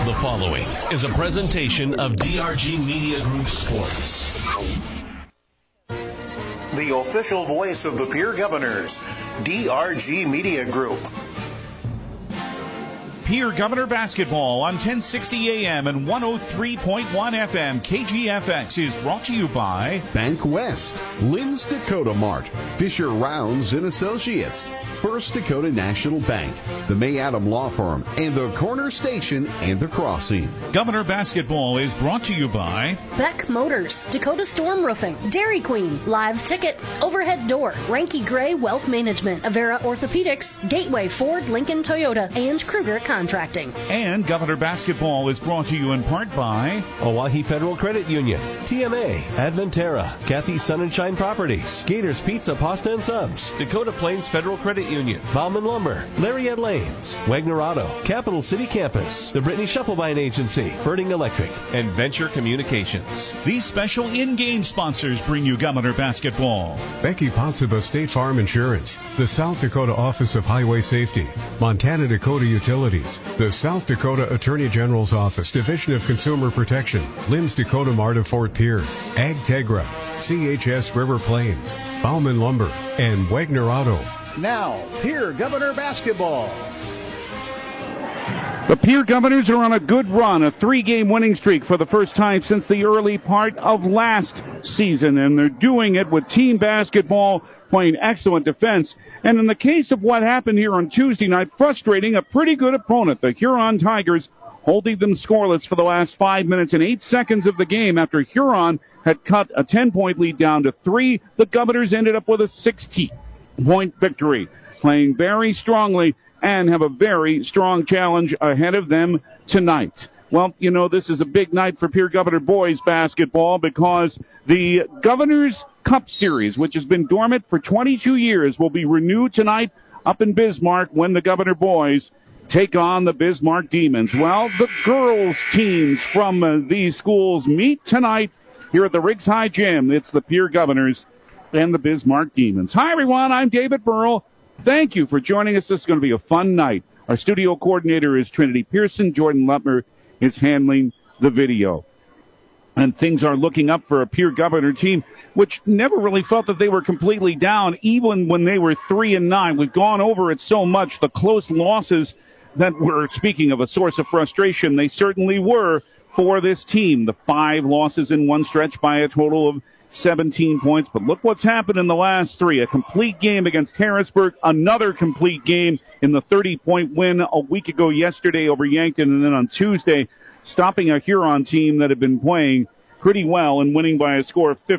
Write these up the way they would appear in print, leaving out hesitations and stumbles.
The following is a presentation of DRG Media Group Sports. The official voice of the Pierre Governors, DRG Media Group. Pierre Governor Basketball on 1060 AM and 103.1 FM KGFX is brought to you by Bank West, Lynn's Dakota Mart, Fisher Rounds and Associates, First Dakota National Bank, the May Adam Law Firm, and the Corner Station and the Crossing. Governor Basketball is brought to you by Beck Motors, Dakota Storm Roofing, Dairy Queen, Live Ticket, Overhead Door, Ranky Gray Wealth Management, Avera Orthopedics, Gateway Ford, Lincoln Toyota, and Kruger Contracting. And Governor Basketball is brought to you in part by Oahe Federal Credit Union, TMA, Adventera, Kathy's Sun and Shine Properties, Gators Pizza, Pasta and Subs, Dakota Plains Federal Credit Union, Bauman Lumber, Lariat Lanes, Wagner Auto, Capital City Campus, the Brittany Shufflebine Agency, Birding Electric, and Venture Communications. These special in-game sponsors bring you Governor Basketball. Becky Potts of State Farm Insurance, the South Dakota Office of Highway Safety, Montana Dakota Utilities, the South Dakota Attorney General's Office, Division of Consumer Protection, Lynn's Dakota Mart of Fort Pierre, AgTegra, CHS River Plains, Bauman Lumber, and Wagner Auto. Now, Pierre Governor Basketball. The Pierre Governors are on a good run, a 3-game winning streak for the first time since the early part of last season, and they're doing it with team basketball, playing excellent defense. And in the case of what happened here on Tuesday night, frustrating a pretty good opponent, the Huron Tigers, holding them scoreless for the last 5 minutes and 8 seconds of the game after Huron had cut a 10-point lead down to 3. The Governors ended up with a 60-point victory, playing very strongly and have a very strong challenge ahead of them tonight. Well, you know, this is a big night for Pierre Governor boys basketball because the Governor's Cup Series, which has been dormant for 22 years, will be renewed tonight up in Bismarck when the Governor boys take on the Bismarck Demons. Well, the girls' teams from these schools meet tonight here at the Riggs High Gym. It's the Pierre Governors and the Bismarck Demons. Hi, everyone. I'm David Burrell. Thank you for joining us. This is going to be a fun night. Our studio coordinator is Trinity Pearson. Jordan Lutmer is handling the video. And things are looking up for a Pierre Governor team, which never really felt that they were completely down, even when they were 3-9. We've gone over it so much. The close losses that were, speaking of a source of frustration, they certainly were for this team. The 5 losses in one stretch by a total of 17 points. But look what's happened in the last 3. A complete game against Harrisburg, another complete game in the 30-point win a week ago yesterday over Yankton, and then on Tuesday, stopping a Huron team that had been playing pretty well and winning by a score of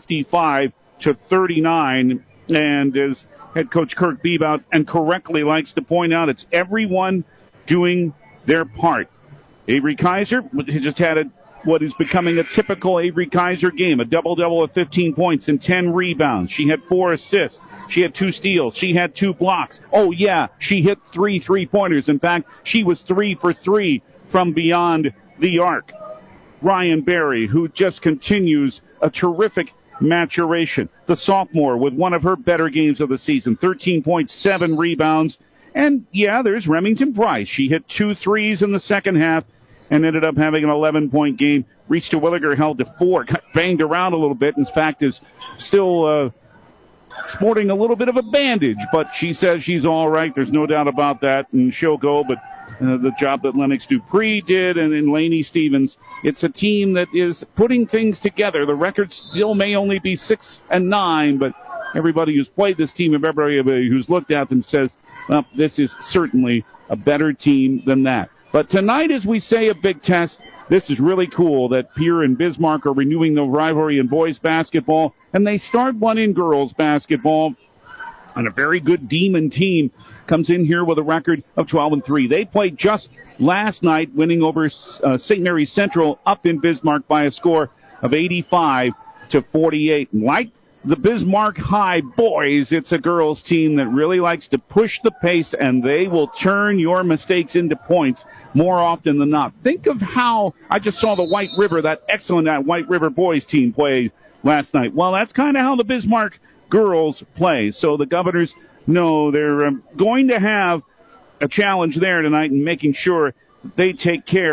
55-39. And as head coach Kirk Bebout and correctly likes to point out, it's everyone doing their part. Avery Kaiser just had what is becoming a typical Avery Kaiser game, a double-double of 15 points and 10 rebounds. She had 4 assists. She had 2 steals. She had 2 blocks. Oh, yeah, she hit 3 3-pointers. In fact, she was 3 for 3 from beyond the arc. Ryan Berry, who just continues a terrific maturation. The sophomore with one of her better games of the season, 13.7 rebounds. And, yeah, there's Remington Price. She hit 2 threes in the second half and ended up having an 11-point game. Reese Terwilliger held to 4, got banged around a little bit. In fact, is still sporting a little bit of a bandage, but she says she's all right. There's no doubt about that, and she'll go. But the job that Lennox Dupree did and Lainey Stevens, it's a team that is putting things together. The record still may only be 6-9, but everybody who's played this team and everybody who's looked at them says, well, this is certainly a better team than that. But tonight, as we say, a big test. This is really cool that Pierre and Bismarck are renewing the rivalry in boys basketball, and they start one in girls basketball. And a very good Demon team comes in here with a record of 12-3. They played just last night, winning over St. Mary's Central up in Bismarck by a score of 85-48. Like the Bismarck High boys, it's a girls team that really likes to push the pace, and they will turn your mistakes into points more often than not. Think of how I just saw the White River, that White River boys team play last night. Well, that's kind of how the Bismarck girls play. So the Governors know they're going to have a challenge there tonight in making sure they take care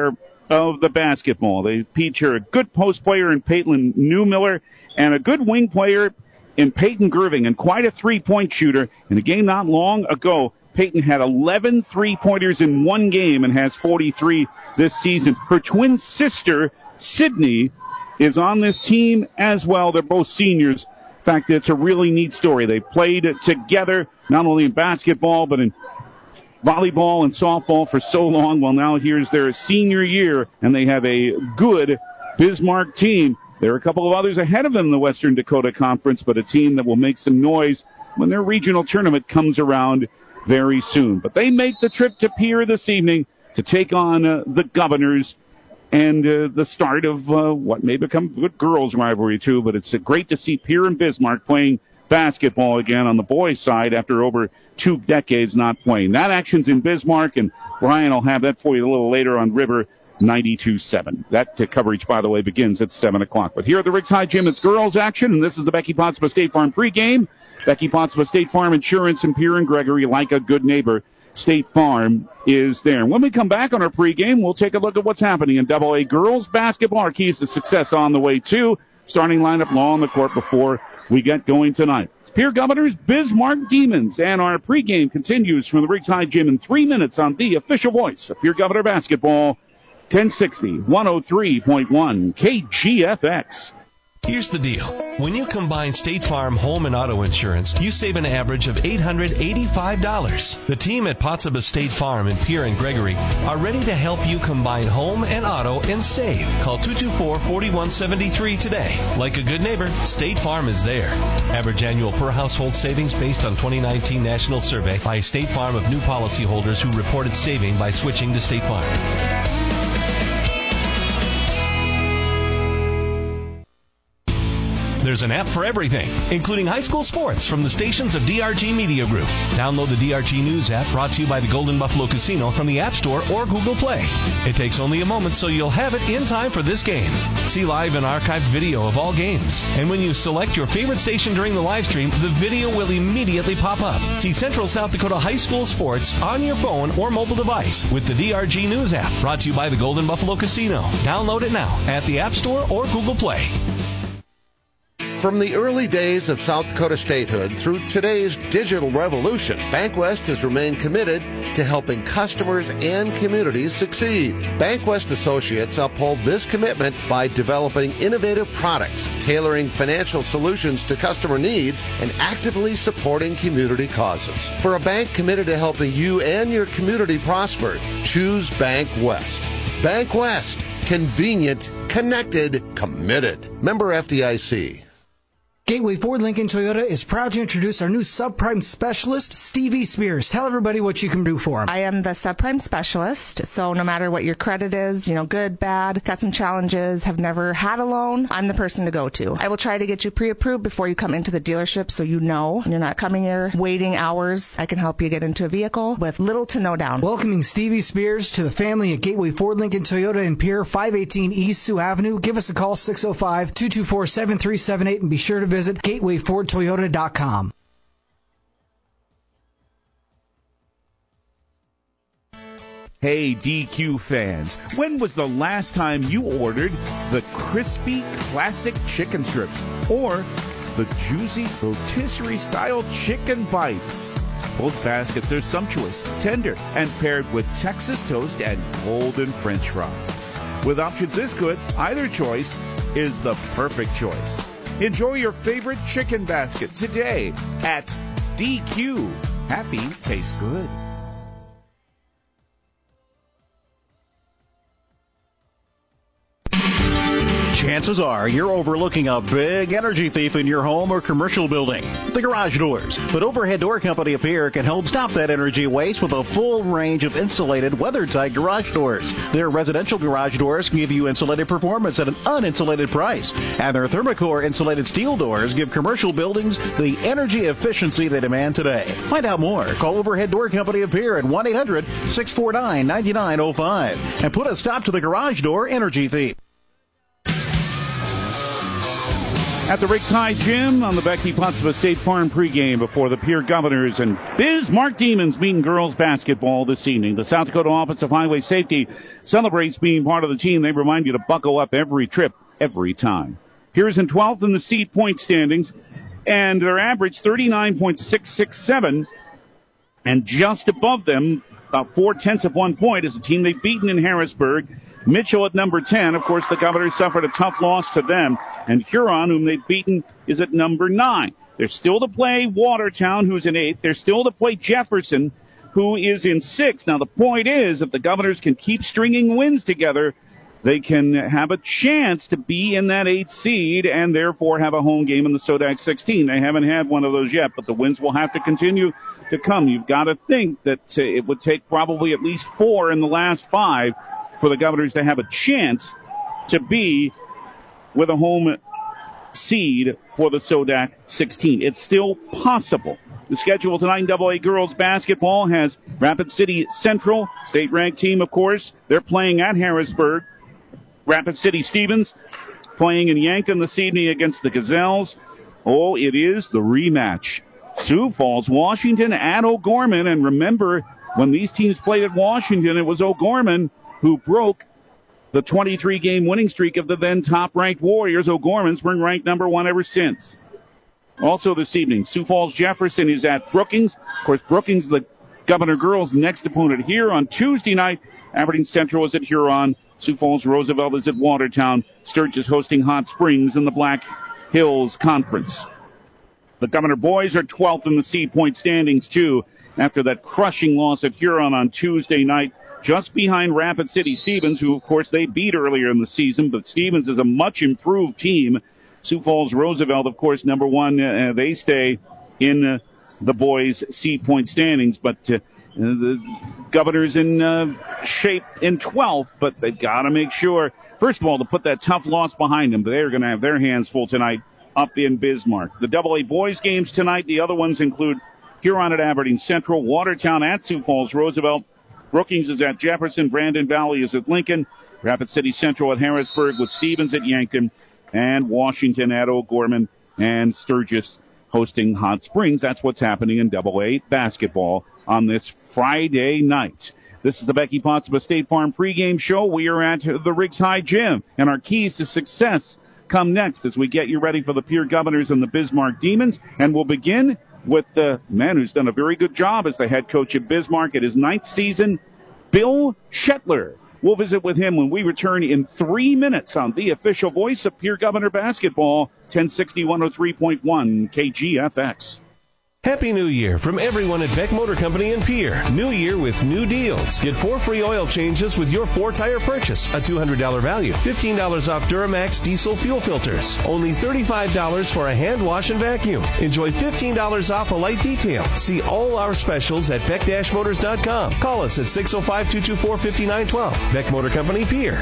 of the basketball. They feature a good post player in Peyton Newmiller and a good wing player in Peyton Gerving, and quite a three-point shooter. In a game not long ago, Peyton had 11 three-pointers in one game and has 43 this season. Her twin sister, Sydney, is on this team as well. They're both seniors. In fact, it's a really neat story. They played together, not only in basketball, but in volleyball and softball for so long. Well, now here's their senior year, and they have a good Bismarck team. There are a couple of others ahead of them in the Western Dakota Conference, but a team that will make some noise when their regional tournament comes around very soon. But they make the trip to Pierre this evening to take on the Governors and the start of what may become a good girls' rivalry, too. But it's great to see Pierre and Bismarck playing basketball again on the boys' side after over 2 decades not playing. That action's in Bismarck, and Brian will have that for you a little later on River 92.7. That coverage, by the way, begins at 7 o'clock. But here at the Riggs High Gym, it's girls' action, and this is the Becky Pottsboro State Farm pregame. Becky Pottsboro State Farm Insurance and Pierre and Gregory, like a good neighbor, State Farm is there. And when we come back on our pregame, we'll take a look at what's happening in AA girls basketball. Our keys to success on the way, too. Starting lineup low on the court before we get going tonight. Pierre Governors, Bismarck Demons, and our pregame continues from the Riggs High Gym in 3 minutes on the official voice of Pierre Governor Basketball, 1060, 103.1 KGFX. Here's the deal. When you combine State Farm home and auto insurance, you save an average of $885. The team at Pottsboro State Farm in Pierre and Gregory are ready to help you combine home and auto and save. Call 224-4173 today. Like a good neighbor, State Farm is there. Average annual per household savings based on 2019 national survey by State Farm of new policyholders who reported saving by switching to State Farm. There's an app for everything, including high school sports from the stations of DRG Media Group. Download the DRG News app, brought to you by the Golden Buffalo Casino, from the App Store or Google Play. It takes only a moment, so you'll have it in time for this game. See live and archived video of all games. And when you select your favorite station during the live stream, the video will immediately pop up. See Central South Dakota high school sports on your phone or mobile device with the DRG News app, brought to you by the Golden Buffalo Casino. Download it now at the App Store or Google Play. From the early days of South Dakota statehood through today's digital revolution, BankWest has remained committed to helping customers and communities succeed. BankWest Associates uphold this commitment by developing innovative products, tailoring financial solutions to customer needs, and actively supporting community causes. For a bank committed to helping you and your community prosper, choose BankWest. BankWest. Convenient, connected, committed. Member FDIC. Gateway Ford Lincoln Toyota is proud to introduce our new subprime specialist, Stevie Spears. Tell everybody what you can do for him. I am the subprime specialist, so no matter what your credit is, good, bad, got some challenges, have never had a loan, I'm the person to go to. I will try to get you pre-approved before you come into the dealership so you know you're not coming here waiting hours. I can help you get into a vehicle with little to no down. Welcoming Stevie Spears to the family at Gateway Ford Lincoln Toyota in Pierre, 518 East Sioux Avenue. Give us a call, 605-224-7378, and be sure to visit GatewayFordToyota.com. Hey, DQ fans, when was the last time you ordered the crispy classic chicken strips or the juicy rotisserie-style chicken bites? Both baskets are sumptuous, tender, and paired with Texas toast and golden French fries. With options this good, either choice is the perfect choice. Enjoy your favorite chicken basket today at DQ. Happy tastes good. Chances are you're overlooking a big energy thief in your home or commercial building, the garage doors. But Overhead Door Company of Pierre can help stop that energy waste with a full range of insulated, weather-tight garage doors. Their residential garage doors give you insulated performance at an uninsulated price. And their Thermocore insulated steel doors give commercial buildings the energy efficiency they demand today. Find out more. Call Overhead Door Company of Pierre at 1-800-649-9905 and put a stop to the garage door energy thief. at the Riggs High Gym on the Becky Pottsville State Farm pregame before the Pierre Governors and Bismarck Demons meeting girls basketball this evening. The South Dakota Office of Highway Safety celebrates being part of the team. They remind you to buckle up every trip, every time. Pierre's in 12th in the seed point standings, and their average 39.667, and just above them, about 0.4 of 1 point, is a team they've beaten in Harrisburg. Mitchell at number 10. Of course, the Governors suffered a tough loss to them. And Huron, whom they've beaten, is at number 9. They're still to play Watertown, who's in 8th. They're still to play Jefferson, who is in 6th. Now, the point is, if the Governors can keep stringing wins together, they can have a chance to be in that 8th seed and therefore have a home game in the Sodak 16. They haven't had one of those yet, but the wins will have to continue to come. You've got to think that it would take probably at least 4 in the last 5 for the Governors to have a chance to be with a home seed for the Sodak 16. It's still possible. The schedule tonight in AA girls basketball has Rapid City Central, state-ranked team, of course. They're playing at Harrisburg. Rapid City Stevens playing in Yankton this evening against the Gazelles. Oh, it is the rematch. Sioux Falls, Washington at O'Gorman. And remember, when these teams played at Washington, it was O'Gorman who broke the 23-game winning streak of the then top-ranked Warriors. O'Gorman's been ranked number 1 ever since. Also this evening, Sioux Falls Jefferson is at Brookings. Of course, Brookings, the Governor girls' next opponent here on Tuesday night. Aberdeen Central is at Huron. Sioux Falls Roosevelt is at Watertown. Sturgis is hosting Hot Springs in the Black Hills Conference. The Governor boys are 12th in the seed point standings, too, after that crushing loss at Huron on Tuesday night. Just behind Rapid City Stevens, who, of course, they beat earlier in the season, but Stevens is a much improved team. Sioux Falls Roosevelt, of course, number 1. They stay in the boys' seed point standings, but the Governors in shape in 12th, but they've got to make sure, first of all, to put that tough loss behind them. They're going to have their hands full tonight up in Bismarck. The AA boys games tonight, the other ones include Huron at Aberdeen Central, Watertown at Sioux Falls Roosevelt, Brookings is at Jefferson, Brandon Valley is at Lincoln, Rapid City Central at Harrisburg with Stevens at Yankton, and Washington at O'Gorman, and Sturgis hosting Hot Springs. That's what's happening in AA basketball on this Friday night. This is the Becky Pottsville State Farm pregame show. We are at the Riggs High Gym, and our keys to success come next as we get you ready for the Pierre Governors and the Bismarck Demons. And we'll begin with the man who's done a very good job as the head coach at Bismarck at his 9th season, Bill Shetler. We'll visit with him when we return in 3 minutes on the official voice of Pierre Governor basketball, 1060 103.1 KGFX. Happy New Year from everyone at Beck Motor Company in Pierre. New year with new deals. Get 4 free oil changes with your 4-tire purchase. A $200 value. $15 off Duramax diesel fuel filters. Only $35 for a hand wash and vacuum. Enjoy $15 off a light detail. See all our specials at beck-motors.com. Call us at 605-224-5912. Beck Motor Company, Pierre.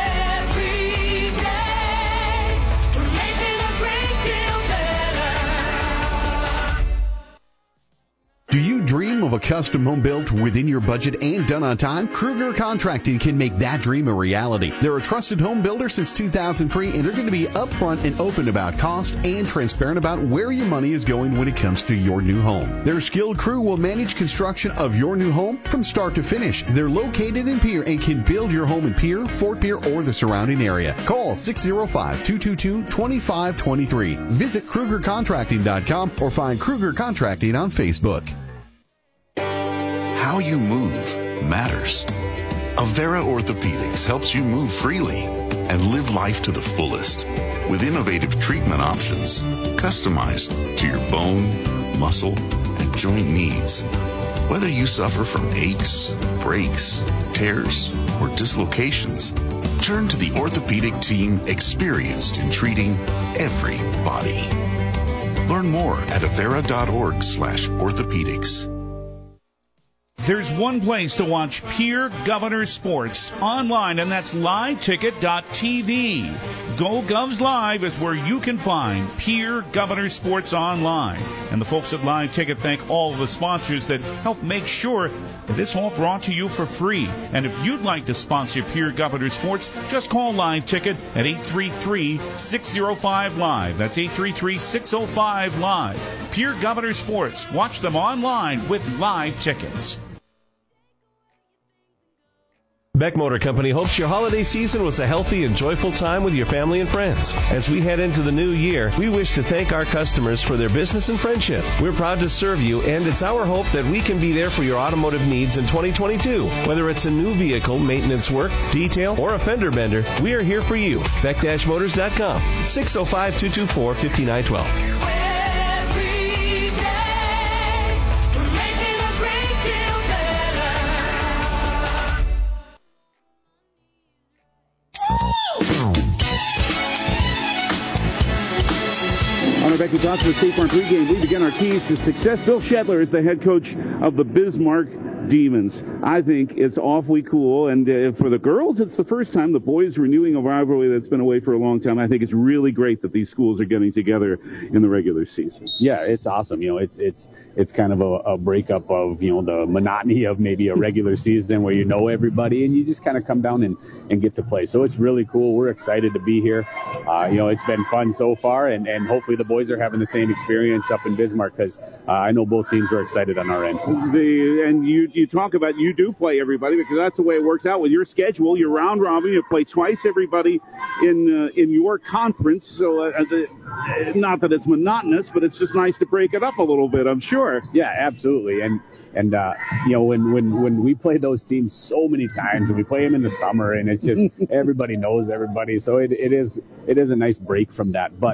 Do you dream of a custom home built within your budget and done on time? Kruger Contracting can make that dream a reality. They're a trusted home builder since 2003, and they're going to be upfront and open about cost and transparent about where your money is going when it comes to your new home. Their skilled crew will manage construction of your new home from start to finish. They're located in Pierre and can build your home in Pierre, Fort Pierre, or the surrounding area. Call 605-222-2523. Visit KrugerContracting.com or find Kruger Contracting on Facebook. How you move matters. Avera Orthopedics helps you move freely and live life to the fullest with innovative treatment options customized to your bone, muscle, and joint needs. Whether you suffer from aches, breaks, tears, or dislocations, turn to the orthopedic team experienced in treating every body. Learn more at avera.org/orthopedics. There's one place to watch Pierre Governor Sports online, and that's liveticket.tv. GoGovs Live is where you can find Pierre Governor Sports online. And the folks at Live Ticket thank all of the sponsors that help make sure that it's all brought to you for free. And if you'd like to sponsor Pierre Governor Sports, just call Live Ticket at 833-605-LIVE. That's 833-605-LIVE. Pierre Governor Sports. Watch them online with Live Tickets. Beck Motor Company hopes your holiday season was a healthy and joyful time with your family and friends. As we head into the new year, we wish to thank our customers for their business and friendship. We're proud to serve you, and it's our hope that we can be there for your automotive needs in 2022. Whether it's a new vehicle, maintenance work, detail, or a fender bender, we are here for you. Beck-Motors.com, 605-224-5912. On our Becky Talks with State Farm pregame, we begin our keys to success. Bill Shetler is the head coach of the Bismarck Demons. I think it's awfully cool, and for the girls, it's the first time. The boys renewing a rivalry that's been away for a long time. I think it's really great that these schools are getting together in the regular season. Yeah, it's awesome. You know, it's kind of a breakup of, you know, the monotony of maybe a regular season where you know everybody and you just kind of come down and get to play. So it's really cool. We're excited to be here. You know, it's been fun so far, and hopefully the boys are having the same experience up in Bismarck, because I know both teams are excited on our end. And you talk about you do play everybody, because that's the way it works out with your schedule. You're round robin. You play twice everybody in your conference. So not that it's monotonous, but it's just nice to break it up a little bit, I'm sure. Yeah, absolutely. And you know, when we play those teams so many times, and we play them in the summer, and it's just everybody knows everybody, so it is a nice break from that. But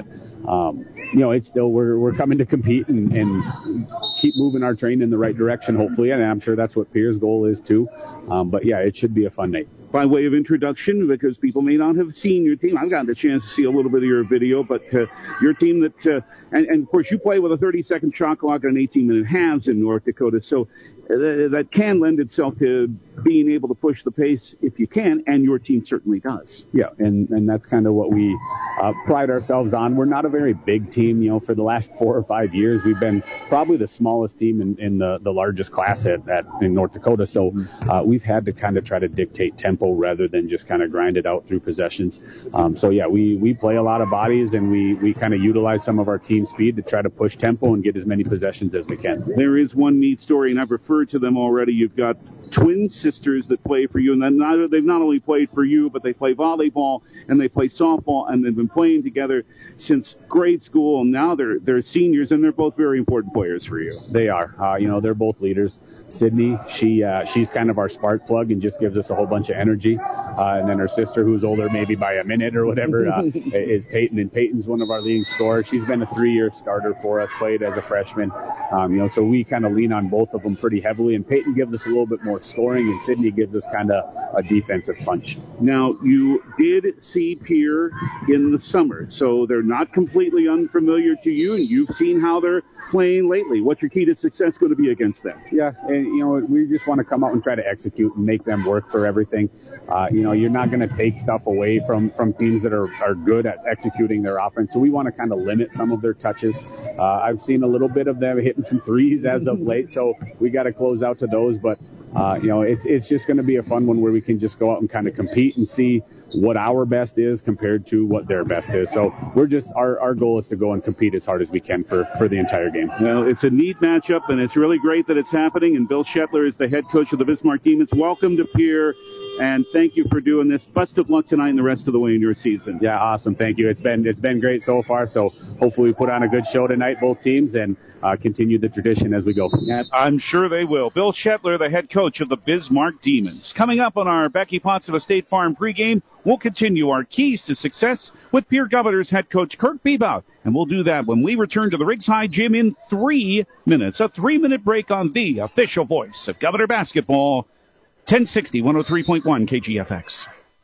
you know, it's still we're coming to compete and keep moving our train in the right direction, hopefully, and I'm sure that's what Pierre's goal is too. But yeah, it should be a fun night. By way of introduction, because people may not have seen your team, I've gotten the chance to see a little bit of your video, but your team that, and of course you play with a 30-second shot clock and 18-minute halves in North Dakota, so that can lend itself to being able to push the pace if you can, and your team certainly does. Yeah, and that's kind of what we pride ourselves on. We're not a very big team. You know, for the last 4 or 5 years, we've been probably the smallest team in the largest class in North Dakota, so we've had to kind of try to dictate tempo rather than just kind of grind it out through possessions. So yeah, we play a lot of bodies, and we kind of utilize some of our team speed to try to push tempo and get as many possessions as we can. There is one neat story, and I've referred to them already. You've got twin sisters that play for you, and then they've not only played for you, but they play volleyball and they play softball, and they've been playing together since grade school, and now they're seniors, and they're both very important players for you. They are. You know, they're both leaders. Sydney, she's kind of our spark plug and just gives us a whole bunch of energy. And then her sister, who's older maybe by a minute or whatever, is Peyton. And Peyton's one of our leading scorers. She's been a 3-year starter for us, played as a freshman. You know, so we kind of lean on both of them pretty heavily. And Peyton gives us a little bit more scoring, and Sydney gives us kind of a defensive punch. Now, you did see Pierre in the summer, so they're not completely unfamiliar to you, and you've seen how they're playing lately. What's your key to success going to be against them? Yeah, and you know, we just want to come out and try to execute and make them work for everything. You know, you're not going to take stuff away from teams that are good at executing their offense, so we want to kind of limit some of their touches. I've seen a little bit of them hitting some threes as of late, so we got to close out to those, but you know, it's just going to be a fun one where we can just go out and kind of compete and see what our best is compared to what their best is. So we're just, our goal is to go and compete as hard as we can for the entire game. Well, it's a neat matchup, and it's really great that it's happening. And Bill Shetler is the head coach of the Bismarck Demons. Welcome to Pierre, and thank you for doing this. Best of luck tonight and the rest of the way in your season. Yeah, awesome. Thank you. It's been great so far. So hopefully we put on a good show tonight, both teams, and continue the tradition as we go. Yeah, I'm sure they will. Bill Shetler, the head coach of the Bismarck Demons. Coming up on our Becky Potts of a State Farm pregame, we'll continue our keys to success with Pierre Governors head coach Kirk Bebout. And we'll do that when we return to the Riggs High Gym in 3 minutes. A 3-minute break on the official voice of Governor Basketball, 1060, 103.1 KGFX.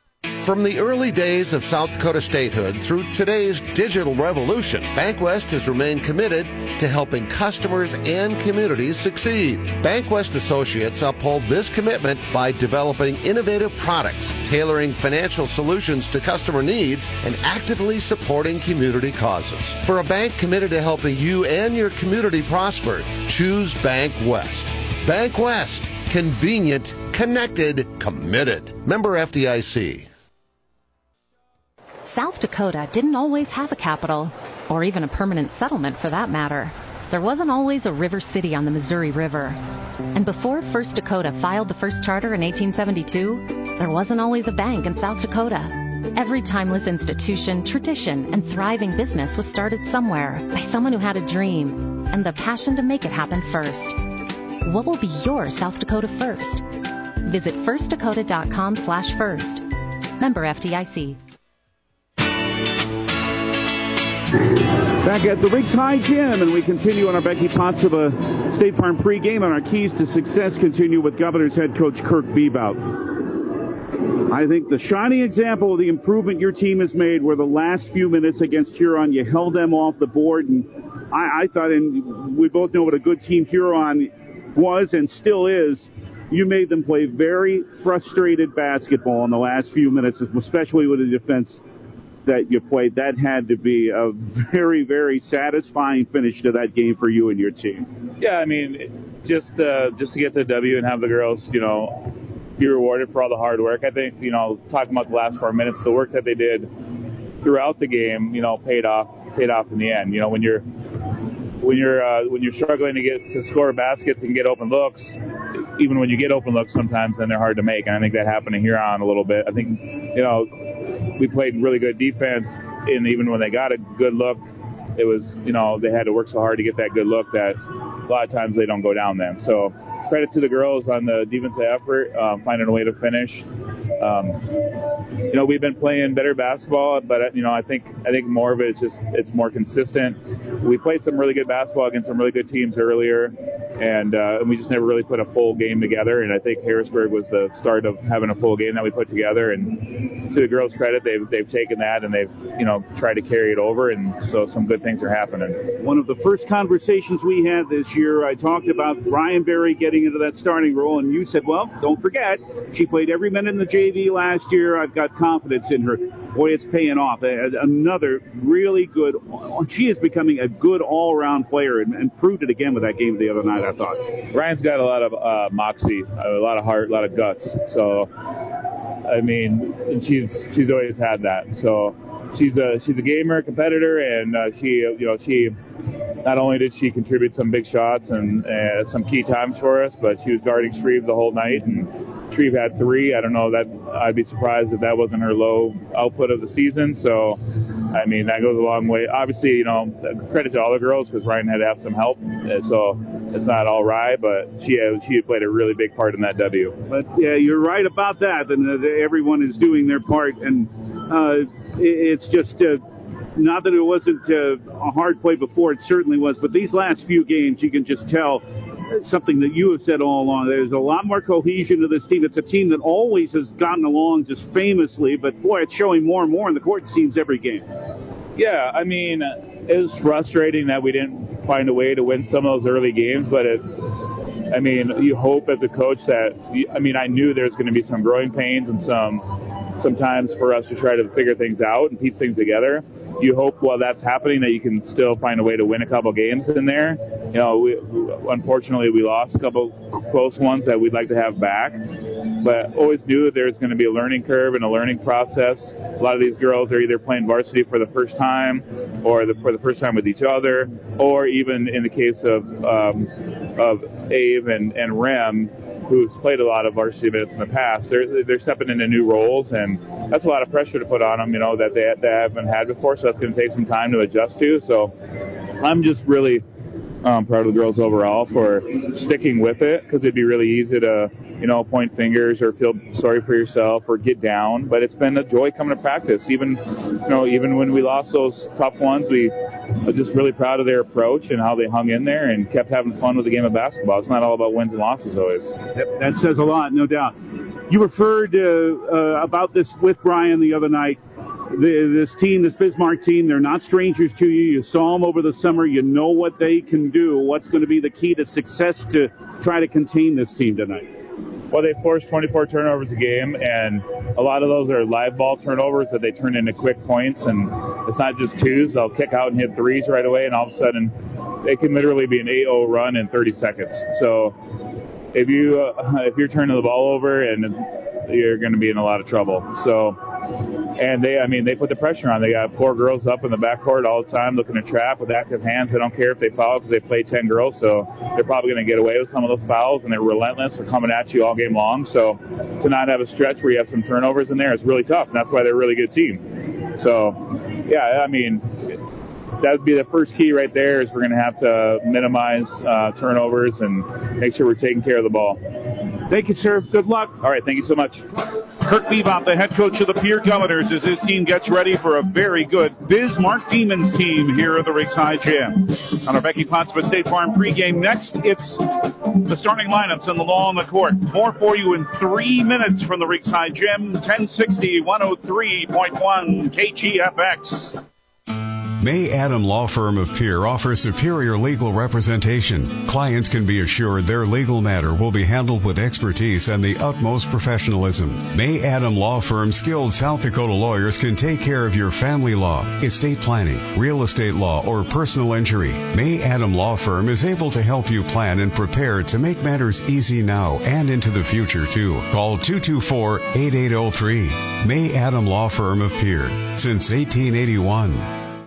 From the early days of South Dakota statehood through today's digital revolution, BankWest has remained committed to helping customers and communities succeed. BankWest Associates uphold this commitment by developing innovative products, tailoring financial solutions to customer needs, and actively supporting community causes. For a bank committed to helping you and your community prosper, choose BankWest. BankWest. Convenient, connected, committed. Member FDIC. South Dakota didn't always have a capital, or even a permanent settlement for that matter. There wasn't always a river city on the Missouri River. And before First Dakota filed the first charter in 1872, there wasn't always a bank in South Dakota. Every timeless institution, tradition, and thriving business was started somewhere by someone who had a dream and the passion to make it happen first. What will be your South Dakota first? Visit firstdakota.com/first. Member FDIC. Back at the Riggs High Gym, and we continue on our Becky Potts of a State Farm pregame, and our keys to success continue with Governors head coach Kirk Bebout. I think the shining example of the improvement your team has made were the last few minutes against Huron. You held them off the board, and I thought, and we both know what a good team Huron was and still is, you made them play very frustrated basketball in the last few minutes, especially with the defense that you played. That had to be a very, very satisfying finish to that game for you and your team. Yeah, I mean, just to get the W and have the girls, be rewarded for all the hard work. I think, talking about the last 4 minutes, the work that they did throughout the game, paid off in the end. When you're struggling to score baskets and get open looks, even when you get open looks sometimes, then they're hard to make. And I think that happened to Huron a little bit. I think, we played really good defense, and even when they got a good look, it was, they had to work so hard to get that good look that a lot of times they don't go down then. So credit to the girls on the defensive effort, finding a way to finish. We've been playing better basketball, but I think more of it is it's more consistent. We played some really good basketball against some really good teams earlier, and we just never really put a full game together. And I think Harrisburg was the start of having a full game that we put together. And to the girls' credit, they've taken that and they've tried to carry it over, and so some good things are happening. One of the first conversations we had this year, I talked about Brian Berry getting into that starting role, and you said, well, don't forget, she played every minute in the JV last year. I've got confidence in her. Boy, it's paying off. Another really good, she is becoming a good all-around player and proved it again with that game the other night, I thought. Ryan's got a lot of moxie, a lot of heart, a lot of guts. So, I mean, she's always had that. So she's a gamer, competitor, and she not only did she contribute some big shots and some key times for us, but she was guarding Shreve the whole night, and Shreve had 3. I don't know, that I'd be surprised if that wasn't her low output of the season. So, I mean, that goes a long way. Obviously, credit to all the girls because Ryan had to have some help, so it's not all right, but she played a really big part in that W. But yeah, you're right about that, and everyone is doing their part, and it's just not that it wasn't a hard play before, it certainly was, but these last few games, you can just tell something that you have said all along. There's a lot more cohesion to this team. It's a team that always has gotten along just famously, but boy, it's showing more and more in the court, it seems, every game. Yeah, I mean, it was frustrating that we didn't find a way to win some of those early games, but you hope as a coach that, I knew there's going to be some growing pains and sometimes for us to try to figure things out and piece things together. You hope while that's happening that you can still find a way to win a couple games in there. Unfortunately, we lost a couple close ones that we'd like to have back, but always knew that there's going to be a learning curve and a learning process. A lot of these girls are either playing varsity for the first time or for the first time with each other, or even in the case of Ave and Rem, who's played a lot of varsity minutes in the past, they're stepping into new roles, and that's a lot of pressure to put on them, that they haven't had before, so that's going to take some time to adjust to. So I'm just really proud of the girls overall for sticking with it, because it'd be really easy to, point fingers or feel sorry for yourself or get down, but it's been a joy coming to practice. Even when we lost those tough ones, we are just really proud of their approach and how they hung in there and kept having fun with the game of basketball. It's not all about wins and losses always. Yep, that says a lot, no doubt. You referred about this with Brian the other night. This team, this Bismarck team, they're not strangers to you. You saw them over the summer. You know what they can do. What's going to be the key to success to try to contain this team tonight? Well, they force 24 turnovers a game, and a lot of those are live ball turnovers that they turn into quick points. And it's not just twos. They'll kick out and hit threes right away, and all of a sudden they can literally be an 8-0 run in 30 seconds. So if you're turning the ball over, and you're going to be in a lot of trouble. So, and they put the pressure on. They got 4 girls up in the backcourt all the time looking to trap with active hands. They don't care if they foul because they play 10 girls, so they're probably going to get away with some of those fouls, and they're relentless. They're coming at you all game long. So to not have a stretch where you have some turnovers in there is really tough, and that's why they're a really good team. So, yeah, I mean, that would be the first key right there is we're going to have to minimize turnovers and make sure we're taking care of the ball. Thank you, sir. Good luck. All right, thank you so much. Kirk Bebop, the head coach of the Pierre Governors, as his team gets ready for a very good Bismarck Demons team here at the Ringside Gym. On our Becky Potts of State Farm pregame next, it's the starting lineups and the law on the court. More for you in 3 minutes from the Ringside Gym, 1060, 103.1 KGFX. May Adam Law Firm of Pierre offers superior legal representation. Clients can be assured their legal matter will be handled with expertise and the utmost professionalism. May Adam Law Firm's skilled South Dakota lawyers can take care of your family law, estate planning, real estate law, or personal injury. May Adam Law Firm is able to help you plan and prepare to make matters easy now and into the future, too. Call 224-8803. May Adam Law Firm of Pierre, since 1881.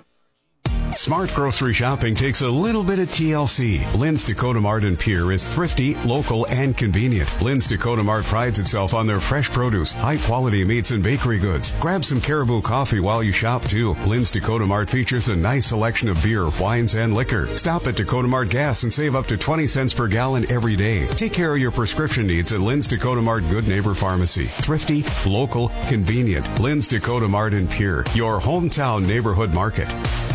Smart grocery shopping takes a little bit of TLC. Lynn's Dakota Mart in Pierre is thrifty, local, and convenient. Lynn's Dakota Mart prides itself on their fresh produce, high-quality meats, and bakery goods. Grab some Caribou coffee while you shop, too. Lynn's Dakota Mart features a nice selection of beer, wines, and liquor. Stop at Dakota Mart Gas and save up to 20 cents per gallon every day. Take care of your prescription needs at Lynn's Dakota Mart Good Neighbor Pharmacy. Thrifty, local, convenient. Lynn's Dakota Mart in Pierre, your hometown neighborhood market.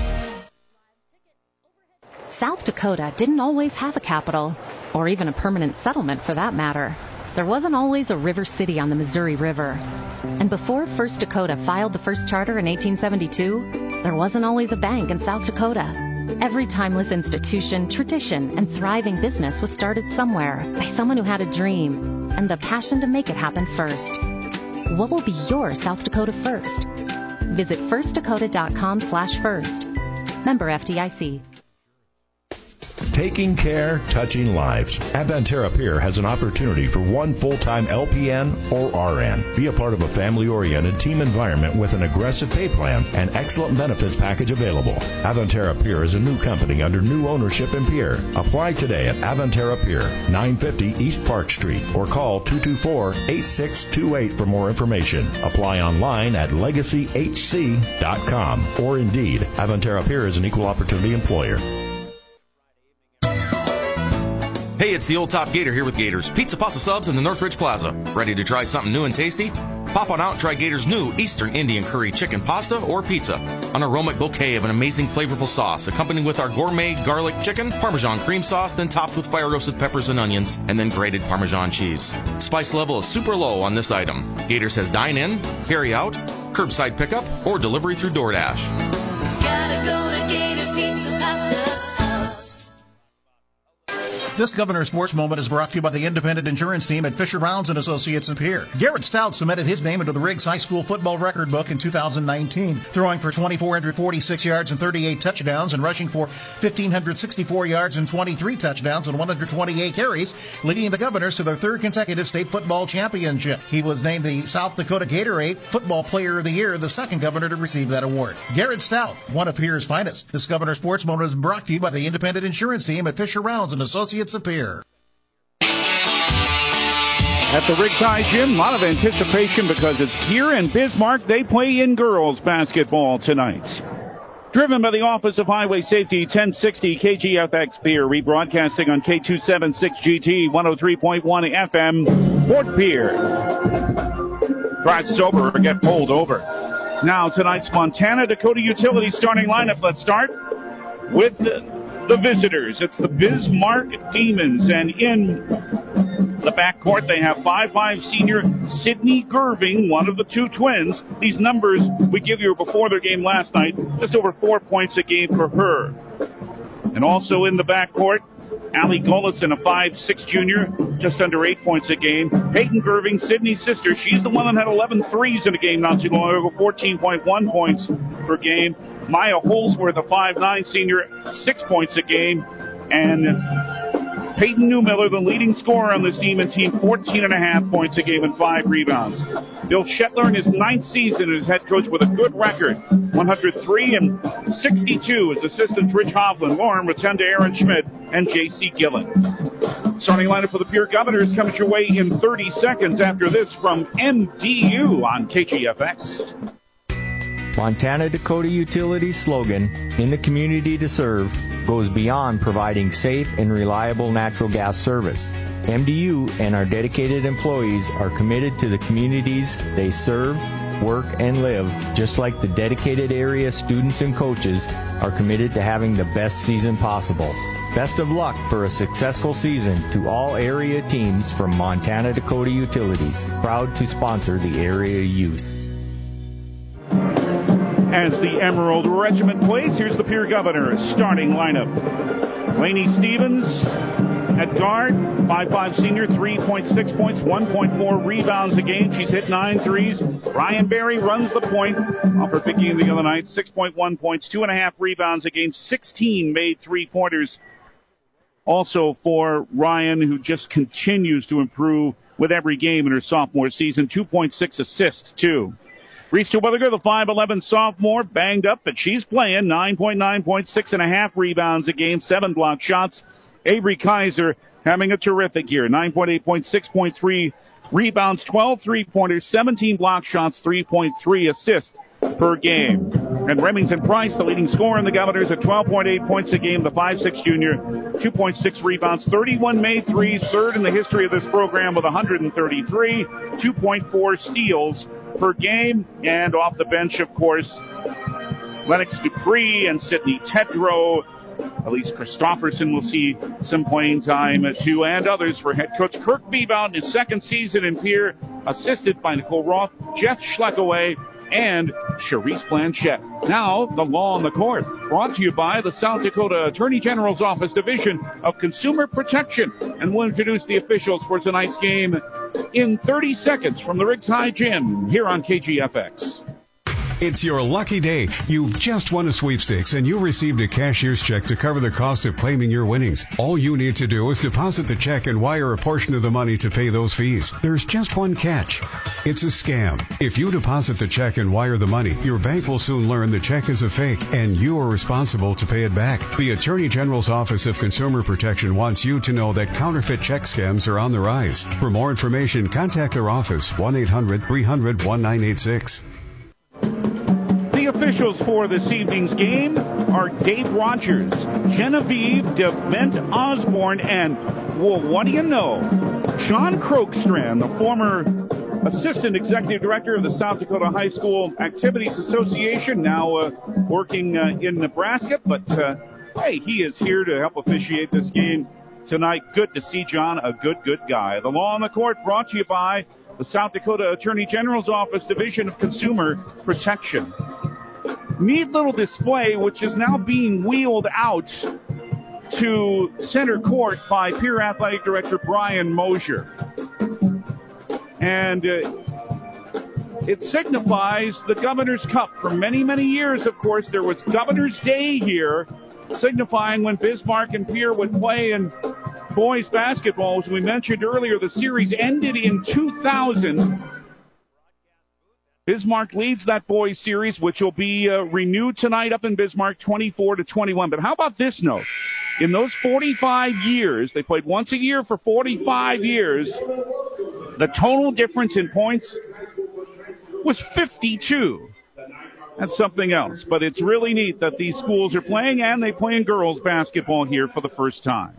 South Dakota didn't always have a capital, or even a permanent settlement for that matter. There wasn't always a river city on the Missouri River. And before First Dakota filed the first charter in 1872, there wasn't always a bank in South Dakota. Every timeless institution, tradition, and thriving business was started somewhere by someone who had a dream and the passion to make it happen first. What will be your South Dakota first? Visit firstdakota.com/first. Member FDIC. Taking care, touching lives. Adventera Pierre has an opportunity for one full-time LPN or RN. Be a part of a family-oriented team environment with an aggressive pay plan and excellent benefits package available. Adventera Pierre is a new company under new ownership in Pierre. Apply today at Adventera Pierre, 950 East Park Street, or call 224-8628 for more information. Apply online at legacyhc.com or Indeed. Adventera Pierre is an equal opportunity employer. Hey, it's the Old Top Gator here with Gators Pizza, Pasta Subs in the Northridge Plaza. Ready to try something new and tasty? Pop on out and try Gators' new Eastern Indian Curry Chicken Pasta or Pizza. An aromatic bouquet of an amazing flavorful sauce, accompanied with our gourmet garlic chicken, Parmesan cream sauce, then topped with fire-roasted peppers and onions, and then grated Parmesan cheese. Spice level is super low on this item. Gators has dine-in, carry-out, curbside pickup, or delivery through DoorDash. Gotta go to Gators Pizza, Pasta, Subs. This Governor Sports Moment is brought to you by the independent insurance team at Fisher Rounds and Associates in Pierre. Garrett Stout submitted his name into the Riggs High School football record book in 2019, throwing for 2,446 yards and 38 touchdowns and rushing for 1,564 yards and 23 touchdowns and 128 carries, leading the Governors to their third consecutive state football championship. He was named the South Dakota Gatorade Football Player of the Year, the second Governor to receive that award. Garrett Stout, one of Pierre's finest. This Governor Sports Moment is brought to you by the independent insurance team at Fisher Rounds and Associates of Pierre. At the Riggs High Gym, a lot of anticipation because it's Pierre and Bismarck. They play in girls basketball tonight. Driven by the Office of Highway Safety, 1060 KGFX Pierre, rebroadcasting on K276GT 103.1 FM, Fort Pierre. Drive sober or get pulled over. Now tonight's Montana Dakota Utility starting lineup. Let's start with the visitors. It's the Bismarck Demons, and in the backcourt, they have 5'5" senior Sydney Gerving, one of the two twins. These numbers we give you before their game last night, just over 4 points a game for her. And also in the backcourt, Allie Gullison, a 5'6" junior, just under 8 points a game. Peyton Gerving, Sydney's sister, she's the one that had 11 threes in a game not too long ago, 14.1 points per game. Maya Holsworth, a 5'9" senior, 6 points a game. And Peyton Newmiller, the leading scorer on this Demon team, 14.5 points a game and 5 rebounds. Bill Shetler in his 9th season as head coach with a good record, 103 and 62 as assistants Rich Hovland, Lauren Rotunda, Aaron Schmidt, and J.C. Gillen. Starting lineup for the Pierre Governors coming your way in 30 seconds after this from MDU on KGFX. Montana Dakota Utilities' slogan, "In the community to serve," goes beyond providing safe and reliable natural gas service. MDU and our dedicated employees are committed to the communities they serve, work, and live, just like the dedicated area students and coaches are committed to having the best season possible. Best of luck for a successful season to all area teams from Montana Dakota Utilities, proud to sponsor the area youth. As the Emerald Regiment plays, here's the Pierre Governors starting lineup. Lainey Stevens at guard, 5'5" senior, 3.6 points, 1.4 rebounds a game. She's hit 9 threes. Ryan Berry runs the point off her big game the other night, 6.1 points, 2.5 rebounds a game, 16 made three-pointers. Also for Ryan, who just continues to improve with every game in her sophomore season, 2.6 assists, too. Reese Terwilliger, the 5'11" sophomore, banged up, but she's playing. 9.9 points, 6.5 rebounds a game, 7 block shots. Avery Kaiser having a terrific year. 9.8 points, 6.3 rebounds, 12 three-pointers, 17 block shots, 3.3 assists per game. And Remington Price, the leading scorer in the Governors, at 12.8 points a game, the 5'6" junior, 2.6 rebounds, 31 made threes, third in the history of this program with 133, 2.4 steals per game. And off the bench, of course, Lennox Dupree and Sydney Tedrow. Elise Christofferson will see some playing time too, and others for head coach Kirk Bebout in his second season in Pierre, assisted by Nicole Roth, Jeff Schleckaway, and Charisse Blanchette. Now, the law on the court, brought to you by the South Dakota Attorney General's Office Division of Consumer Protection. And we'll introduce the officials for tonight's game in 30 seconds from the Riggs High Gym here on KGFX. It's your lucky day. You've just won a sweepstakes and you received a cashier's check to cover the cost of claiming your winnings. All you need to do is deposit the check and wire a portion of the money to pay those fees. There's just one catch. It's a scam. If you deposit the check and wire the money, your bank will soon learn the check is a fake and you are responsible to pay it back. The Attorney General's Office of Consumer Protection wants you to know that counterfeit check scams are on the rise. For more information, contact their office, 1-800-300-1986. The officials for this evening's game are Dave Rogers, Genevieve DeVent Osborne, and, well, what do you know, John Krogstrand, the former Assistant Executive Director of the South Dakota High School Activities Association, now working in Nebraska. But, hey, he is here to help officiate this game tonight. Good to see John, a good guy. The law on the court brought to you by the South Dakota Attorney General's Office Division of Consumer Protection. Neat little display, which is now being wheeled out to center court by Pierre Athletic Director Brian Mosier. And it signifies the Governor's Cup. For many, many years, of course, there was Governor's Day here, signifying when Bismarck and Pierre would play in boys basketball. As we mentioned earlier, the series ended in 2000. Bismarck leads that boys series, which will be renewed tonight up in Bismarck, 24-21. But how about this note? In those 45 years, they played once a year for 45 years, the total difference in points was 52. That's something else. But it's really neat that these schools are playing, and they play in girls basketball here for the first time.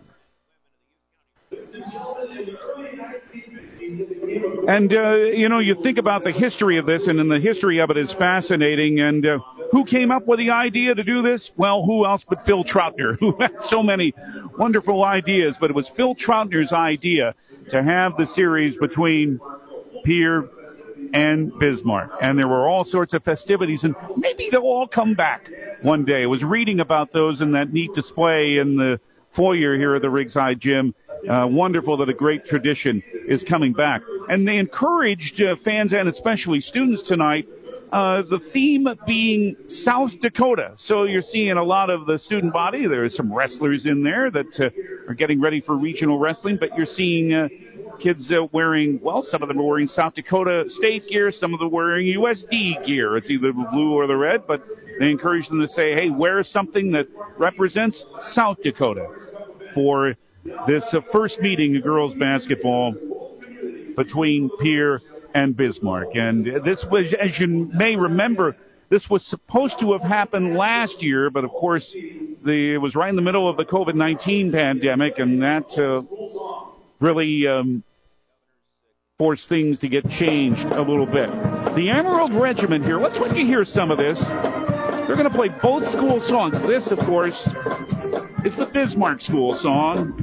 And, you think about the history of this, and then the history of it is fascinating. And who came up with the idea to do this? Well, who else but Phil Troutner, who had so many wonderful ideas. But it was Phil Troutner's idea to have the series between Pierre and Bismarck. And there were all sorts of festivities, and maybe they'll all come back one day. I was reading about those in that neat display in the foyer here at the Riggs High Gym. Wonderful that a great tradition is coming back. And they encouraged fans and especially students tonight, the theme being South Dakota. So you're seeing a lot of the student body. There's some wrestlers in there that are getting ready for regional wrestling, but you're seeing kids wearing, well, some of them are wearing South Dakota State gear, some of them wearing USD gear. It's either the blue or the red, but they encourage them to say, hey, wear something that represents South Dakota for this first meeting of girls basketball between Pierre and Bismarck. And this was, as you may remember, this was supposed to have happened last year, but of course it was right in the middle of the COVID-19 pandemic, and that really forced things to get changed a little bit. The Emerald Regiment here, let's let you hear some of this. They're going to play both school songs. This, of course, is the Bismarck school song.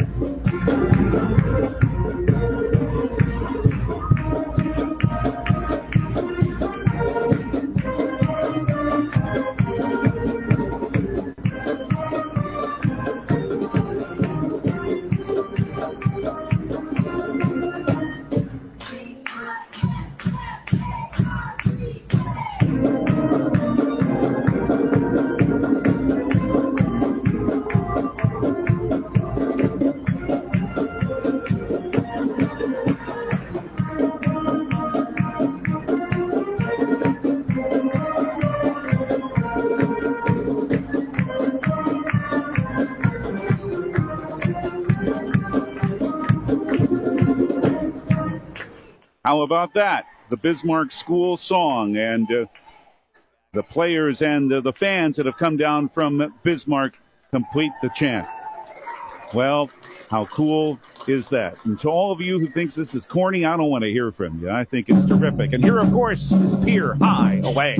How about that? The Bismarck school song, and the players and the fans that have come down from Bismarck complete the chant. Well, how cool is that? And to all of you who thinks this is corny, I don't want to hear from you. I think it's terrific. And here, of course, is Pierre High Away.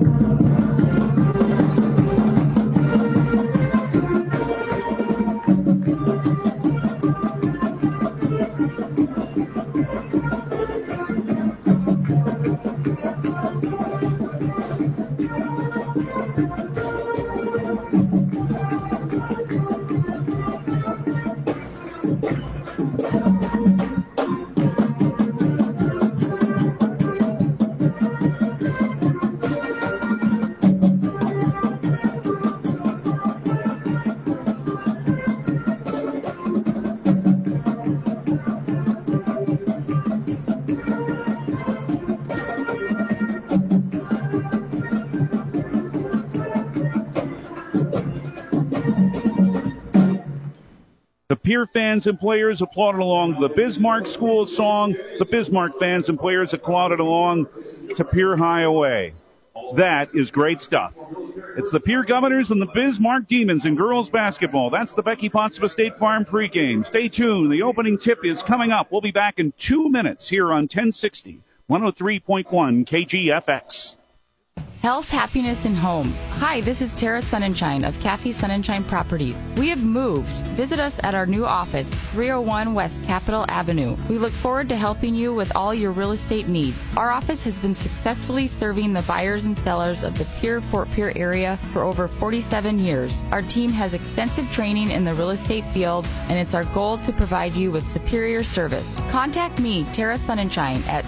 Pierre fans and players applauded along the Bismarck school song. The Bismarck fans and players applauded along to Pierre High Away. That is great stuff. It's the Pierre Governors and the Bismarck Demons in girls basketball. That's the Becky Pottsville State Farm pregame. Stay tuned. The opening tip is coming up. We'll be back in 2 minutes here on 1060, 103.1 KGFX. Health, happiness, and home. Hi, this is Tara Sunshine of Kathy Sunshine Properties. We have moved. Visit us at our new office, 301 West Capitol Avenue. We look forward to helping you with all your real estate needs. Our office has been successfully serving the buyers and sellers of the Pierre Fort Pierre area for over 47 years. Our team has extensive training in the real estate field, and it's our goal to provide you with superior service. Contact me, Tara Sunshine, at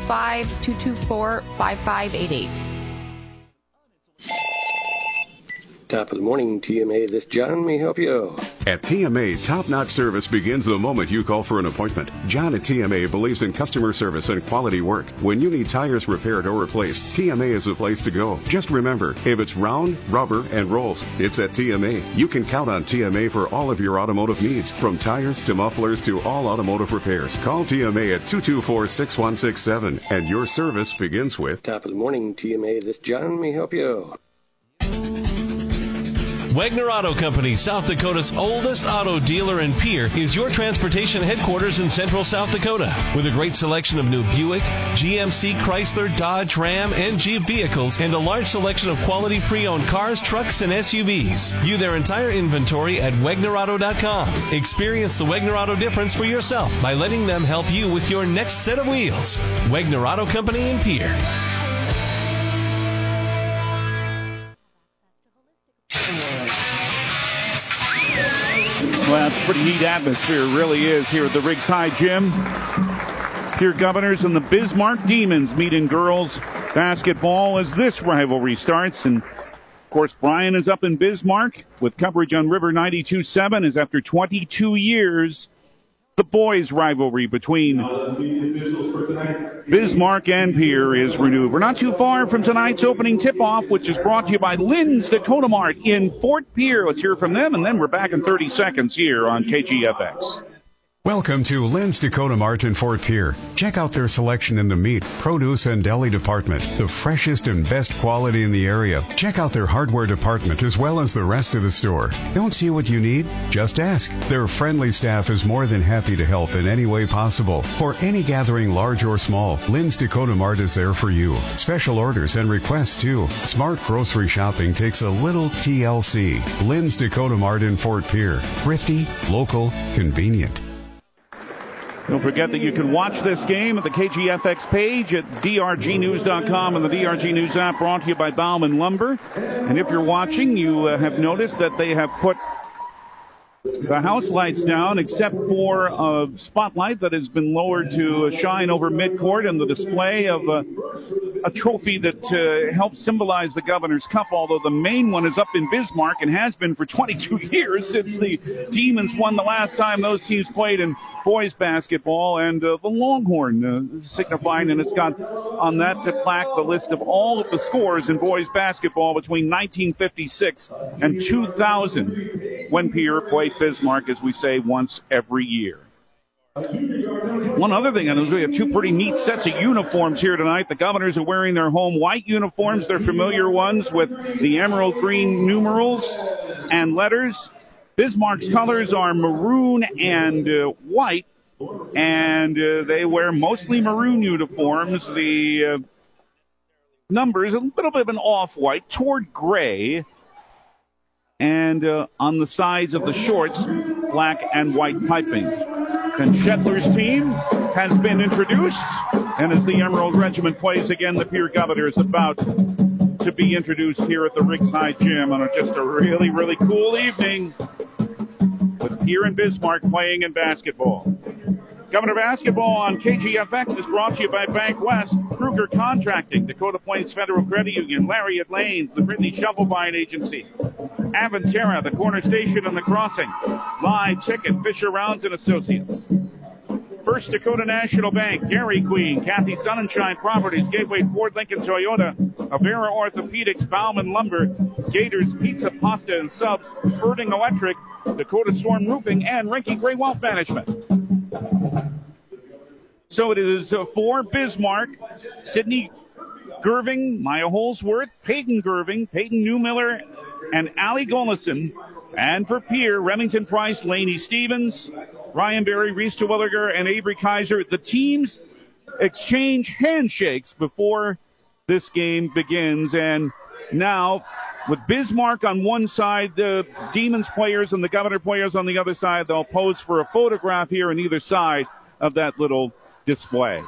605-224-5588. Top of the morning, TMA. This John may help you. At TMA, top-notch service begins the moment you call for an appointment. John at TMA believes in customer service and quality work. When you need tires repaired or replaced, TMA is the place to go. Just remember, if it's round, rubber, and rolls, it's at TMA. You can count on TMA for all of your automotive needs, from tires to mufflers to all automotive repairs. Call TMA at 224-6167, and your service begins with... Top of the morning, TMA. This John may help you. Wagner Auto Company, South Dakota's oldest auto dealer and Pierre, is your transportation headquarters in central South Dakota. With a great selection of new Buick, GMC, Chrysler, Dodge, Ram, and Jeep vehicles, and a large selection of quality pre-owned cars, trucks, and SUVs. View their entire inventory at WagnerAuto.com. Experience the Wagner Auto difference for yourself by letting them help you with your next set of wheels. Wagner Auto Company in Pierre. Well, it's a pretty neat atmosphere, it really is, here at the Riggs High Gym. Pierre Governors and the Bismarck Demons meet in girls basketball as this rivalry starts. And, of course, Brian is up in Bismarck with coverage on River 92.7 as after 22 years, the boys' rivalry between Bismarck and Pierre is renewed. We're not too far from tonight's opening tip-off, which is brought to you by Lynn's Dakota Mart in Fort Pierre. Let's hear from them, and then we're back in 30 seconds here on KGFX. Welcome to Lynn's Dakota Mart in Fort Pierre. Check out their selection in the meat, produce, and deli department. The freshest and best quality in the area. Check out their hardware department as well as the rest of the store. Don't see what you need? Just ask. Their friendly staff is more than happy to help in any way possible. For any gathering, large or small, Lynn's Dakota Mart is there for you. Special orders and requests too. Smart grocery shopping takes a little TLC. Lynn's Dakota Mart in Fort Pierre. Thrifty, local, convenient. Don't forget that you can watch this game at the KGFX page at drgnews.com and the DRG News app, brought to you by Bauman Lumber. And if you're watching, you have noticed that they have put the house lights down, except for a spotlight that has been lowered to shine over midcourt and the display of a trophy that helps symbolize the Governor's Cup, although the main one is up in Bismarck and has been for 22 years since the Demons won the last time those teams played in boys basketball, and the Longhorn signifying, and it's got on that plaque the list of all of the scores in boys basketball between 1956 and 2000 when Pierre played Bismarck, as we say, once every year. One other thing I know is we have two pretty neat sets of uniforms here tonight. The Governors are wearing their home white uniforms, their familiar ones with the emerald green numerals and letters. Bismarck's colors are maroon and white, and they wear mostly maroon uniforms. The numbers, a little bit of an off-white toward gray, and on the sides of the shorts, black and white piping. And Shetler's team has been introduced, and as the Emerald Regiment plays again, the Pierre Governors about to be introduced here at the Riggs High Gym on just a really, really cool evening with Pierre and Bismarck playing in basketball. Governor Basketball on KGFX is brought to you by Bank West, Kruger Contracting, Dakota Plains Federal Credit Union, Lariat Lanes, the Brittany Shovelbine Agency, Aventera, the Corner Station and the Crossing, Live Ticket, Fisher Rounds and Associates, First Dakota National Bank, Dairy Queen, Kathy Sonnenschein Properties, Gateway Ford Lincoln Toyota, Avera Orthopedics, Bauman Lumber, Gators Pizza, Pasta and Subs, Erding Electric, Dakota Storm Roofing, and Rinky Gray Wealth Management. So it is for Bismarck, Sydney Gerving, Maya Holsworth, Peyton Gerving, Peyton Newmiller, and Allie Golison. And for Pierre, Remington Price, Laney Stevens, Ryan Berry, Reese Terwilliger, and Avery Kaiser. The teams exchange handshakes before this game begins. And now, with Bismarck on one side, the Demons players and the Governor players on the other side, they'll pose for a photograph here on either side of that little display.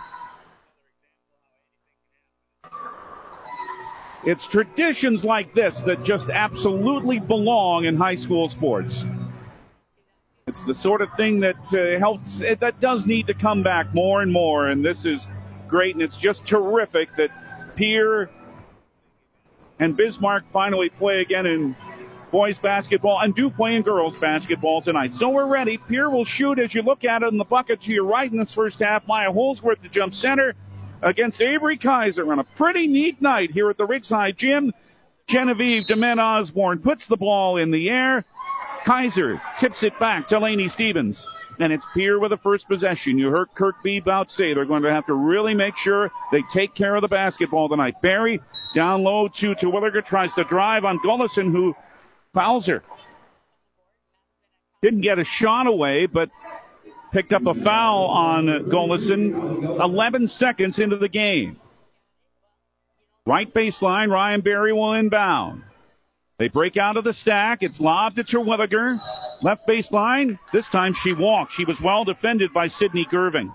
It's traditions like this that just absolutely belong in high school sports. It's the sort of thing that helps, that does need to come back more and more, and this is great, and it's just terrific that Pierre and Bismarck finally play again in boys basketball and do play in girls basketball tonight. So we're ready. Pierre will shoot as you look at it in the bucket to your right in this first half. Maya Holsworth to jump center against Avery Kaiser on a pretty neat night here at the Riggs High Gym. Genevieve DeMen Osborne puts the ball in the air. Kaiser tips it back to Laney Stevens. And it's Pierre with the first possession. You heard Kirk Beebout say they're going to have to really make sure they take care of the basketball tonight. Barry down low to Terwilliger, tries to drive on Gullison, who fouls her. Didn't get a shot away, but picked up a foul on Golison 11 seconds into the game. Right baseline, Ryan Berry will inbound. They break out of the stack. It's lobbed to Terwilliger. Left baseline. This time she walked. She was well defended by Sydney Gerving.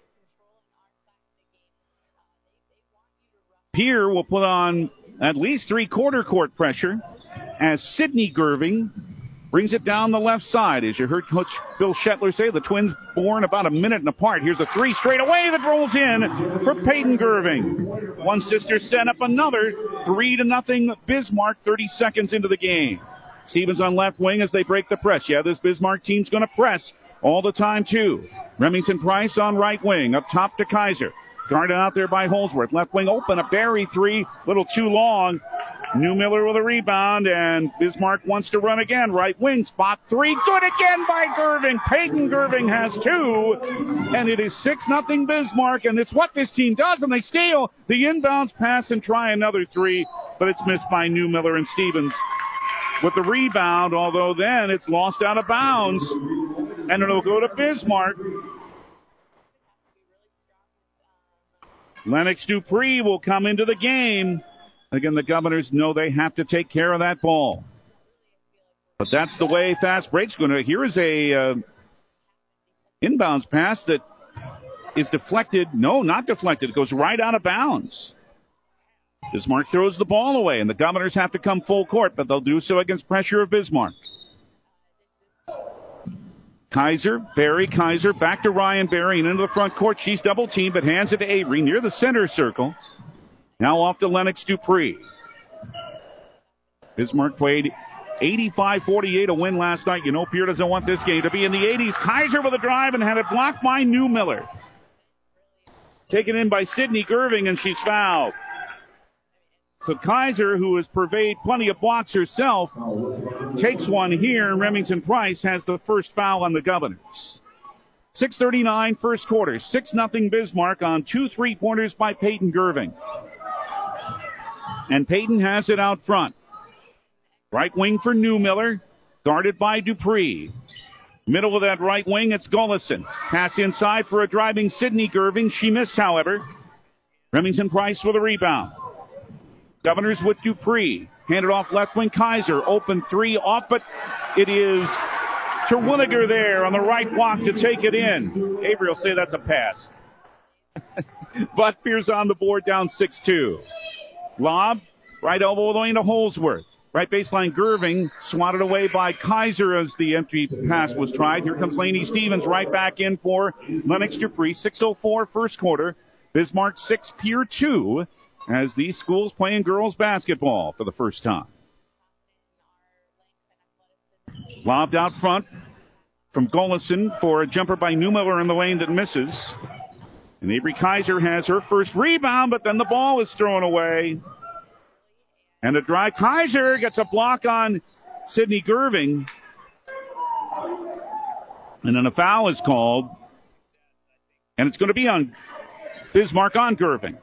Pierre will put on at least three-quarter court pressure as Sydney Gerving brings it down the left side. As you heard Coach Bill Shetler say, the Twins born about a minute apart. Here's a three straight away that rolls in for Peyton Gerving. One sister set up another 3-0 Bismarck 30 seconds into the game. Stevens on left wing as they break the press. Yeah, this Bismarck team's going to press all the time, too. Remington Price on right wing. Up top to Kaiser. Guarded out there by Holsworth. Left wing open. A Barry three. Little too long. Newmiller with a rebound, and Bismarck wants to run again. Right wing, spot three. Good again by Gerving. Peyton Gerving has two, and it is 6-0 Bismarck, and it's what this team does, and they steal the inbounds pass and try another three, but it's missed by Newmiller and Stevens with the rebound, although then it's lost out of bounds, and it'll go to Bismarck. Lennox Dupree will come into the game. Again, the Governors know they have to take care of that ball. But that's the way fast break's going to. Here is a inbounds pass that is deflected. No, not deflected. It goes right out of bounds. Bismarck throws the ball away, and the Governors have to come full court, but they'll do so against pressure of Bismarck. Kaiser, back to Ryan Berry and into the front court. She's double teamed, but hands it to Avery near the center circle. Now off to Lennox Dupree. Bismarck played 85-48, a win last night. You know Pierre doesn't want this game to be in the 80s. Kaiser with a drive and had it blocked by Newmiller. Taken in by Sydney Gerving, and she's fouled. So Kaiser, who has purveyed plenty of blocks herself, takes one here. Remington Price has the first foul on the Governors. 6:39 first quarter. 6-0 Bismarck on 2 3-pointers by Peyton Gerving. And Peyton has it out front. Right wing for Newmiller, guarded by Dupree. Middle of that right wing, it's Gullison. Pass inside for a driving Sydney Gerving. She missed, however. Remington Price with a rebound. Governors with Dupree. Handed off left wing, Kaiser. Open three off, but it is Terwilliger there on the right block to take it in. Avery will say that's a pass. But Pierce on the board, down 6-2. Lob, right elbow going to Holsworth. Right baseline, Gerving, swatted away by Kaiser as the empty pass was tried. Here comes Lainey Stevens right back in for Lennox Dupree. 6:04 first quarter. Bismarck 6, Pierre 2, as these schools playing girls basketball for the first time. Lobbed out front from Gullison for a jumper by Newmiller in the lane that misses. And Avery Kaiser has her first rebound, but then the ball is thrown away. And a drive. Kaiser gets a block on Sydney Gerving. And then a foul is called. And it's going to be on Bismarck on Gerving.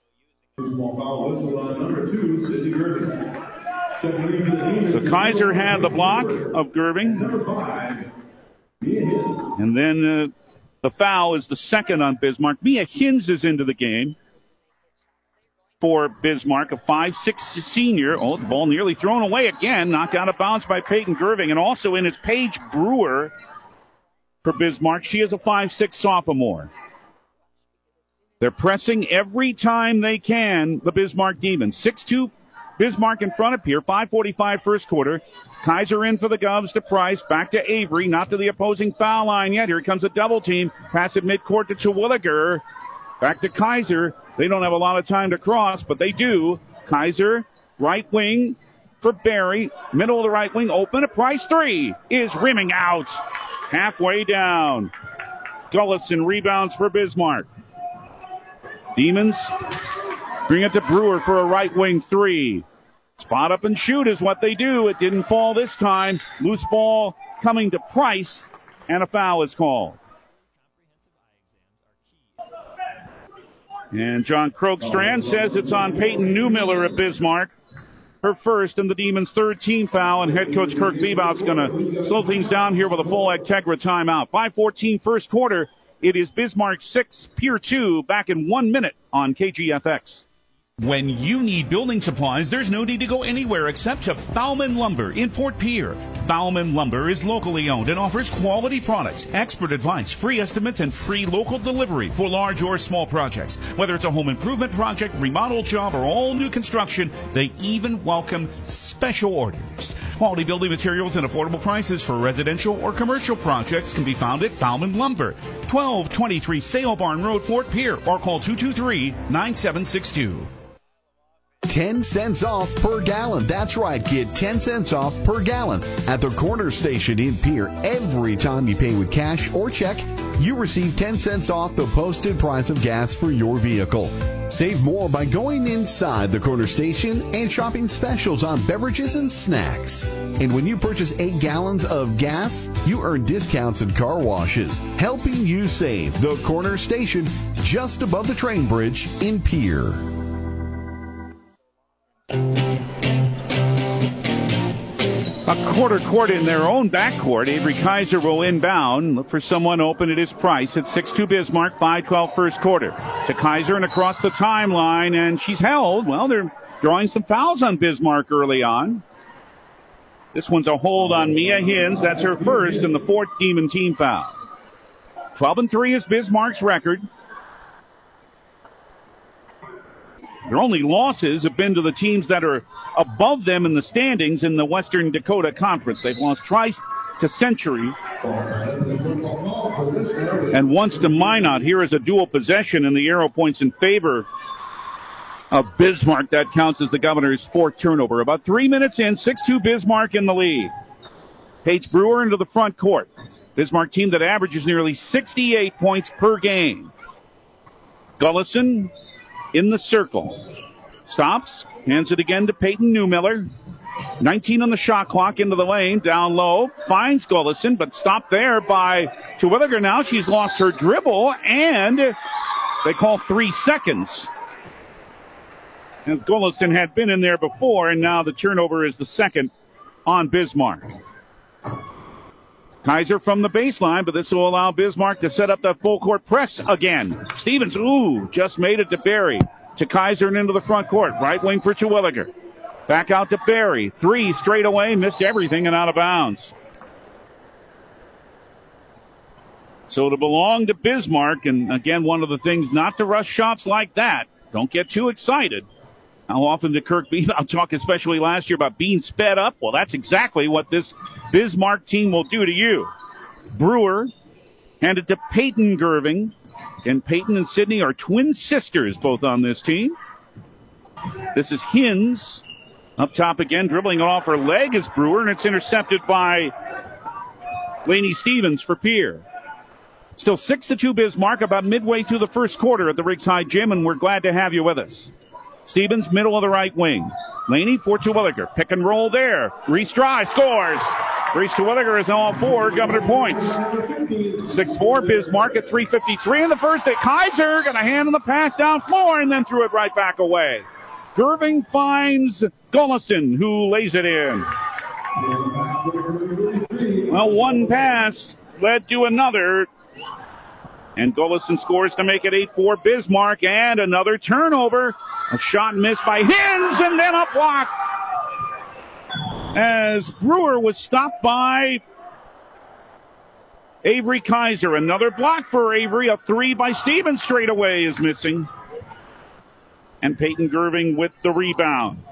So Kaiser had the block of Gerving. And then the foul is the second on Bismarck. Mia Hins is into the game for Bismarck, a 5'6" senior. Oh, the ball nearly thrown away again. Knocked out of bounds by Peyton Gerving. And also in is Paige Brewer for Bismarck. She is a 5'6" sophomore. They're pressing every time they can, the Bismarck Demons. 6-2 Bismarck in front of Pierre. 5:45 first quarter. Kaiser in for the Govs to Price. Back to Avery. Not to the opposing foul line yet. Here comes a double team. Pass it midcourt to Terwilliger. Back to Kaiser. They don't have a lot of time to cross, but they do. Kaiser, right wing for Barry. Middle of the right wing, open. A Price three is rimming out. Halfway down. Gullison rebounds for Bismarck. Demons bring it to Brewer for a right wing three. Spot up and shoot is what they do. It didn't fall this time. Loose ball coming to Price, and a foul is called. And John Krogstrand says it's on Peyton Newmiller at Bismarck. her first and the Demons' third team foul, and head coach Kirk Bebout's going to slow things down here with a full Actegra timeout. 5:14 first quarter. It is Bismarck 6, Pier 2, back in 1 minute on KGFX. When you need building supplies, there's no need to go anywhere except to Bauman Lumber in Fort Pierre. Bauman Lumber is locally owned and offers quality products, expert advice, free estimates, and free local delivery for large or small projects. Whether it's a home improvement project, remodel job, or all new construction, they even welcome special orders. Quality building materials and affordable prices for residential or commercial projects can be found at Bauman Lumber, 1223 Sale Barn Road, Fort Pierre, or call 223-9762. 10 cents off per gallon. That's right. Get 10 cents off per gallon at the corner station in Pierre. Every time you pay with cash or check, you receive 10 cents off the posted price of gas for your vehicle. Save more by going inside the corner station and shopping specials on beverages and snacks. And when you purchase 8 gallons of gas, you earn discounts and car washes, helping you save. The corner station, just above the train bridge in Pierre. A quarter court in their own backcourt. Avery Kaiser will inbound. Look for someone open. It is Price at 6-2 Bismarck. 5:12 first quarter. To Kaiser and across the timeline, and she's held. Well, they're drawing some fouls on Bismarck early on. This one's a hold on Mia Hins. That's her first and the fourth Demon team foul. 12-3 is Bismarck's record. Their only losses have been to the teams that are above them in the standings in the Western Dakota Conference. They've lost twice to Century and once to Minot. Here is a dual possession, and the arrow points in favor of Bismarck. That counts as the Governor's fourth turnover. About 3 minutes in, 6-2 Bismarck in the lead. Paige Brewer into the front court. Bismarck team that averages nearly 68 points per game. Gullison in the circle. Stops. Hands it again to Peyton Newmiller. 19 on the shot clock, into the lane. Down low. Finds Gullison, but stopped there by Terwilliger. Now she's lost her dribble, and they call 3 seconds. As Gullison had been in there before, and now the turnover is the second on Bismarck. Kaiser from the baseline, but this will allow Bismarck to set up that full court press again. Stevens, just made it to Barry. To Kaiser and into the front court. Right wing for Terwilliger. Back out to Barry. 3 straight away, missed everything and out of bounds. So to belong to Bismarck, and again, one of the things not to rush shots like that. Don't get too excited. How often did Kirk Bebout talk, especially last year, about being sped up? Well, that's exactly what this Bismarck team will do to you. Brewer handed to Peyton Gerving. And Peyton and Sydney are twin sisters, both on this team. This is Hins. Up top again, dribbling it off her leg is Brewer, and it's intercepted by Lainey Stevens for Pierre. Still 6-2 Bismarck, about midway through the first quarter at the Riggs High Gym, and we're glad to have you with us. Stevens, middle of the right wing. Laney for Terwilliger. Pick and roll there. Reese Dry scores. Reese Terwilliger is all 4 Governor points. 6-4 Bismarck at 3:53 in the first. Kaiser got a hand on the pass down floor and then threw it right back away. Gerving finds Gullison, who lays it in. Well, one pass led to another. And Gullison scores to make it 8-4 Bismarck, and another turnover. A shot missed by Hins, and then a block as Brewer was stopped by Avery Kaiser. Another block for Avery. A 3 by Stevens straight away is missing. And Peyton Gerving with the rebound.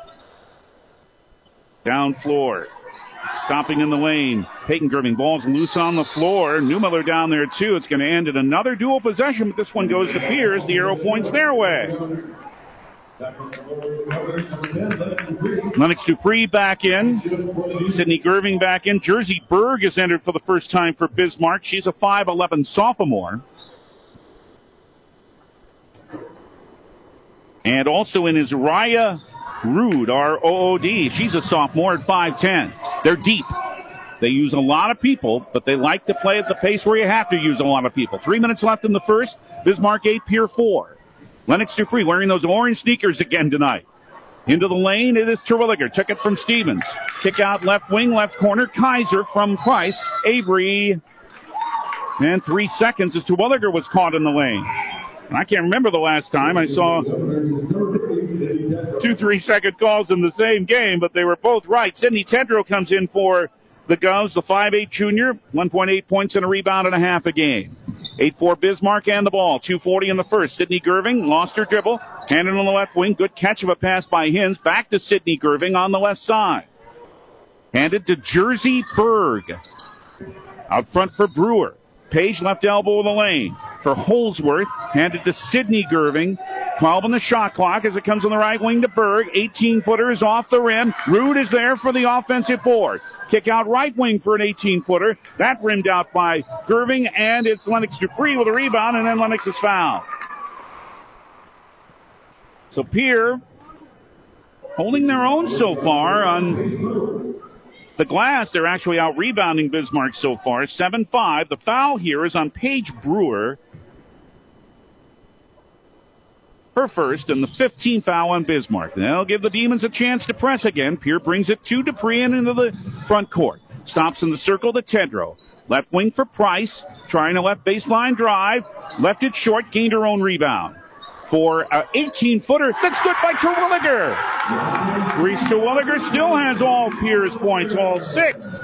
Down floor. Stopping in the lane. Peyton Gerving, ball's loose on the floor. Newmiller down there too. It's going to end in another dual possession, but this one goes to Pierce. The arrow points their way. Lennox Dupree back in. Sydney Gerving back in. Jersey Berg has entered for the first time for Bismarck. She's a 5'11 sophomore. And also in is Raya Rood, R-O-O-D. She's a sophomore at 5'10. They're deep. They use a lot of people, but they like to play at the pace where you have to use a lot of people. 3 minutes left in the first. Bismarck 8, Pier 4. Lennox Dupree wearing those orange sneakers again tonight. Into the lane, it is Terwilliger. Took it from Stevens. Kick out left wing, left corner. Kaiser from Price. Avery. And 3 seconds as Terwilliger was caught in the lane. And I can't remember the last time I saw 2 3-second calls in the same game, but they were both right. Sidney Tedrow comes in for the Govs, the 5'8 junior. 1.8 points and a rebound and a half a game. 8-4 Bismarck and the ball. 2:40 in the first. Sydney Gerving lost her dribble. Handed on the left wing. Good catch of a pass by Hins. Back to Sydney Gerving on the left side. Handed to Jersey Berg. Out front for Brewer. Page left elbow of the lane. For Holsworth. Handed to Sydney Gerving. 12 on the shot clock as it comes on the right wing to Berg. 18-footer is off the rim. Rude is there for the offensive board. Kick out right wing for an 18-footer. That rimmed out by Gerving, and it's Lennox Dupree with a rebound, and then Lennox is fouled. So Pierre holding their own so far on the glass. They're actually out rebounding Bismarck so far. 7-5. The foul here is on Paige Brewer. Her first, and the 15th foul on Bismarck. They'll give the Demons a chance to press again. Pierre brings it to Dupree and into the front court. Stops in the circle to Tedrow. Left wing for Price. Trying a left baseline drive. Left it short. Gained her own rebound. For an 18-footer. That's good by Terwilliger. Reese Terwilliger still has all Pierre's points, all 6.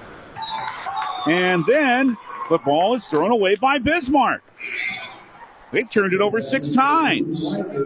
And then the ball is thrown away by Bismarck. They turned it over 6 times.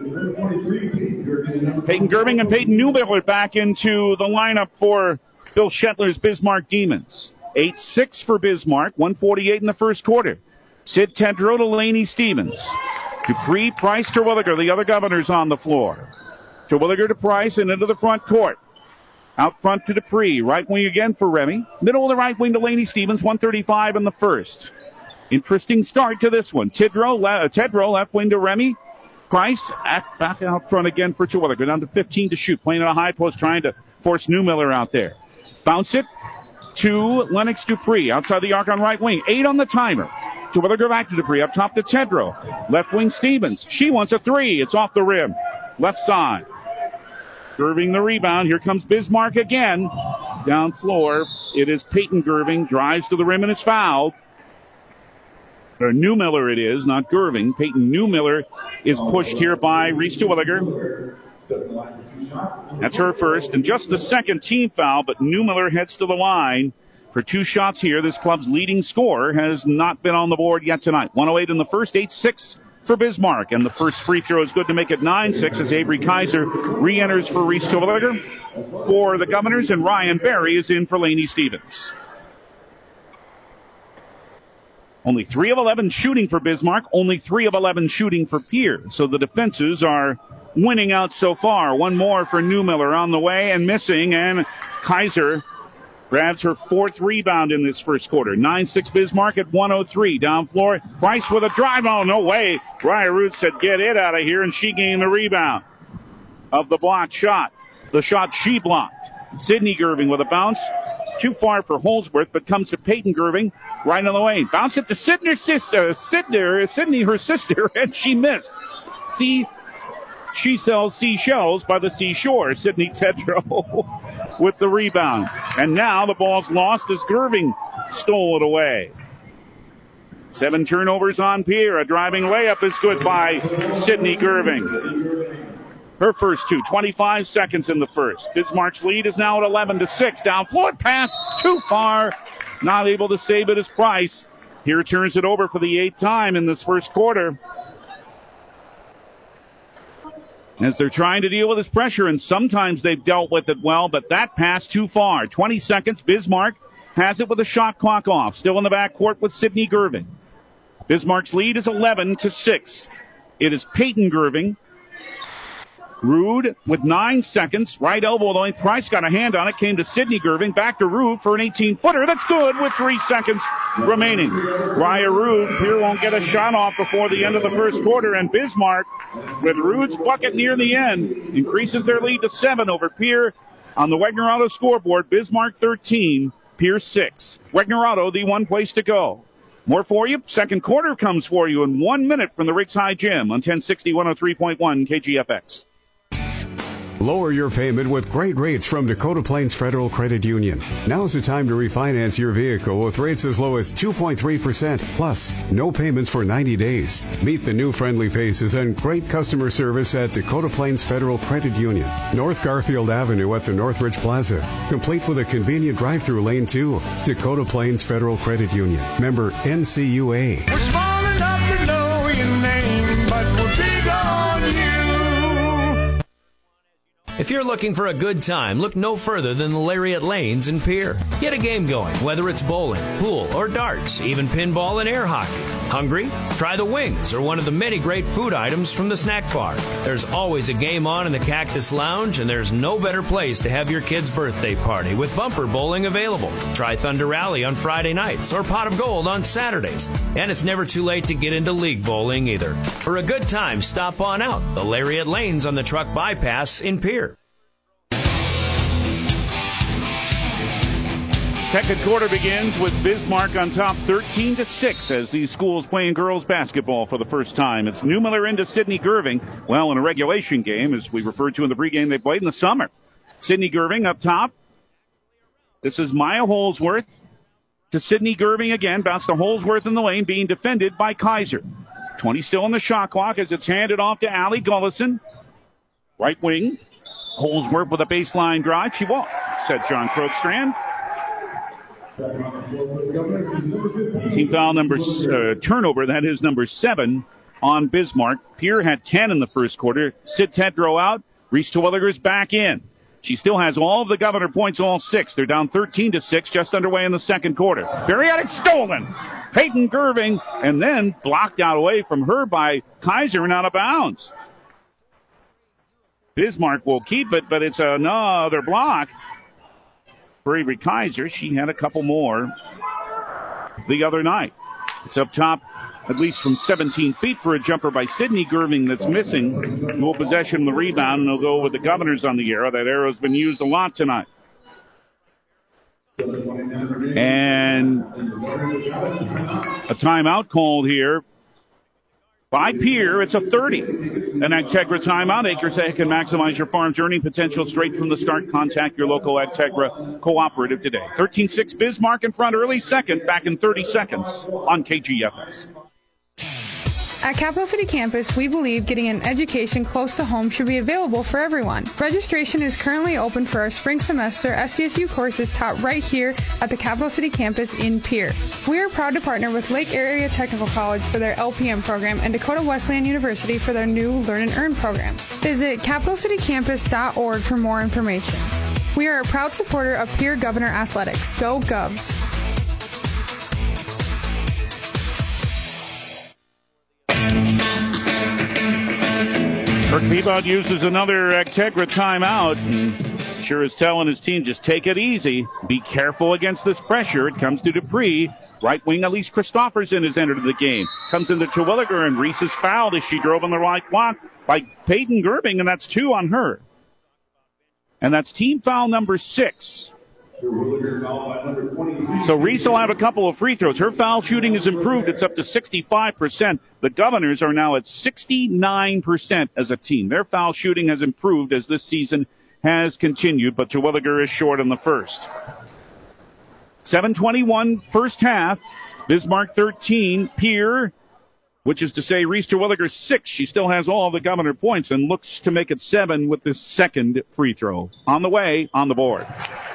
Peyton Gerving and Peyton Newmiller back into the lineup for Bill Shetler's Bismarck Demons. 8-6 for Bismarck, 1:48 in the first quarter. Sid Tedrow to Laney Stevens. Dupree, Price, Terwilliger, the other Governors on the floor. Terwilliger to Price and into the front court. Out front to Dupree. Right wing again for Remy. Middle of the right wing to Laney Stevens, 1:35 in the first. Interesting start to this one. Tedrow left wing to Remy. Price back out front again for Terwilliger. Down to 15 to shoot. Playing on a high post, trying to force Newmiller out there. Bounce it to Lennox Dupree. Outside the arc on right wing. 8 on the timer. Terwilliger back to Dupree. Up top to Tedrow. Left wing Stevens. She wants a 3. It's off the rim. Left side. Gerving the rebound. Here comes Bismarck again. Down floor. It is Peyton Gerving. Drives to the rim and is fouled. Or Newmiller it is, not Gerving. Peyton Newmiller is pushed here by Reese Terwilliger. That's her first, and just the second team foul, but Newmiller heads to the line for 2 shots here. This club's leading scorer has not been on the board yet tonight. 1:08 in the first, 8-6 for Bismarck, and the first free throw is good to make it 9-6 as Avery Kaiser re-enters for Reese Terwilliger for the Governors, and Ryan Berry is in for Laney Stevens. Only 3 of 11 shooting for Bismarck, only 3 of 11 shooting for Pierre. So the defenses are winning out so far. One more for Newmiller on the way and missing, and Kaiser grabs her 4th rebound in this first quarter. 9-6 Bismarck at 1:03. Down floor, Price with a drive. Oh, no way. Raya Ruth said, get it out of here, and she gained the rebound of the blocked shot. The shot she blocked. Sydney Gerving with a bounce. Too far for Holsworth, but comes to Peyton Gerving right on the lane. Bounce it to Sydney, her sister, and she missed. She sells seashells by the seashore. Sydney Tedrow with the rebound. And now the ball's lost as Gerving stole it away. 7 turnovers on Pierre. A driving layup is good by Sydney Gerving. Her first 2, 25 seconds in the first. Bismarck's lead is now at 11-6. Down floor pass, too far. Not able to save it as Price. Here turns it over for the 8th time in this first quarter. As they're trying to deal with this pressure, and sometimes they've dealt with it well, but that pass too far. 20 seconds, Bismarck has it with a shot clock off. Still in the backcourt with Sydney Gerving. Bismarck's lead is 11-6. It is Peyton Gerving. Rude with 9 seconds. Right elbow, though. Price got a hand on it. Came to Sydney Gerving. Back to Rude for an 18-footer. That's good with 3 seconds remaining. Raya Rude here won't get a shot off before the end of the first quarter. And Bismarck, with Rude's bucket near the end, increases their lead to 7 over Pierre. On the Wegner Auto scoreboard, Bismarck 13, Pierre 6. Wegner Auto, the one place to go. More for you. Second quarter comes for you in 1 minute from the Riggs High Gym on 1060 103.1 KGFX. Lower your payment with great rates from Dakota Plains Federal Credit Union. Now's the time to refinance your vehicle with rates as low as 2.3%, plus no payments for 90 days. Meet the new friendly faces and great customer service at Dakota Plains Federal Credit Union, North Garfield Avenue at the Northridge Plaza, complete with a convenient drive-through lane too. Dakota Plains Federal Credit Union, member NCUA. We're small enough to know your name, but we're big on you. If you're looking for a good time, look no further than the Lariat Lanes in Pierre. Get a game going, whether it's bowling, pool, or darts, even pinball and air hockey. Hungry? Try the wings or one of the many great food items from the snack bar. There's always a game on in the Cactus Lounge, and there's no better place to have your kid's birthday party with bumper bowling available. Try Thunder Rally on Friday nights or Pot of Gold on Saturdays. And it's never too late to get into league bowling either. For a good time, stop on out. The Lariat Lanes on the Truck Bypass in Pierre. Second quarter begins with Bismarck on top 13-6 as these schools playing girls basketball for the first time. It's Newmiller into Sidney Gerving. Well, in a regulation game, as we referred to in the pregame, they played in the summer. Sidney Gerving up top. This is Maya Holsworth to Sidney Gerving again. Bounce to Holsworth in the lane, being defended by Kaiser. 20 still on the shot clock as it's handed off to Allie Gullison. Right wing. Holsworth with a baseline drive. She won't, said John Krogstrand. Team foul turnover, that is number 7 on Bismarck. Pierre had 10 in the first quarter. Sid Tedrow out. Reese Terwilliger's back in. She still has all of the Governor points, all 6. They're down 13-6, just underway in the second quarter. Barriatic stolen. Peyton Gerving, and then blocked out away from her by Kaiser and out of bounds. Bismarck will keep it, but it's another block for Avery Kaiser. She had a couple more the other night. It's up top, at least from 17 feet for a jumper by Sidney Gerving that's missing. Dual possession of the rebound, and they'll go with the Governors on the arrow. That arrow's been used a lot tonight. And a timeout called here by Pierre. It's a 30. An Agtegra timeout. Acres Ag can maximize your farm's earning potential straight from the start. Contact your local Agtegra cooperative today. 13-6 Bismarck in front early, second, back in 30 seconds on KGFS. At Capital City Campus, we believe getting an education close to home should be available for everyone. Registration is currently open for our spring semester SDSU courses taught right here at the Capital City Campus in Pierre. We are proud to partner with Lake Area Technical College for their LPM program and Dakota Wesleyan University for their new Learn and Earn program. Visit capitalcitycampus.org for more information. We are a proud supporter of Pierre Governor Athletics. Go Govs! Kirk Beebout uses another Agtegra timeout, and sure is telling his team, just take it easy. Be careful against this pressure. It comes to Dupree. Right wing Elise Christofferson has entered the game. Comes into Terwilliger, and Reese is fouled as she drove on the right block by Peyton Gerving, and that's 2 on her. And that's team foul number 6. So Reese will have a couple of free throws. Her foul shooting has improved. It's up to 65%. The Governors are now at 69% as a team. Their foul shooting has improved as this season has continued, but Terwilliger is short in the first. 7:21 first half. Bismarck 13, Pierre, which is to say Reese Terwilliger 6. She still has all the Governor points and looks to make it 7 with this second free throw. On the way, on the board.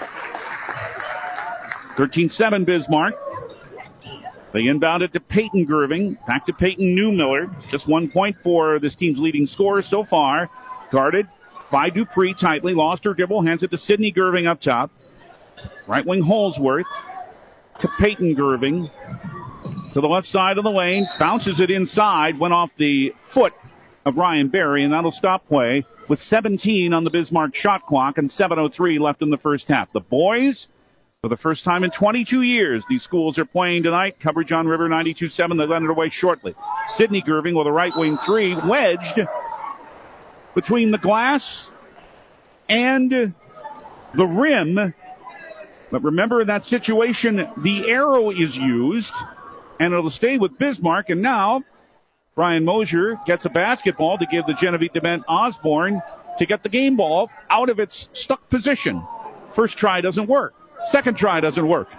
13-7 Bismarck. They inbound it to Peyton Gerving. Back to Peyton Newmiller. Just 1 point for this team's leading scorer so far. Guarded by Dupree tightly. Lost her dribble. Hands it to Sidney Gerving up top. Right wing Holsworth to Peyton Gerving. To the left side of the lane. Bounces it inside. Went off the foot of Ryan Berry, and that'll stop play with 17 on the Bismarck shot clock and 7:03 left in the first half. The boys, for the first time in 22 years, these schools are playing tonight. Coverage on River 92.7. They'll end it away shortly. Sidney Gerving with a right wing 3, wedged between the glass and the rim. But remember, in that situation, the arrow is used, and it'll stay with Bismarck. And now Brian Mosier gets a basketball to give the Genevieve DeBent Osborne to get the game ball out of its stuck position. First try doesn't work. Second try doesn't work.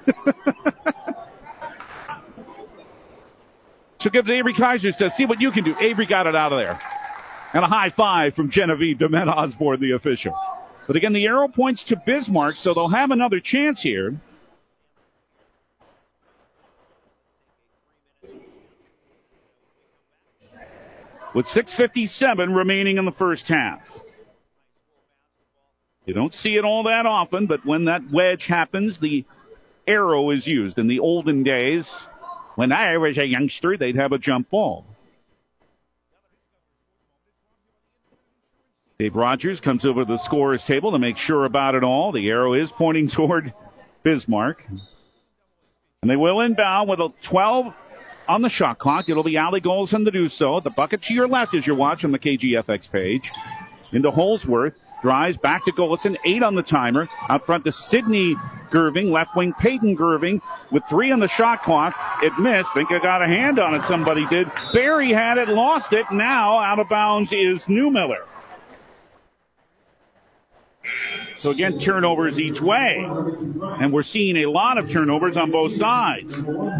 So give it to Avery Kaiser, says, see what you can do. Avery got it out of there. And a high five from Genevieve DeMet Osborne, the official. But again, the arrow points to Bismarck, so they'll have another chance here. With 6:57 remaining in the first half. You don't see it all that often, but when that wedge happens, the arrow is used. In the olden days, when I was a youngster, they'd have a jump ball. Dave Rogers comes over to the scorer's table to make sure about it all. The arrow is pointing toward Bismarck. And they will inbound with a 12 on the shot clock. It'll be Allie Golson to do so. The bucket to your left as you're watching the KGFX page. Into Holsworth. Drives back to Golson. 8 on the timer. Out front to Sydney Gerving. Left wing Peyton Gerving with 3 on the shot clock. It missed. Think I got a hand on it. Somebody did. Barry had it. Lost it. Now out of bounds is Newmiller. So again, turnovers each way. And we're seeing a lot of turnovers on both sides.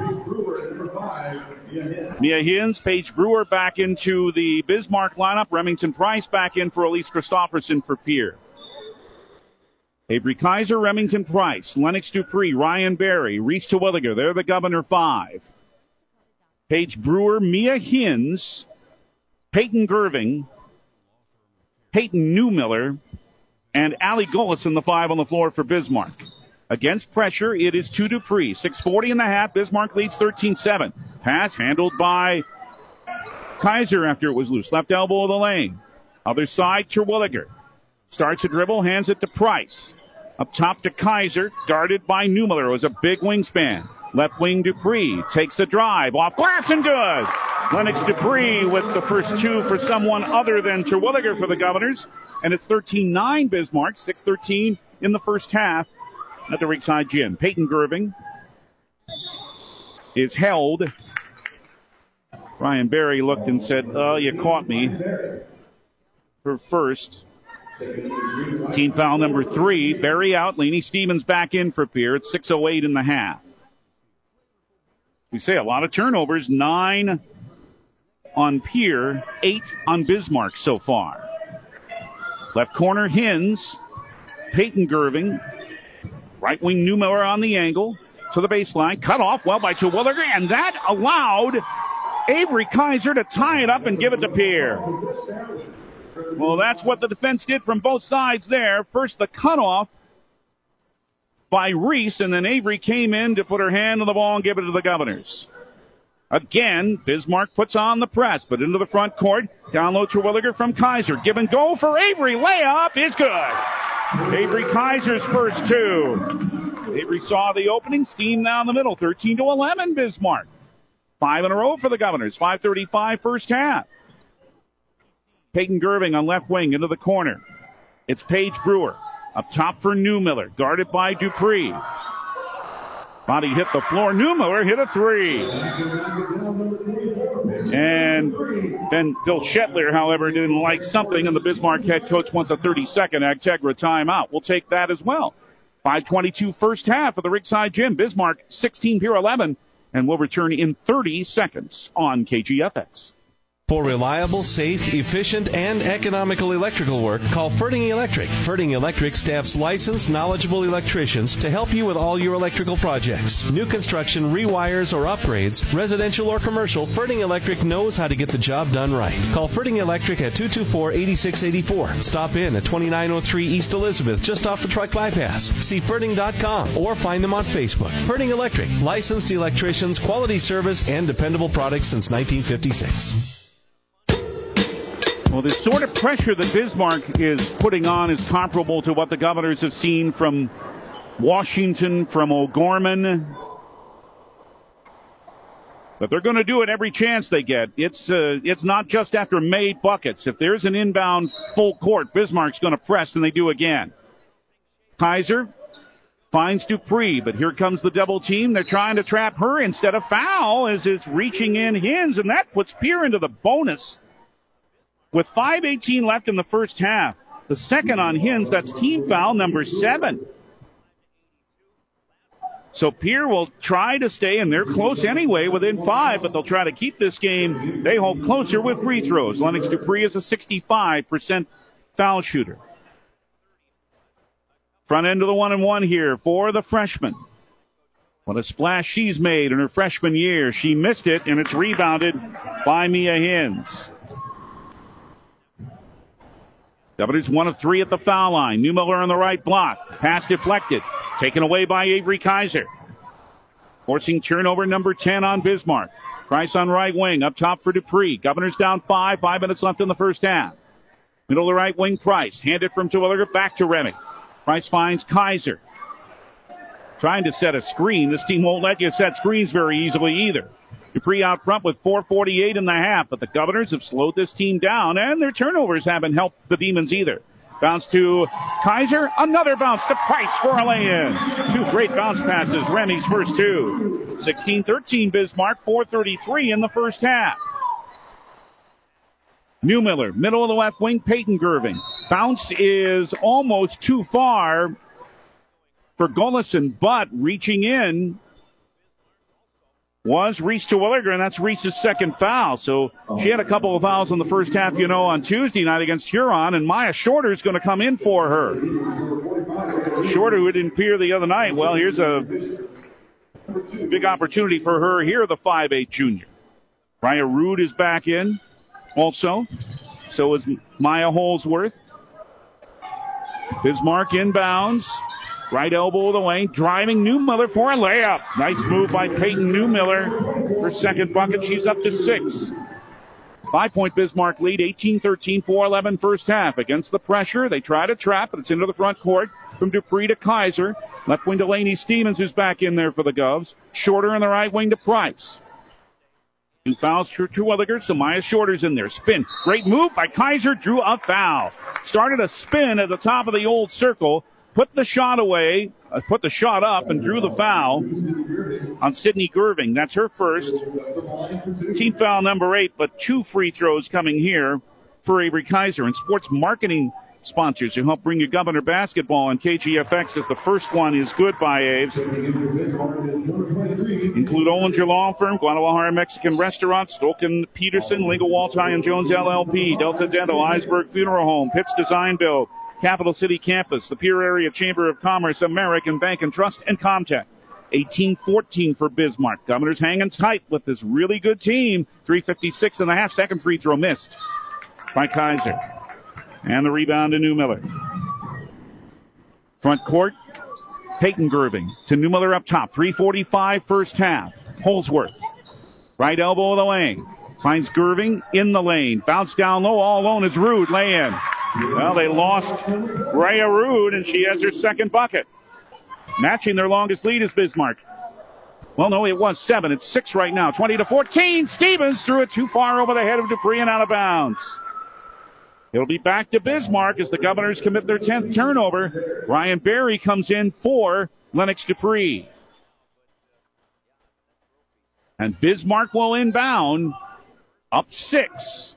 Mia Hins, Paige Brewer back into the Bismarck lineup. Remington Price back in for Elise Christofferson for Pierre. Avery Kaiser, Remington Price, Lennox Dupree, Ryan Berry, Reese Terwilliger. They're the Governor 5. Paige Brewer, Mia Hins, Peyton Gerving, Peyton Newmiller, and Allie Golson, the 5 on the floor for Bismarck. Against pressure, it is to Dupree. 6:40 in the half. Bismarck leads 13-7. Pass handled by Kaiser after it was loose. Left elbow of the lane. Other side, Terwilliger. Starts a dribble, hands it to Price. Up top to Kaiser, guarded by Newmiller. It was a big wingspan. Left wing Dupree takes a drive. Off glass and good. Lennox Dupree with the first 2 for someone other than Terwilliger for the Governors. And it's 13-9 Bismarck. 6:13 in the first half at the Ringside Gym. Peyton Gerving is held. Ryan Berry looked and said, oh, you caught me. Her first. Team foul number 3. Berry out. Lainey Stevens back in for Pierre. It's 6:08 in the half. We say a lot of turnovers. 9 on Pierre, 8 on Bismarck so far. Left corner, Hins. Peyton Gerving. Right wing Newmiller on the angle. To the baseline. Cut off well by Terwilliger. And that allowed Avery Kaiser to tie it up and give it to Pierre. Well, that's what the defense did from both sides there. First the cutoff by Reese, and then Avery came in to put her hand on the ball and give it to the Governors. Again, Bismarck puts on the press, but into the front court. Down low Terwilliger from Kaiser. Give and go for Avery. Layup is good. Avery Kaiser's first 2. Avery saw the opening, steam down the middle. 13-11 Bismarck. 5 in a row for the Governors. 5:35 first half. Peyton Gerving on left wing into the corner. It's Paige Brewer. Up top for Newmiller. Guarded by Dupree. Body hit the floor. Newmiller hit a 3. And then Bill Shetler, however, didn't like something, and the Bismarck head coach wants a 30-second Actegra timeout. We'll take that as well. 5:22 first half of the Ringside Gym. Bismarck 16, Pierre 11, and we'll return in 30 seconds on KGFX. For reliable, safe, efficient, and economical electrical work, call Ferding Electric. Ferding Electric staffs licensed, knowledgeable electricians to help you with all your electrical projects. New construction, rewires, or upgrades, residential or commercial, Ferding Electric knows how to get the job done right. Call Ferding Electric at 224-8684. Stop in at 2903 East Elizabeth, just off the truck bypass. See Ferding.com or find them on Facebook. Ferding Electric, licensed electricians, quality service, and dependable products since 1956. Well, the sort of pressure that Bismarck is putting on is comparable to what the Governors have seen from Washington, from O'Gorman. But they're going to do it every chance they get. It's not just after made buckets. If there's an inbound full court, Bismarck's going to press, and they do again. Kaiser finds Dupree, but here comes the double team. They're trying to trap her instead of foul as it's reaching in Hins, and that puts Pierre into the bonus. with 5:18 left in the first half. The second on Hins, that's team foul number 7. So Pierre will try to stay, and they're close anyway, within 5, but they'll try to keep this game, they hope, closer with free throws. Lennox Dupree is a 65% foul shooter. Front end of the 1-and-1 here for the freshman. What a splash she's made in her freshman year. She missed it, and it's rebounded by Mia Hins. Governors 1 of 3 at the foul line. Newmiller on the right block. Pass deflected. Taken away by Avery Kaiser. Forcing turnover number 10 on Bismarck. Price on right wing. Up top for Dupree. Governors down 5. 5 minutes left in the first half. Middle of the right wing, Price. Handed from Terwilliger back to Remy. Price finds Kaiser. Trying to set a screen. This team won't let you set screens very easily either. Dupree out front with 4:48 in the half, but the Governors have slowed this team down, and their turnovers haven't helped the Demons either. Bounce to Kaiser. Another bounce to Price for a lay-in. 2 great bounce passes. Remy's first 2. 16-13 Bismarck. 4:33 in the first half. Newmiller, middle of the left wing, Peyton Gerving. Bounce is almost too far for Gullison, but reaching in was Reese Terwilliger, and that's Reese's second foul. So she had a couple of fouls in the first half, on Tuesday night against Huron, and Maya Shorter is going to come in for her. Shorter, who didn't appear the other night, well, here's a big opportunity for her here, the 5'8 junior. Raya Rude is back in also. So is Maya Holsworth. Bismarck inbounds. Right elbow of the lane, driving Newmiller for a layup. Nice move by Peyton Newmiller. Her second bucket, she's up to 6. 5-point Bismarck lead, 18-13, 4:11 first half. Against the pressure, they try to trap, but it's into the front court from Dupree to Kaiser. Left wing to Lainey Stevens, who's back in there for the Govs. Shorter in the right wing to Price. 2 fouls to Terwilliger, so Maya Shorter's in there. Spin. Great move by Kaiser, drew a foul. Started a spin at the top of the old circle. Put the shot away, put the shot up, and drew the foul on Sydney Gerving. That's her first. Team foul number 8, but 2 free throws coming here for Avery Kaiser. And sports marketing sponsors who help bring you Governor basketball on KGFX as the first one is good by Aves. Include Ollinger Law Firm, Guadalajara Mexican Restaurant, Stolken Peterson, Lingle Waltz and Jones LLP, Delta Dental, Eisberg Funeral Home, Pitts Design Build, Capital City Campus, the Pierre Area Chamber of Commerce, American Bank and Trust, and Comtech. 18-14 for Bismarck. Governors hanging tight with this really good team. 3:56 in the half. Second free throw missed by Kaiser. And the rebound to Newmiller. Front court, Peyton Gerving to Newmiller up top. 3:45 first half. Holsworth. Right elbow of the lane. Finds Gerving in the lane. Bounce down low. All alone is Rude. Lay in. Well, they lost Raya Rude, and she has her second bucket. Matching their longest lead is Bismarck. Well, no, it was 7. It's 6 right now. 20-14. Stevens threw it too far over the head of Dupree and out of bounds. It'll be back to Bismarck as the Governors commit their 10th turnover. Ryan Berry comes in for Lennox Dupree. And Bismarck will inbound up 6.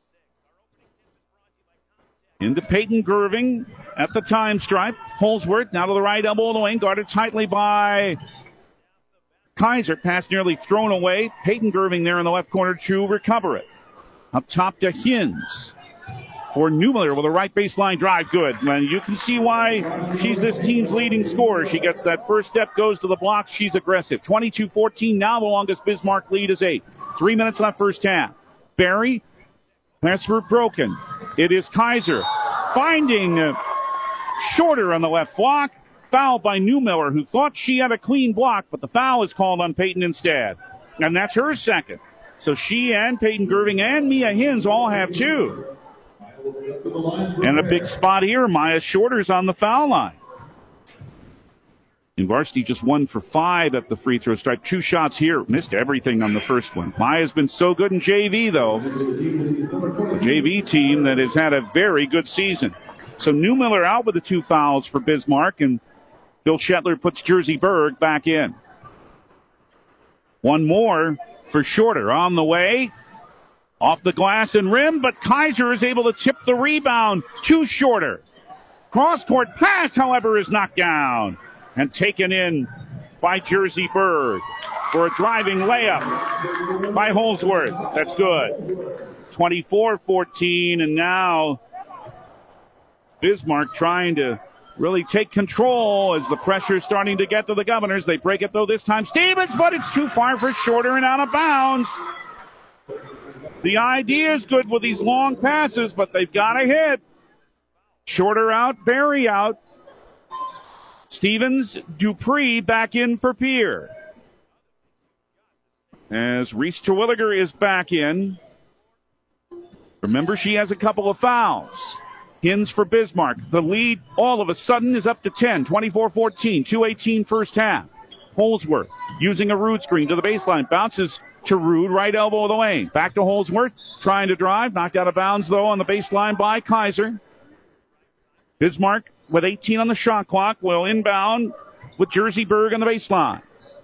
Into Peyton Gerving at the time stripe. Holsworth now to the right elbow of the lane, guarded tightly by Kaiser. Pass nearly thrown away. Peyton Gerving there in the left corner to recover it. Up top to Hins for Newmiller with a right baseline drive. Good. And you can see why she's this team's leading scorer. She gets that first step, goes to the block. She's aggressive. 22-14. Now the longest Bismarck lead is 8. 3 minutes left first half. Barry. Pass route broken. It is Kaiser finding Shorter on the left block. Foul by Newmiller, who thought she had a clean block, but the foul is called on Peyton instead. And that's her second. So she and Peyton Gerving and Mia Hins all have 2. And a big spot here. Maya Shorter's on the foul line. And Varsity just 1 for 5 at the free throw stripe. 2 shots here. Missed everything on the first one. Maya's been so good in JV, though. A JV team that has had a very good season. So Newmiller out with the 2 fouls for Bismarck, and Bill Shetler puts Jersey Berg back in. 1 more for Shorter on the way. Off the glass and rim, but Kaiser is able to chip the rebound. Too shorter. Cross-court pass, however, is knocked down and taken in by Jersey Berg for a driving layup by Holsworth. That's good. 24-14, and now Bismarck trying to really take control as the pressure is starting to get to the Governors. They break it, though, this time. Stevens, but it's too far for Shorter and out of bounds. The idea is good with these long passes, but they've got to hit. Shorter out, Berry out. Stevens, Dupree back in for Pierre. As Reese Terwilliger is back in. Remember, she has a couple of fouls. Hins for Bismarck. The lead all of a sudden is up to 10, 24-14, 2:18 first half. Holsworth using a Rude screen to the baseline. Bounces to Rude, right elbow of the lane. Back to Holsworth, trying to drive. Knocked out of bounds, though, on the baseline by Kaiser. Bismarck with 18 on the shot clock will inbound with Jersey Berg on the baseline.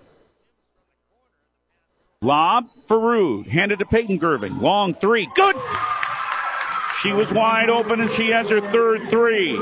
Lob for Rude. Handed to Peyton Gerving. Long three. Good! She was wide open, and she has her third three.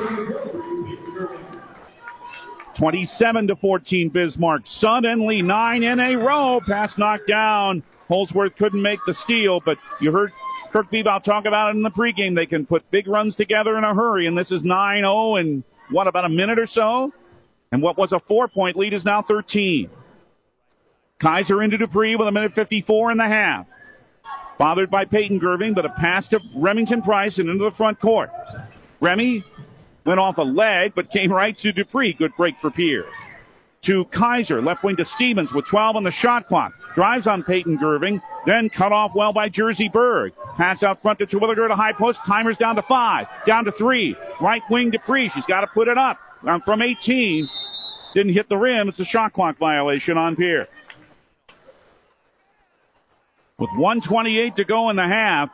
27-14 Bismarck. Suddenly 9 in a row. Pass knocked down. Holsworth couldn't make the steal, but you heard Kirk Bebout talk about it in the pregame. They can put big runs together in a hurry, and this is 9-0 in, about a minute or so? And what was a 4-point lead is now 13. Kaiser into Dupree with a minute 54 in the half. Bothered by Peyton Gerving, but a pass to Remington Price and into the front court. Remy went off a leg, but came right to Dupree. Good break for Pierre. To Kaiser, left wing to Stevens with 12 on the shot clock. Drives on Peyton Gerving, then cut off well by Jersey Berg. Pass out front to Terwilliger to high post. Timer's down to 5, down to 3. Right wing Dupree. She's got to put it up. From 18. Didn't hit the rim. It's a shot clock violation on Pierre. With 1:28 to go in the half.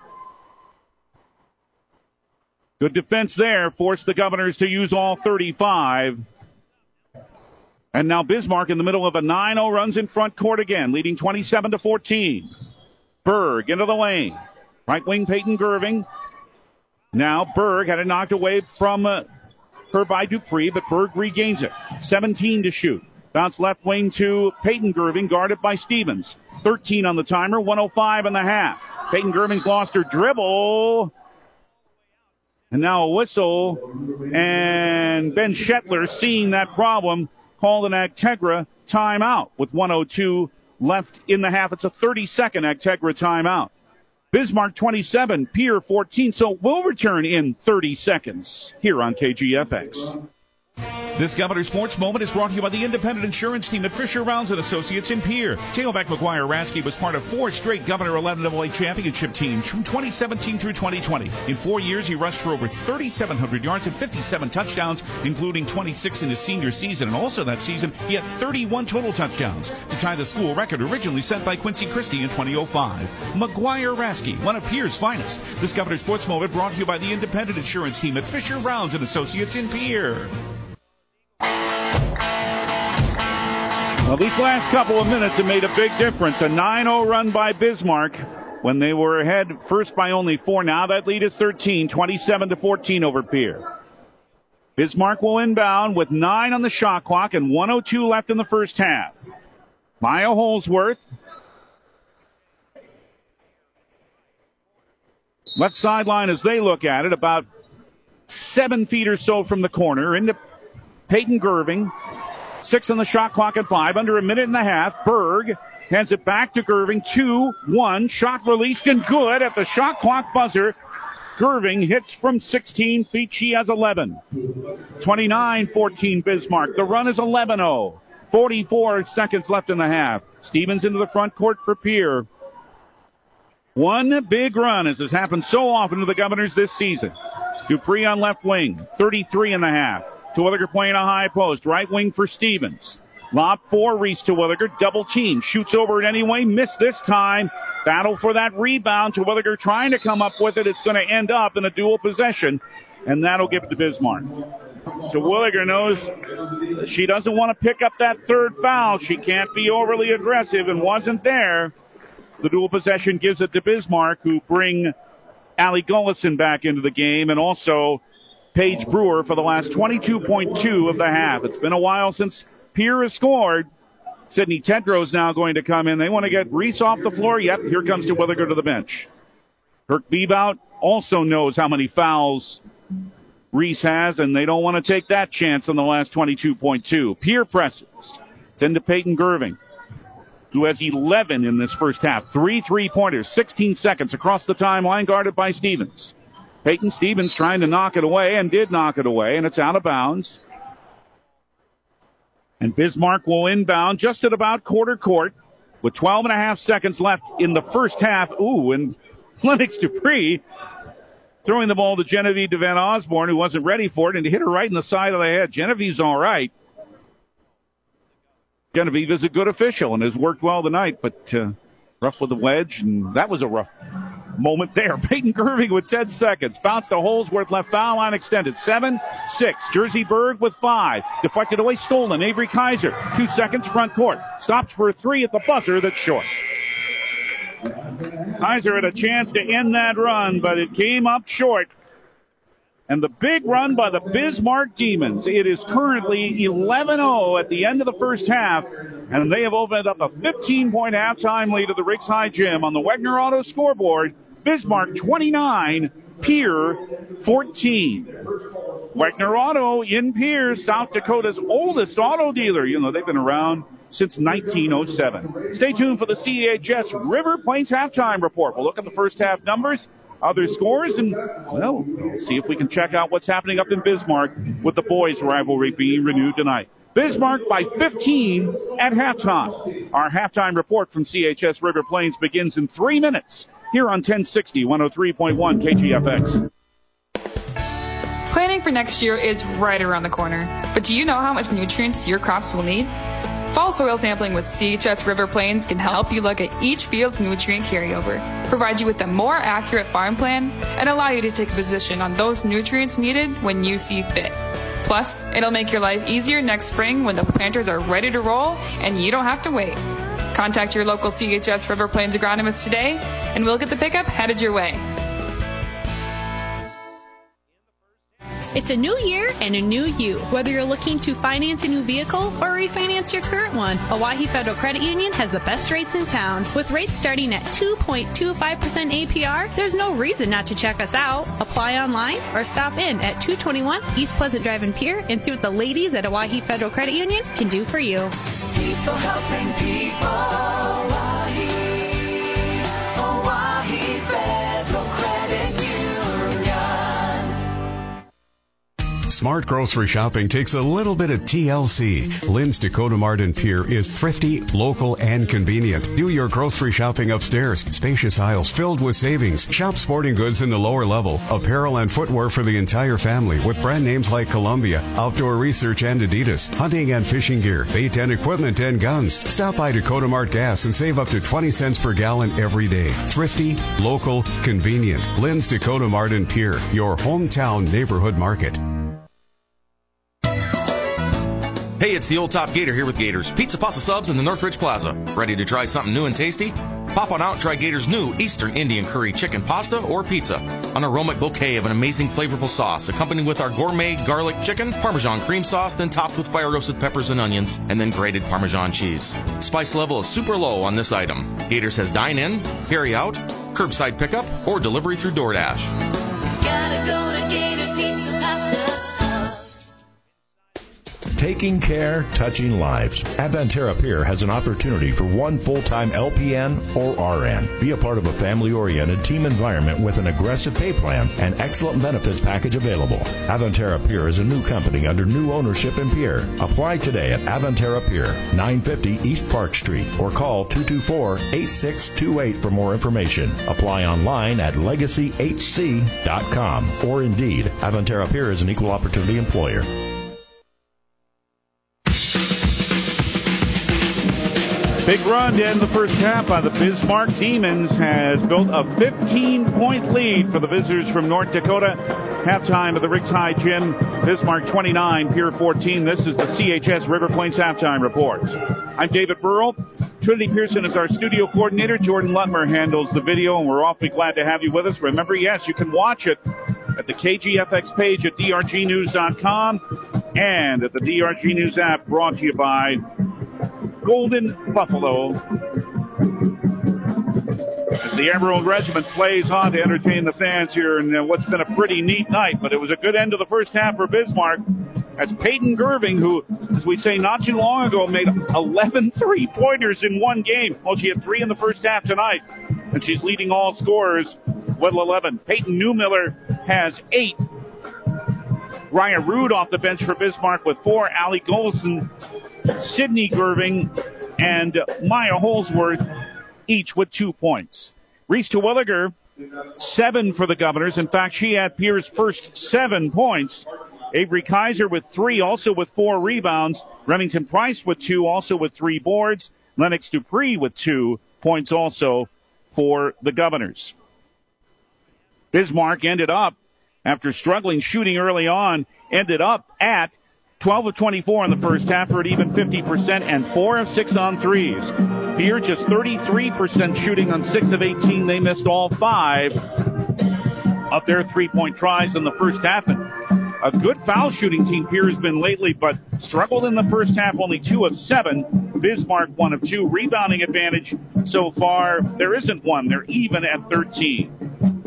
Good defense there. Forced the Governors to use all 35. And now Bismarck in the middle of a 9-0 runs in front court again, leading 27-14. Berg into the lane. Right wing Peyton Gerving. Now Berg had it knocked away from her by Dupree, but Berg regains it. 17 to shoot. Bounce left wing to Peyton Gerving, guarded by Stevens. 13 on the timer, 1:05 in the half. Peyton Gerving's lost her dribble. And now a whistle. And Ben Shetler, seeing that problem, called an Agtegra timeout with 1:02 left in the half. It's a 30-second Agtegra timeout. Bismarck 27, Pierre 14, so we'll return in 30 seconds here on KGFX. This Governor Sports Moment is brought to you by the independent insurance team at Fisher Rounds & Associates in Pierre. Tailback McGuire Rasky was part of 4 straight Governor 11 AA championship teams from 2017 through 2020. In 4 years, he rushed for over 3,700 yards and 57 touchdowns, including 26 in his senior season. And also that season, he had 31 total touchdowns to tie the school record originally set by Quincy Christie in 2005. McGuire Rasky, one of Pierre's finest. This Governor Sports Moment brought to you by the independent insurance team at Fisher Rounds & Associates in Pierre. Well, these last couple of minutes have made a big difference. A 9-0 run by Bismarck when they were ahead first by only 4. Now that lead is 13, 27-14 over Pierre. Bismarck will inbound with 9 on the shot clock and 1:02 left in the first half. Maya Holsworth. Left sideline as they look at it, about 7 feet or so from the corner, into Peyton Gerving. 6 on the shot clock at 5. Under a minute and a half. Berg hands it back to Gerving. 2-1. Shot released and good at the shot clock buzzer. Gerving hits from 16 feet. She has 11. 29-14 Bismarck. The run is 11-0. 44 seconds left in the half. Stevens into the front court for Pierre. One big run, as has happened so often to the Governors this season. Dupree on left wing. 33 and a half. Terwilliger playing a high post. Right wing for Stevens. Lob for Reese Terwilliger. Double team. Shoots over it anyway. Missed this time. Battle for that rebound. Terwilliger trying to come up with it. It's going to end up in a dual possession. And that'll give it to Bismarck. Terwilliger knows she doesn't want to pick up that third foul. She can't be overly aggressive and wasn't there. The dual possession gives it to Bismarck, who bring Allie Gullison back into the game, and also Paige Brewer for the last 22.2 of the half. It's been a while since Pierre has scored. Sydney Tedrow's now going to come in. They want to get Reese off the floor. Yep, here comes Terwilliger to the bench. Kirk Bebout also knows how many fouls Reese has, and they don't want to take that chance on the last 22.2. Pierre presses. It's into Peyton Gerving, who has 11 in this first half. 3 3-pointers, 16 seconds across the timeline, guarded by Stevens. Peyton Stevens trying to knock it away, and did knock it away, and it's out of bounds. And Bismarck will inbound just at about quarter court with 12 and a half seconds left in the first half. Ooh, and Lennox Dupree throwing the ball to Genevieve DeVan Osborne, who wasn't ready for it, and hit her right in the side of the head. Genevieve's all right. Genevieve is a good official and has worked well tonight, but rough with the wedge, and that was a rough moment there. Peyton Gerving with 10 seconds. Bounce to Holsworth, left foul line extended. 7-6. Jersey Berg with 5. Deflected away, stolen. Avery Kaiser, 2 seconds, front court. Stops for a 3 at the buzzer, that's short. Kaiser had a chance to end that run, but it came up short. And the big run by the Bismarck Demons. It is currently 11-0 at the end of the first half, and they have opened up a 15-point halftime lead at the Riggs High Gym on the Wegner Auto scoreboard. Bismarck 29, Pierre 14. Wegner Auto in Pierre, South Dakota's oldest auto dealer. You know, they've been around since 1907. Stay tuned for the CHS River Plains halftime report. We'll look at the first half numbers, other scores, and, well, see if we can check out what's happening up in Bismarck with the boys' rivalry being renewed tonight. Bismarck by 15 at halftime. Our halftime report from CHS River Plains begins in 3 minutes here on 1060, 103.1 KGFX. Planning for next year is right around the corner. But do you know how much nutrients your crops will need? Fall soil sampling with CHS River Plains can help you look at each field's nutrient carryover, provide you with a more accurate farm plan, and allow you to take a position on those nutrients needed when you see fit. Plus, it'll make your life easier next spring when the planters are ready to roll and you don't have to wait. Contact your local CHS River Plains agronomist today, and we'll get the pickup headed your way. It's a new year and a new you. Whether you're looking to finance a new vehicle or refinance your current one, Owyhee Federal Credit Union has the best rates in town. With rates starting at 2.25% APR, there's no reason not to check us out. Apply online or stop in at 221 East Pleasant Drive in Pierre and see what the ladies at Owyhee Federal Credit Union can do for you. People helping people. Owyhee Federal Credit Union. Smart grocery shopping takes a little bit of TLC. Lynn's Dakota Mart in Pierre is thrifty, local, and convenient. Do your grocery shopping upstairs. Spacious aisles filled with savings. Shop sporting goods in the lower level. Apparel and footwear for the entire family with brand names like Columbia, Outdoor Research, and Adidas. Hunting and fishing gear, bait and equipment, and guns. Stop by Dakota Mart Gas and save up to 20 cents per gallon every day. Thrifty, local, convenient. Lynn's Dakota Mart in Pierre, your hometown neighborhood market. Hey, it's the Old Top Gator here with Gators Pizza, Pasta, Subs in the Northridge Plaza. Ready to try something new and tasty? Pop on out and try Gators' new Eastern Indian Curry Chicken Pasta or Pizza. An aromatic bouquet of an amazing flavorful sauce, accompanied with our gourmet garlic chicken, Parmesan cream sauce, then topped with fire-roasted peppers and onions, and then grated Parmesan cheese. Spice level is super low on this item. Gators has dine-in, carry-out, curbside pickup, or delivery through DoorDash. Gotta go to Gators Pizza, Pasta, Subs. Taking care, touching lives. Adventera Pier has an opportunity for one full-time LPN or RN. Be a part of a family-oriented team environment with an aggressive pay plan and excellent benefits package available. Adventera Pier is a new company under new ownership in Pierre. Apply today at Adventera Pier, 950 East Park Street, or call 224-8628 for more information. Apply online at legacyhc.com or Indeed. Adventera Pier is an equal opportunity employer. Big run to end the first half by the Bismarck Demons has built a 15-point lead for the visitors from North Dakota. Halftime of the Riggs High Gym, Bismarck 29, Pier 14. This is the CHS River Plains Halftime Report. I'm David Burrell. Trinity Pearson is our studio coordinator. Jordan Lutmer handles the video, and we're awfully glad to have you with us. Remember, yes, you can watch it at the KGFX page at drgnews.com and at the DRG News app, brought to you by Golden Buffalo. As the Emerald Regiment plays on to entertain the fans here in what's been a pretty neat night, but it was a good end of the first half for Bismarck. That's Peyton Gerving, who, as we say not too long ago, made 11 three-pointers in one game. Well, she had 3 in the first half tonight, and she's leading all scorers with 11. Peyton Newmiller has 8. Raya Rude off the bench for Bismarck with 4. Allie Golson, Sydney Gerving, and Maya Holsworth, each with 2 points. Reese Terwilliger, 7 for the Governors. In fact, she had Pierre's first 7 points. Avery Kaiser with 3, also with 4 rebounds. Remington Price with 2, also with 3 boards. Lennox Dupree with 2 points also for the Governors. Bismarck ended up, after struggling shooting early on, ended up at 12 of 24 in the first half for an even 50% and 4 of 6 on threes. Pierre just 33% shooting on 6 of 18. They missed all 5 of their 3-point tries in the first half. And a good foul shooting team Pierre has been lately, but struggled in the first half, only 2 of 7. Bismarck 1 of 2. Rebounding advantage so far, there isn't one. They're even at 13.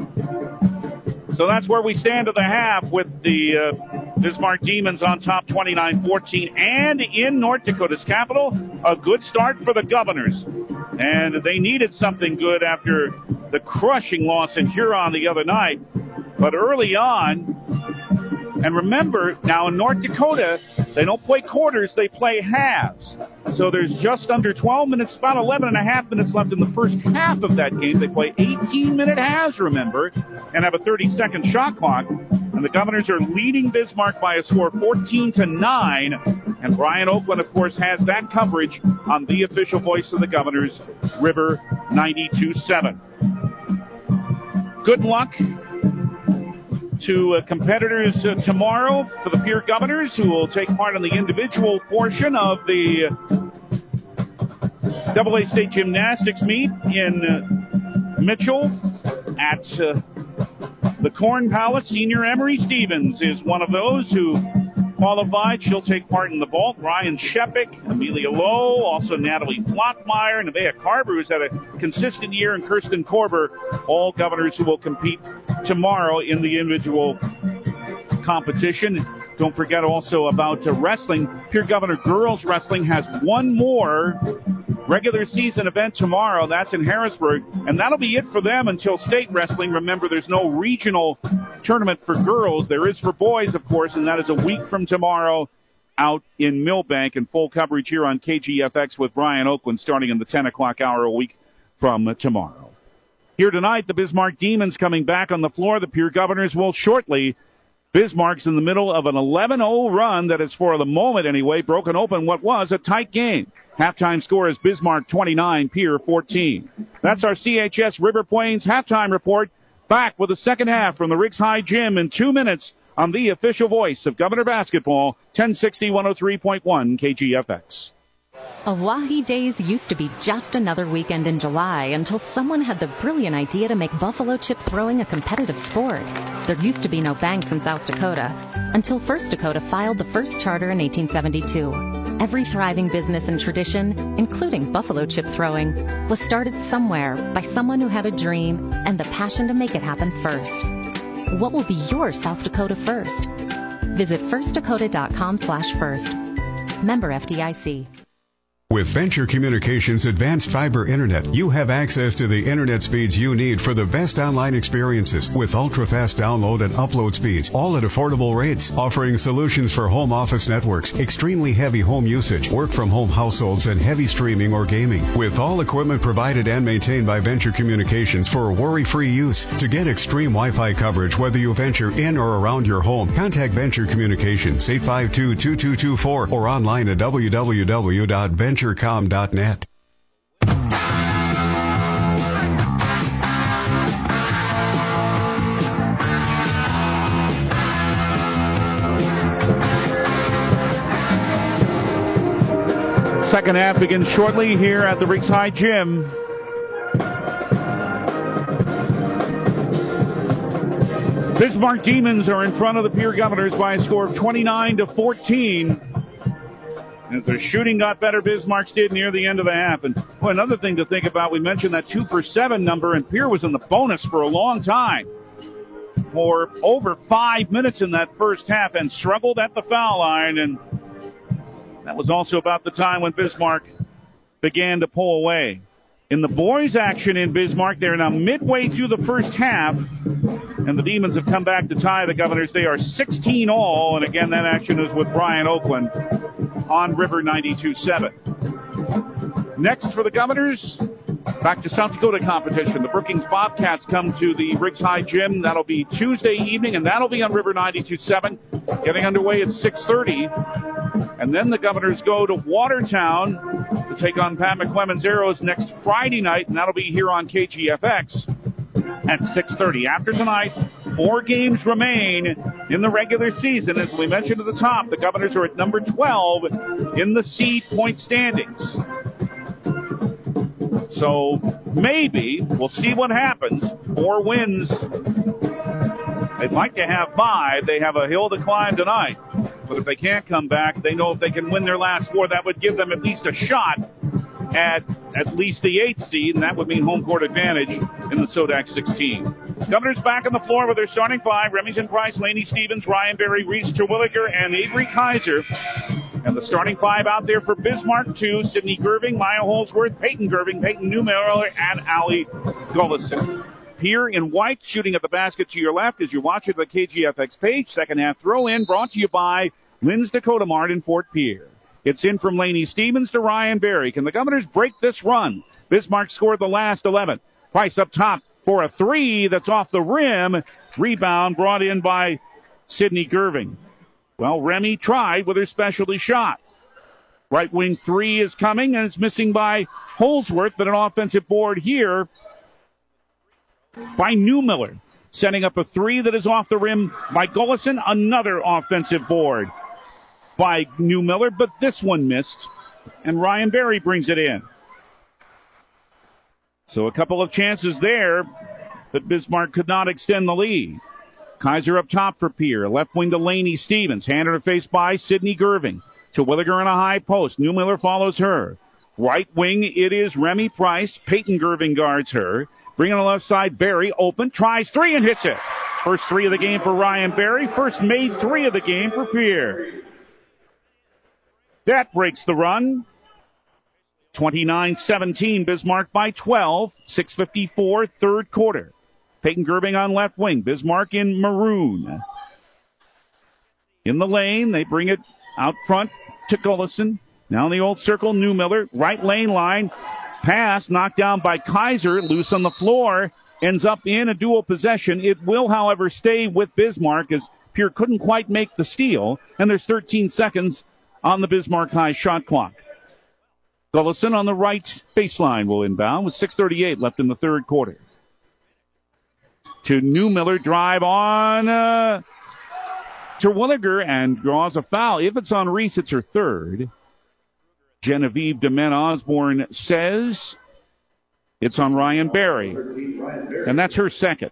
So that's where we stand at the half with the Bismarck Demons on top 29-14. And in North Dakota's capital, a good start for the Governors. And they needed something good after the crushing loss in Huron the other night. But early on, and remember, now in North Dakota, they don't play quarters, they play halves. So there's just under 12 minutes, about 11 and a half minutes left in the first half of that game. They play 18-minute halves, remember, and have a 30-second shot clock. And the Governors are leading Bismarck by a score 14-9. And Brian Oakland, of course, has that coverage on the official voice of the Governors, River 92.7. Good luck to competitors tomorrow for the Pierre Governors, who will take part in the individual portion of the AA State Gymnastics meet in Mitchell at the Corn Palace. Senior Emery Stevens is one of those who qualified. She'll take part in the vault. Ryan Shepik, Amelia Lowe, also Natalie Flockmeyer, Nevaeh Carver, who's had a consistent year, and Kirsten Korber, all Governors who will compete tomorrow in the individual competition. Don't forget also about wrestling. Pierre Governor Girls Wrestling has one more regular season event tomorrow. That's in Harrisburg, and that'll be it for them until state wrestling. Remember, there's no regional tournament for girls. There is for boys, of course, and that is a week from tomorrow out in Millbank. And full coverage here on KGFX with Brian Oakland starting in the 10 o'clock hour a week from tomorrow. Here tonight, the Bismarck Demons coming back on the floor. The Pierre Governors will shortly. Bismarck's in the middle of an 11-0 run that is, for the moment anyway, broken open what was a tight game. Halftime score is Bismarck 29, Pierre 14. That's our CHS River Plains halftime report. Back with the second half from the Riggs High Gym in 2 minutes on the official voice of Governor Basketball, 1060 103.1 KGFX. Oahe Days used to be just another weekend in July until someone had the brilliant idea to make buffalo chip throwing a competitive sport. There used to be no banks in South Dakota until First Dakota filed the first charter in 1872. Every thriving business and tradition, including buffalo chip throwing, was started somewhere by someone who had a dream and the passion to make it happen first. What will be your South Dakota first? Visit firstdakota.com/first. Member FDIC. With Venture Communications Advanced Fiber Internet, you have access to the internet speeds you need for the best online experiences with ultra-fast download and upload speeds, all at affordable rates, offering solutions for home office networks, extremely heavy home usage, work-from-home households, and heavy streaming or gaming. With all equipment provided and maintained by Venture Communications for worry-free use. To get extreme Wi-Fi coverage, whether you venture in or around your home, contact Venture Communications, 852-2224, or online at www.venturecom.net. Second half begins shortly here at the Riggs High Gym. Bismarck Demons are in front of the Pierre Governors by a score of 29-14. As their shooting got better, Bismarck's did near the end of the half. And another thing to think about, we mentioned that 2 for 7 number, and Pierre was in the bonus for a long time. For over 5 minutes in that first half and struggled at the foul line. And that was also about the time when Bismarck began to pull away. In the boys' action in Bismarck, they're now midway through the first half, and the Demons have come back to tie the Governors. They are 16 all, and again, that action is with Brian Oakland on River 92.7. Next for the Governors, back to South Dakota competition. The Brookings Bobcats come to the Riggs High Gym. That'll be Tuesday evening, and that'll be on River 92.7. Getting underway at 6:30. And then the Governors go to Watertown to take on Pat McClemon's Arrows next Friday night, and that'll be here on KGFX at 6:30. After tonight, 4 games remain in the regular season. As we mentioned at the top, the Governors are at number 12 in the seed point standings. So maybe we'll see what happens. 4 wins. They'd like to have 5. They have a hill to climb tonight. But if they can't come back, they know if they can win their last 4, that would give them at least a shot at least the 8th seed, and that would mean home court advantage in the Sodak 16. Governors back on the floor with their starting 5. Remington Price, Laney Stevens, Ryan Berry, Reese Terwilliger, and Avery Kaiser. And the starting 5 out there for Bismarck, 2, Sydney Gerving, Maya Holsworth, Peyton Gerving, Peyton Newmiller, and Allie Gullison. Pierre in white, shooting at the basket to your left as you watch it at the KGFX page. Second half throw in brought to you by Lynn's Dakota Mart in Fort Pierre. It's in from Laney Stevens to Ryan Berry. Can the Governors break this run? Bismarck scored the last 11. Price up top for a 3 that's off the rim. Rebound brought in by Sydney Gerving. Well, Remy tried with her specialty shot. Right wing 3 is coming, and it's missing by Holsworth, but an offensive board here by Newmiller. Setting up a 3 that is off the rim by Gullison. Another offensive board by Newmiller, but this one missed, and Ryan Berry brings it in. So a couple of chances there, but Bismarck could not extend the lead. Kaiser up top for Pierre. Left wing to Laney Stevens. Handed her face by Sydney Gerving. To Williger in a high post. Newmiller follows her. Right wing, it is Remy Price. Peyton Gerving guards her. Bringing the left side, Berry open. Tries 3 and hits it. First 3 of the game for Ryan Berry. First made 3 of the game for Pierre. That breaks the run. 29-17, Bismarck by 12. 6:54, third quarter. Peyton Gerving on left wing. Bismarck in maroon. In the lane, they bring it out front to Gullison. Now in the old circle, Newmiller. Right lane line. Pass knocked down by Kaiser. Loose on the floor. Ends up in a dual possession. It will, however, stay with Bismarck as Pierre couldn't quite make the steal. And there's 13 seconds on the Bismarck High shot clock. Gullison on the right baseline will inbound with 6:38 left in the third quarter. To Newmiller, drive on Terwilliger and draws a foul. If it's on Reese, it's her third. Genevieve DeMen Osborne says it's on Ryan Berry, and that's her second.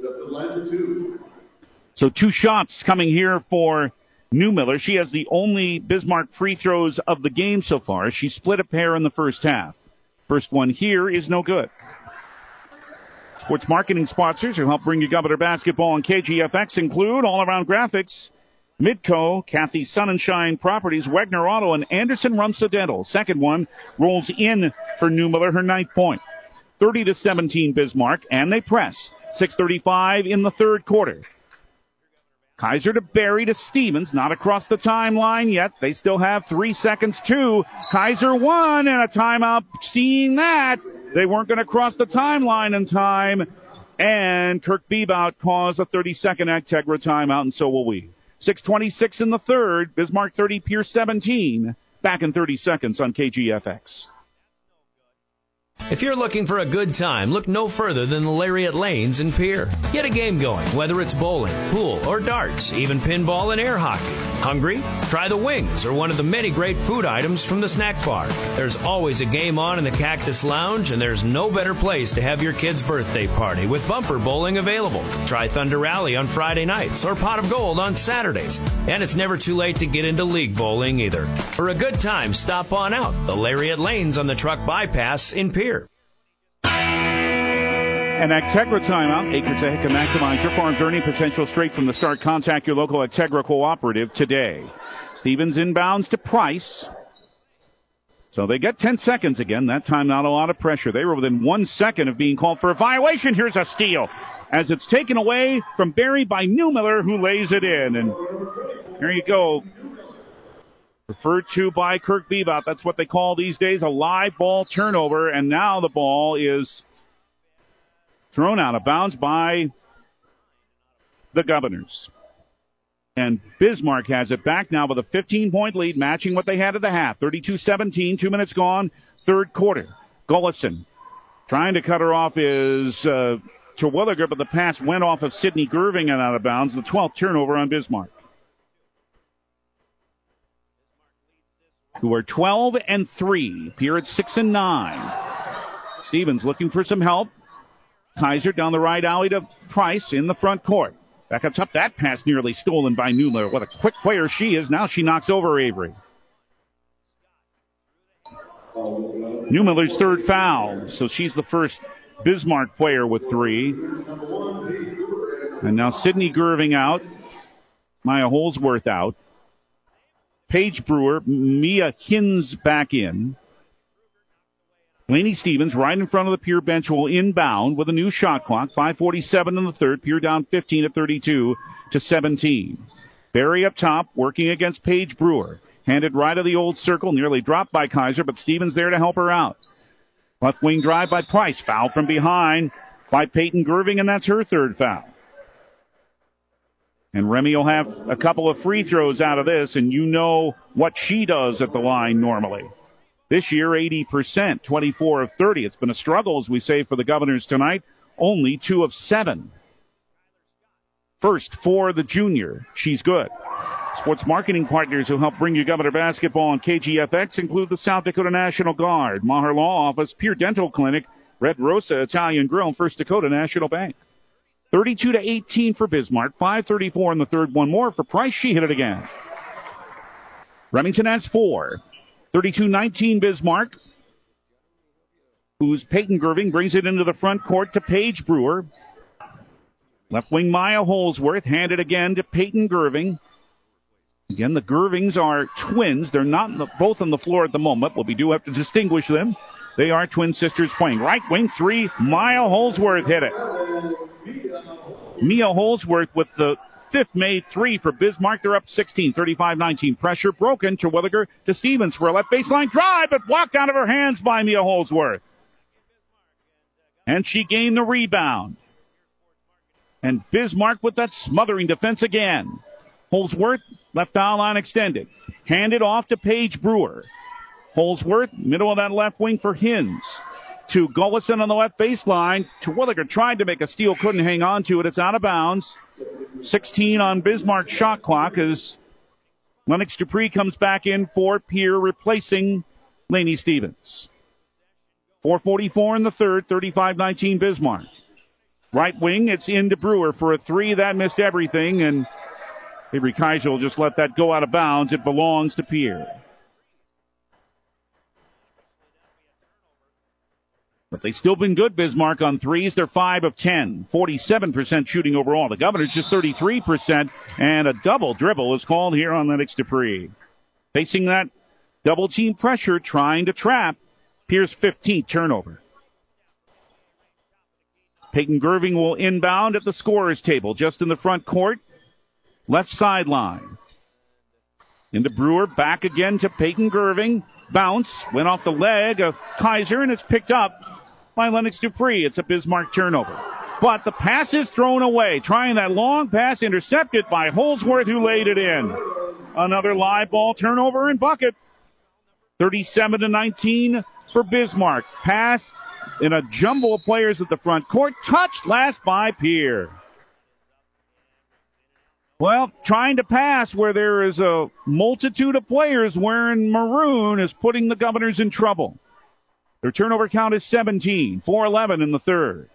So 2 shots coming here for Newmiller. She has the only Bismarck free throws of the game so far. She split a pair in the first half. First one here is no good. Sports marketing sponsors who help bring you Governor basketball on KGFX include All Around Graphics, Midco, Kathy Sunshine Properties, Wegner Auto, and Anderson Rumsta Dental. Second one rolls in for Newmiller, her 9th point. 30-17 Bismarck, and they press. 6:35 in the third quarter. Kaiser to Berry to Stevens, not across the timeline yet. They still have 3 seconds to Kaiser 1 and a timeout. Seeing that, they weren't going to cross the timeline in time. And Kirk Bebout calls a 30-second Actegra timeout, and so will we. 6:26 in the third. Bismarck 30, Pierce 17. Back in 30 seconds on KGFX. If you're looking for a good time, look no further than the Lariat Lanes in Pierre. Get a game going, whether it's bowling, pool, or darts, even pinball and air hockey. Hungry? Try the wings or one of the many great food items from the snack bar. There's always a game on in the Cactus Lounge, and there's no better place to have your kid's birthday party with bumper bowling available. Try Thunder Rally on Friday nights or Pot of Gold on Saturdays. And it's never too late to get into league bowling either. For a good time, stop on out. The Lariat Lanes on the Truck Bypass in Pierre. An Actegra timeout. Acres ahead can maximize your farm's earning potential straight from the start. Contact your local Actegra cooperative today. Stevens inbounds to Price. So they get 10 seconds again. That time not a lot of pressure. They were within 1 second of being called for a violation. Here's a steal as it's taken away from Barry by Newmiller, who lays it in. And there you go. Referred to by Kirk Bebout. That's what they call these days a live ball turnover. And now the ball is thrown out of bounds by the Governors. And Bismarck has it back now with a 15-point lead, matching what they had at the half. 32-17, 2 minutes gone, third quarter. Gullison trying to cut her off is Terwilliger, but the pass went off of Sidney Gerving and out of bounds. The 12th turnover on Bismarck, who are 12-3. Pierre at 6-9. Stevens looking for some help. Kaiser down the right alley to Price in the front court. Back up top, that pass nearly stolen by Newmiller. What a quick player she is. Now she knocks over Avery. Newmiller's third foul, so she's the first Bismarck player with 3. And now Sidney Gerving out. Maya Holsworth out. Paige Brewer, Mia Hins back in. Lainey Stevens right in front of the Pierre bench will inbound with a new shot clock. 5:47 in the third. Pierre down 15 at 32-17. Barry up top working against Paige Brewer. Handed right of the old circle. Nearly dropped by Kaiser, but Stevens there to help her out. Left wing drive by Price. Foul from behind by Peyton Gerving, and that's her third foul. And Remy will have a couple of free throws out of this, and you know what she does at the line normally. This year, 80%, 24 of 30. It's been a struggle, as we say, for the Governors tonight. Only 2 of 7. First for the junior. She's good. Sports marketing partners who help bring you Governor basketball on KGFX include the South Dakota National Guard, Maher Law Office, Pierre Dental Clinic, Red Rosa Italian Grill, First Dakota National Bank. 32-18 for Bismarck. 5:34 in the third. One more for Price. She hit it again. Remington has 4. 32-19 Bismarck, who's Peyton Gerving, brings it into the front court to Paige Brewer. Left wing Maya Holsworth, handed again to Peyton Gerving. Again, the Gervings are twins. They're not both on the floor at the moment, but we do have to distinguish them. They are twin sisters playing. Right wing 3, Maya Holsworth hit it. Mia Holsworth with the 5th made 3 for Bismarck. They're up 16, 35-19. Pressure broken. Terwilliger to Stevens for a left baseline drive, but blocked out of her hands by Mia Holsworth. And she gained the rebound. And Bismarck with that smothering defense again. Holsworth, left foul line extended. Handed off to Paige Brewer. Holsworth, middle of that left wing for Hins. To Gullison on the left baseline. Terwilliger tried to make a steal, couldn't hang on to it. It's out of bounds. 16 on Bismarck's shot clock as Lennox Dupree comes back in for Pierre, replacing Lainey Stevens. 4:44 in the third, 35-19 Bismarck. Right wing, it's into Brewer for a 3. That missed everything, and Avery Kaiser will just let that go out of bounds. It belongs to Pierre. But they've still been good, Bismarck, on threes. They're 5 of 10, 47% shooting overall. The Governors just 33%, and a double dribble is called here on Lennox Dupree. Facing that double team pressure, trying to trap Pierre's 15th turnover. Peyton Gerving will inbound at the scorer's table, just in the front court, left sideline. Into Brewer, back again to Peyton Gerving. Bounce, went off the leg of Kaiser, and it's picked up by Lennox Dupree. It's a Bismarck turnover. But the pass is thrown away. Trying that long pass, intercepted by Holsworth, who laid it in. Another live ball turnover and bucket. 37-19 for Bismarck. Pass in a jumble of players at the front court. Touched last by Pierre. Well, trying to pass where there is a multitude of players wearing maroon is putting the Governors in trouble. Their turnover count is 17, 4-11 in the third.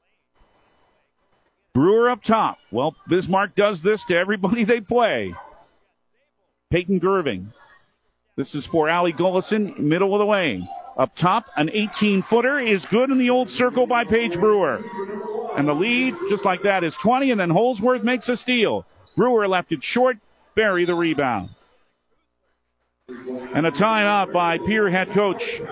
Brewer up top. Well, Bismarck does this to everybody they play. Peyton Gerving. This is for Allie Gullison, middle of the lane. Up top, an 18-footer is good in the old circle by Paige Brewer. And the lead, just like that, is 20, and then Holsworth makes a steal. Brewer left it short, Berry the rebound. And a timeout by Pierre head coach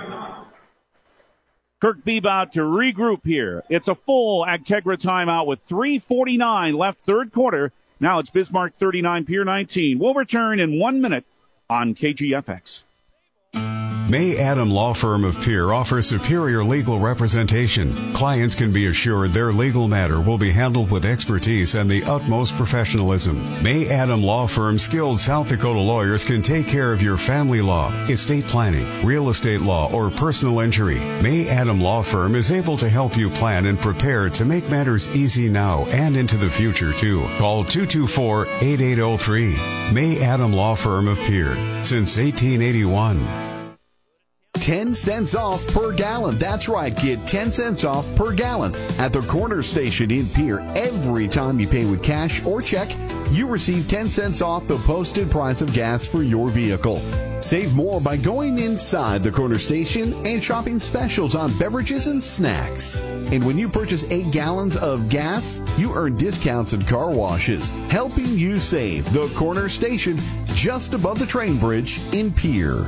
Kirk Bebout to regroup here. It's a full Agtegra timeout with 3:49 left, third quarter. Now it's Bismarck 39, Pierre 19. We'll return in 1 minute on KGFX. May Adam Law Firm of Pierre offers superior legal representation. Clients can be assured their legal matter will be handled with expertise and the utmost professionalism. May Adam Law Firm's skilled South Dakota lawyers can take care of your family law, estate planning, real estate law, or personal injury. May Adam Law Firm is able to help you plan and prepare to make matters easy now and into the future, too. Call 224-8803. May Adam Law Firm of Pierre, since 1881. 10 cents off per gallon. That's right. Get 10 cents off per gallon at the corner station in Pierre. Every time you pay with cash or check, you receive 10 cents off the posted price of gas for your vehicle. Save more by going inside the corner station and shopping specials on beverages and snacks. And when you purchase 8 gallons of gas, you earn discounts at car washes, helping you save. The corner station just above the train bridge in Pierre.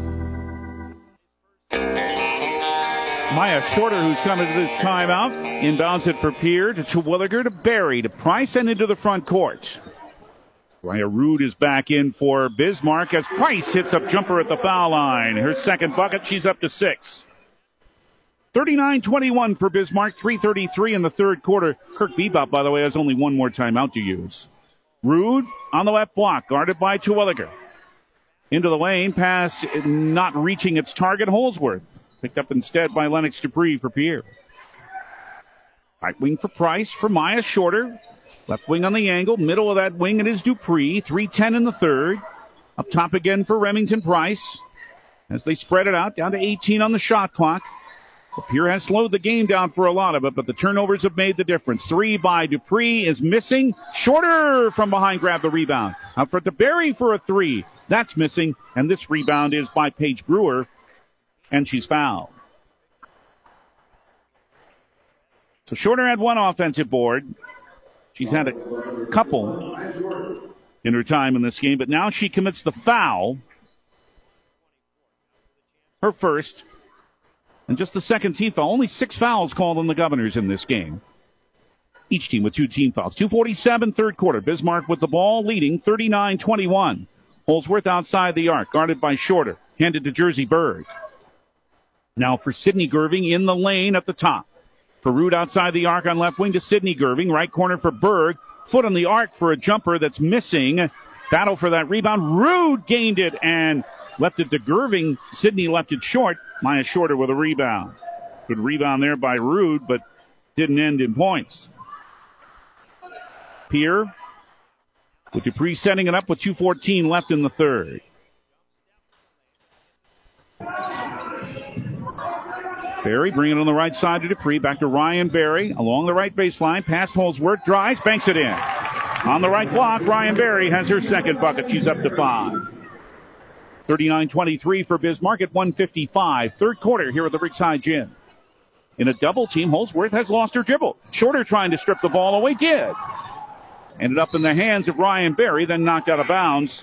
Maya Shorter, who's coming to this timeout, inbounds it for Pierre to Terwilliger to Berry to Price and into the front court. Raya Rude is back in for Bismarck as Price hits a jumper at the foul line. Her second bucket, she's up to 6. 39-21 for Bismarck, 3:33 in the third quarter. Kirk Bebout, by the way, has only one more timeout to use. Rude on the left block, guarded by Terwilliger. Into the lane, pass not reaching its target, Holsworth. Picked up instead by Lennox Dupree for Pierre. Right wing for Price for Maya Shorter. Left wing on the angle. Middle of that wing, it is Dupree. 3:10 in the third. Up top again for Remington Price. As they spread it out, down to 18 on the shot clock. Pierre has slowed the game down for a lot of it, but the turnovers have made the difference. 3 by Dupree is missing. Shorter from behind grabbed the rebound. Out front to Berry for a 3. That's missing, and this rebound is by Paige Brewer. And she's fouled. So Shorter had one offensive board. She's had a couple in her time in this game, but now she commits the foul. Her first. And just the second team foul. Only 6 fouls called on the Governors in this game. Each team with 2 team fouls. 2:47 third quarter. Bismarck with the ball, leading 39-21. Holsworth outside the arc, guarded by Shorter. Handed to Jersey Berg. Now for Sydney Gerving in the lane at the top. For Rude outside the arc on left wing to Sydney Gerving. Right corner for Berg. Foot on the arc for a jumper that's missing. Battle for that rebound. Rude gained it and left it to Gerving. Sydney left it short. Maya Shorter with a rebound. Good rebound there by Rude, but didn't end in points. Pierre with Dupree setting it up with 2:14 left in the third. Berry bringing it on the right side to Dupree. Back to Ryan Berry along the right baseline. Past Holsworth. Drives. Banks it in. On the right block, Ryan Berry has her second bucket. She's up to 5. 39-23 for Bismarck at 1:55. Third quarter here at the Briggside Gym. In a double team, Holsworth has lost her dribble. Shorter trying to strip the ball away. Did. Ended up in the hands of Ryan Berry, then knocked out of bounds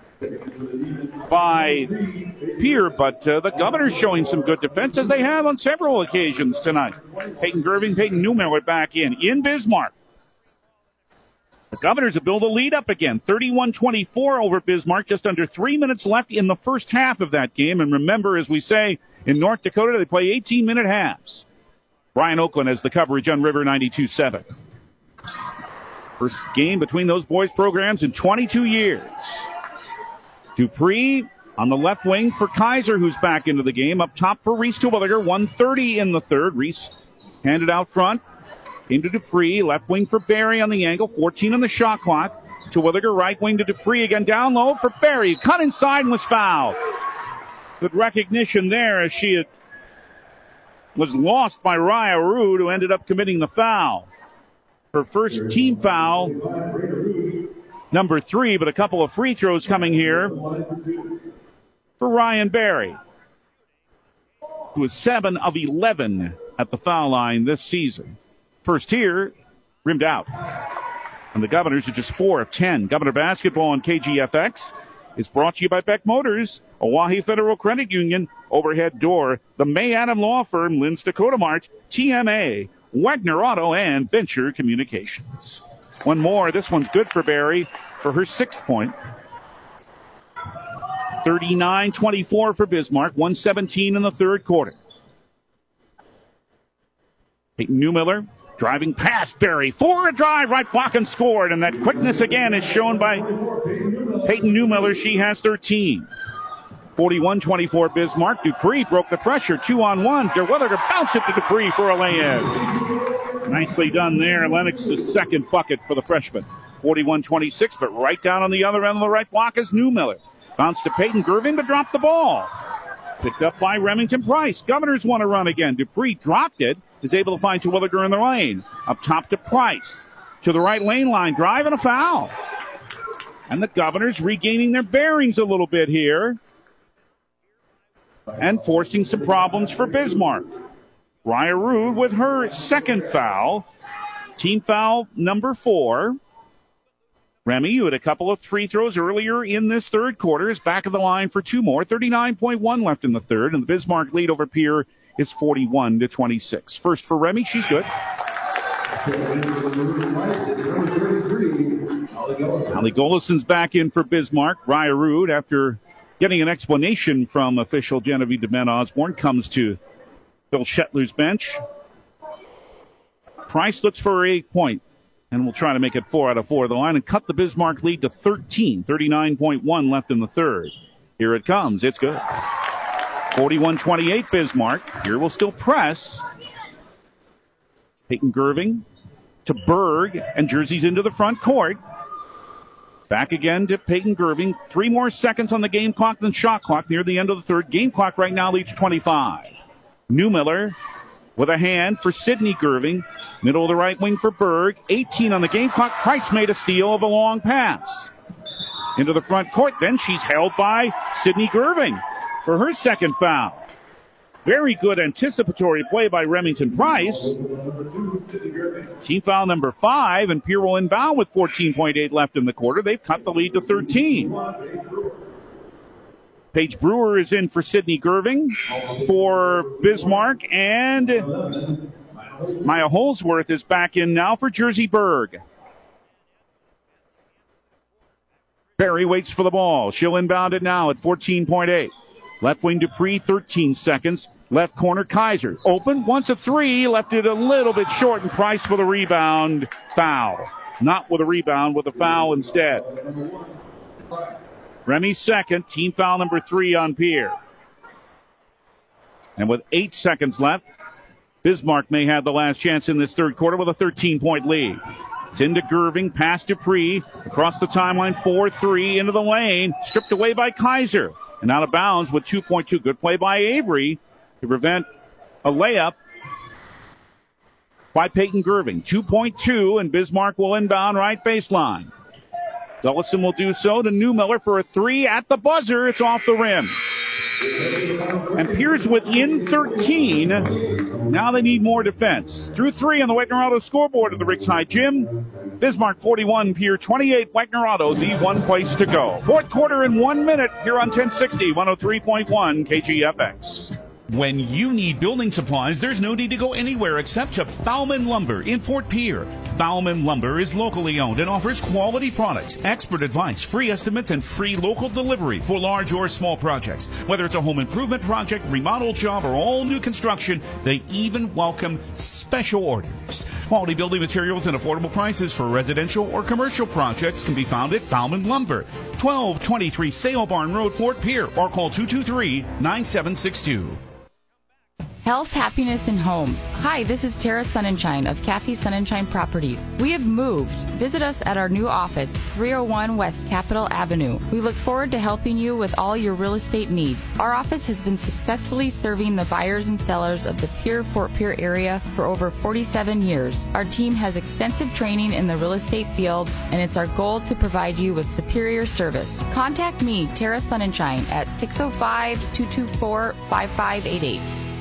by Pierre, but the Governors showing some good defense as they have on several occasions tonight. Peyton Gerving, Peyton Newmiller back in Bismarck. The Governors have built a lead up again, 31-24 over Bismarck, just under 3 minutes left in the first half of that game. And remember, as we say, in North Dakota, they play 18-minute halves. Brian Oakland has the coverage on River 92.7. First game between those boys' programs in 22 years. Dupree On the left wing for Kaiser, who's back into the game. Up top for Reese Terwilliger. 1:30 in the third. Reese handed out front. Into Dupree. Left wing for Barry on the angle. 14 on the shot clock. Terwilliger right wing to Dupree. Again down low for Barry. Cut inside and was fouled. Good recognition there as she was lost by Raya Rude, who ended up committing the foul. Her first team foul, number 3, but a couple of free throws coming here for Ryan Barry, who is 7 of 11 at the foul line this season. First here, rimmed out. And the Governors are just 4 of 10. Governor Basketball on KGFX is brought to you by Beck Motors, Oahe Federal Credit Union, Overhead Door, the May Adam Law Firm, Lynn's Dakota Mart, TMA, Wagner Auto, and Venture Communications. One more. This one's good for Barry for her 6th point. 39-24 for Bismarck. 1:17 in the third quarter. Peyton Newmiller driving past Barry. For a drive, right block and scored. And that quickness again is shown by Peyton Newmiller. She has 13. 41-24 Bismarck. Dupree broke the pressure. 2-on-1. Terwilliger bounced it to Dupree for a lay-in. Nicely done there. Lennox's second bucket for the freshman. 41-26, but right down on the other end of the right block is Newmiller. Bounced to Peyton Gerving, but dropped the ball. Picked up by Remington Price. Governors want to run again. Dupree dropped it. Is able to find Terwilliger in the lane. Up top to Price. To the right lane line. Drive and a foul. And the Governors regaining their bearings a little bit here. And forcing some problems for Bismarck. Raya Rude with her second foul. Team foul number 4. Remy, who had a couple of free throws earlier in this third quarter, is back of the line for 2 more. 39.1 left in the third, and the Bismarck lead over Pierre is 41-26. First for Remy, she's good. Ali Golison's back in for Bismarck. Raya Rude, after getting an explanation from official Genevieve DeMen Osborne, comes to Bill Shetler's bench. Price looks for her 8th point. And we'll try to make it 4 out of 4 the line and cut the Bismarck lead to 13. 39.1 left in the third. Here it comes. It's good. 41-28 Bismarck. Here will still press. Peyton Gerving to Berg, and Jersey's into the front court. Back again to Peyton Gerving. 3 more seconds on the game clock than shot clock near the end of the third. Game clock right now leads 25. Newmiller with a hand for Sydney Gerving. Middle of the right wing for Berg. 18 on the game clock. Price made a steal of a long pass. Into the front court. Then she's held by Sydney Gerving for her second foul. Very good anticipatory play by Remington Price. Team foul number 5, and Pierre will inbound with 14.8 left in the quarter. They've cut the lead to 13. Paige Brewer is in for Sydney Gerving for Bismarck, and Maya Holsworth is back in now for Jersey Berg. Barry waits for the ball. She'll inbound it now at 14.8. Left wing Dupree, 13 seconds. Left corner Kaiser. Open, wants a 3, left it a little bit short, and Price for the rebound. Foul. Not with a rebound, with a foul instead. Remy's second, team foul number 3 on Pierre. And with 8 seconds left, Bismarck may have the last chance in this third quarter with a 13-point lead. It's into Gerving, pass Dupree, across the timeline, 4-3 into the lane, stripped away by Kaiser. And out of bounds with 2.2. Good play by Avery to prevent a layup by Peyton Gerving. 2.2, and Bismarck will inbound right baseline. Dullison will do so to Newmiller for a 3 at the buzzer. It's off the rim. And Pierce within 13. Now they need more defense. Through 3 on the Wagner Auto scoreboard at the Riggs High Gym. Bismarck 41, Pierre 28. Wagner Auto, the one place to go. Fourth quarter in 1 minute here on 1060, 103.1 KGFX. When you need building supplies, there's no need to go anywhere except to Bauman Lumber in Fort Pierre. Bauman Lumber is locally owned and offers quality products, expert advice, free estimates, and free local delivery for large or small projects. Whether it's a home improvement project, remodel job, or all new construction, they even welcome special orders. Quality building materials and affordable prices for residential or commercial projects can be found at Bauman Lumber, 1223 Sale Barn Road, Fort Pierre, or call 223-9762. Health, happiness, and home. Hi, this is Tara Sunshine of Kathy Sunshine Properties. We have moved. Visit us at our new office, 301 West Capitol Avenue. We look forward to helping you with all your real estate needs. Our office has been successfully serving the buyers and sellers of the Fort Pierre area for over 47 years. Our team has extensive training in the real estate field, and it's our goal to provide you with superior service. Contact me, Tara Sunshine, at 605-224-5588.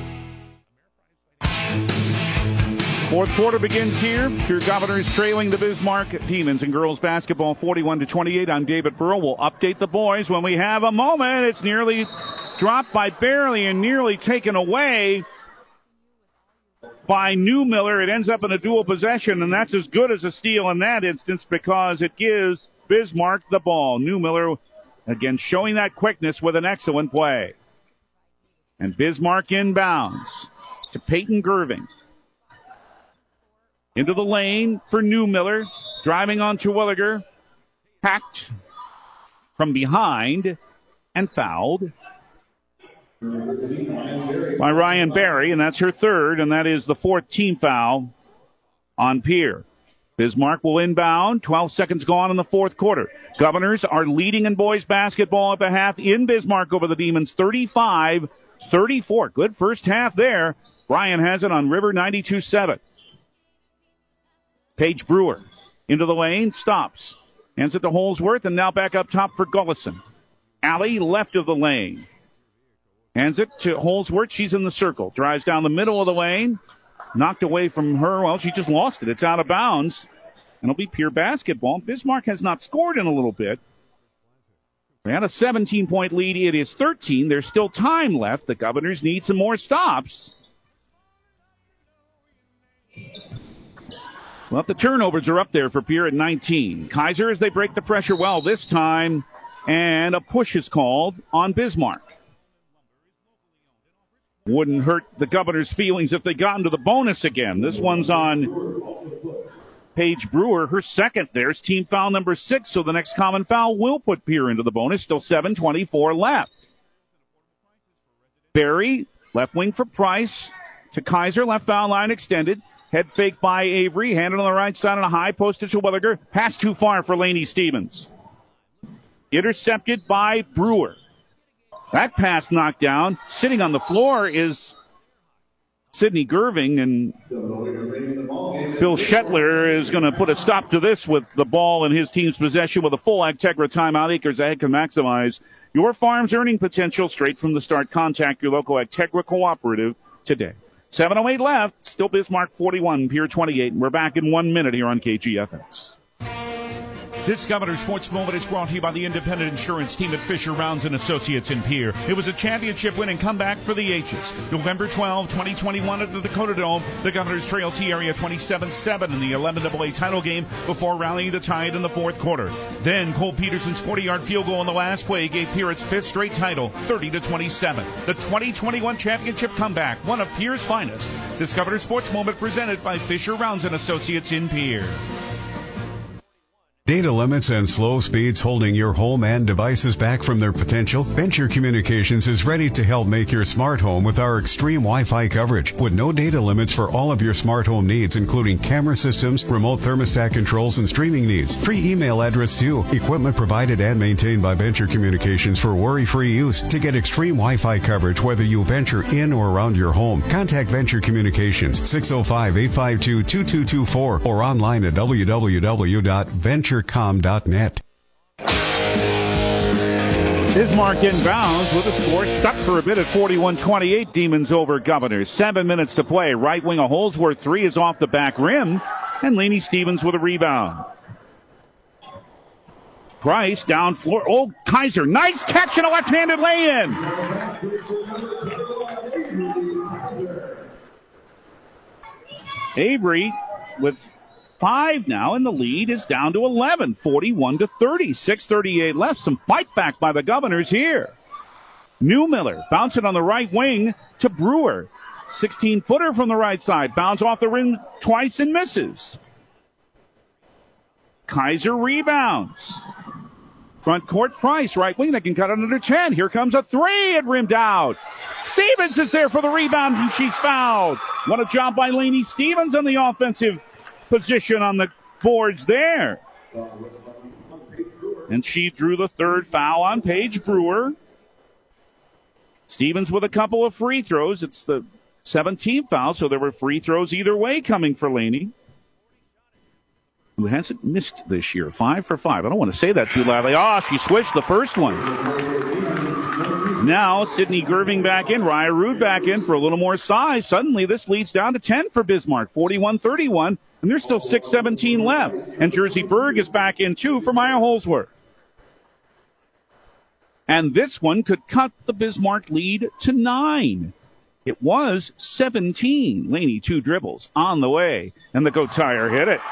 Fourth quarter begins here. Your Governors trailing the Bismarck Demons in girls basketball 41-28. I'm David Burrow. We'll update the boys when we have a moment. It's nearly dropped by barely and nearly taken away by Newmiller. It ends up in a dual possession, and that's as good as a steal in that instance because it gives Bismarck the ball. Newmiller, again, showing that quickness with an excellent play. And Bismarck inbounds to Peyton Gerving. Into the lane for Newmiller. Driving on Terwilliger. Hacked from behind and fouled by Ryan Berry, and that's her third, and that is the fourth team foul on Pierre. Bismarck will inbound. 12 seconds gone in the fourth quarter. Governors are leading in boys basketball at the half in Bismarck over the Demons, 35-34. Good first half there. Brian has it on River 92-7. Paige Brewer into the lane, stops. Hands it to Holsworth, and now back up top for Gullison. Alley left of the lane. Hands it to Holsworth. She's in the circle. Drives down the middle of the lane. Knocked away from her. Well, she just lost it. It's out of bounds. And it'll be Pierre basketball. Bismarck has not scored in a little bit. They had a 17-point lead. It is 13. There's still time left. The Governors need some more stops. Well, the turnovers are up there for Pierre at 19. Kaiser as they break the pressure well this time, and a push is called on Bismarck. Wouldn't hurt the Governors' feelings if they got into the bonus again. This one's on Paige Brewer, her second. There's team foul number 6, so the next common foul will put Pierre into the bonus. Still 7:24 left. Berry, left wing for Price, to Kaiser, left foul line extended. Head fake by Avery. Handed on the right side on a high post to Terwilliger. Pass too far for Lainey Stevens. Intercepted by Brewer. That pass knocked down. Sitting on the floor is Sydney Gerving, and Bill Shetler is going to put a stop to this with the ball in his team's possession with a full Agtegra timeout. Acres ahead can maximize your farm's earning potential straight from the start. Contact your local Agtegra cooperative today. 7:08 left. Still Bismarck 41, Pierre 28. We're back in 1 minute here on KGFX. This Governor Sports Moment is brought to you by the independent insurance team at Fisher Rounds & Associates in Pierre. It was a championship winning comeback for the H's. November 12, 2021 at the Dakota Dome, the Governors trailed T-Area 27-7 in the 11AA title game before rallying the Tide in the fourth quarter. Then Cole Peterson's 40-yard field goal in the last play gave Pierre its fifth straight title, 30-27. The 2021 championship comeback, one of Pierre's finest. This Governor Sports Moment presented by Fisher Rounds & Associates in Pierre. Data limits and slow speeds holding your home and devices back from their potential? Venture Communications is ready to help make your smart home with our extreme Wi-Fi coverage with no data limits for all of your smart home needs, including camera systems, remote thermostat controls, and streaming needs. Free email address too. Equipment provided and maintained by Venture Communications for worry-free use. To get extreme Wi-Fi coverage whether you venture in or around your home, contact Venture Communications 605-852-2224 or online at www.venturecom.net. Bismarck inbounds with a score stuck for a bit at 41-28. Demons over Governors. 7 minutes to play. Right wing, a Holsworth three is off the back rim, and Lainey Stevens with a rebound. Price down floor. Oh, Kaiser, nice catch and a left-handed lay-in. Avery with 5 now, and the lead is down to 11, 41-30, 6:38 left. Some fight back by the Governors here. Newmiller bouncing on the right wing to Brewer. 16-footer from the right side. Bounce off the rim twice and misses. Kaiser rebounds. Front court, Price, right wing. They can cut it under 10. Here comes a three. It rimmed out. Stevens is there for the rebound, and she's fouled. What a job by Lainey Stevens on the offensive position on the boards there. And she drew the third foul on Paige Brewer. Stevens with a couple of free throws. It's the 17th foul, so there were free throws either way coming for Lainey, who hasn't missed this year. 5 for 5. I don't want to say that too loudly. She swished the first one. Now, Sydney Gerving back in. Raya Rude back in for a little more size. Suddenly, this leads down to 10 for Bismarck. 41-31, and there's still 6:17 left. And Jersey Berg is back in, too, for Maya Holsworth. And this one could cut the Bismarck lead to 9. It was 17. Laney, 2 dribbles on the way, and the Gotire hit it.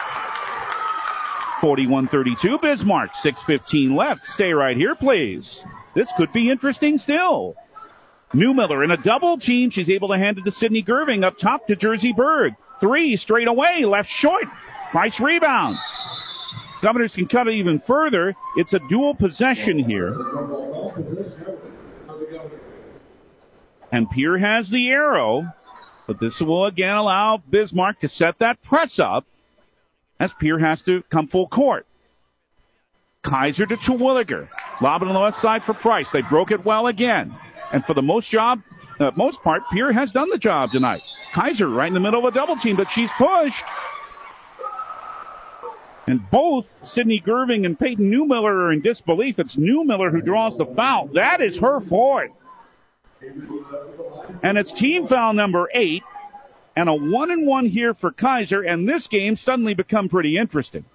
41-32 Bismarck, 6:15 left. Stay right here, please. This could be interesting still. Newmiller in a double team. She's able to hand it to Sydney Gerving up top to Jersey Berg. 3 straight away, left short. Price rebounds. Governors can cut it even further. It's a dual possession here. And Pierre has the arrow, but this will again allow Bismarck to set that press up as Pierre has to come full court. Kaiser to Terwilliger. Lob it on the left side for Price. They broke it well again. And for the most part, Pierre has done the job tonight. Kaiser right in the middle of a double team, but she's pushed. And both Sydney Gerving and Peyton Newmiller are in disbelief. It's Newmiller who draws the foul. That is her fourth. And it's team foul number 8. And a 1-and-1 here for Kaiser, and this game suddenly become pretty interesting.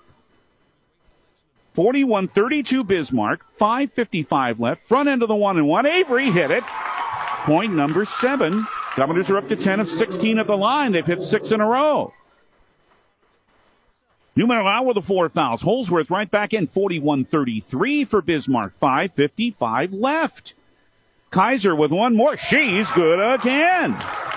41-32 Bismarck, 5:55 left, front end of the 1-and-1. Avery hit it. Point number 7. Governors are up to 10 of 16 at the line. They've hit 6 in a row. Newman out with the 4 fouls. Holsworth right back in, 41-33 for Bismarck, 5:55 left. Kaiser with one more. She's good again.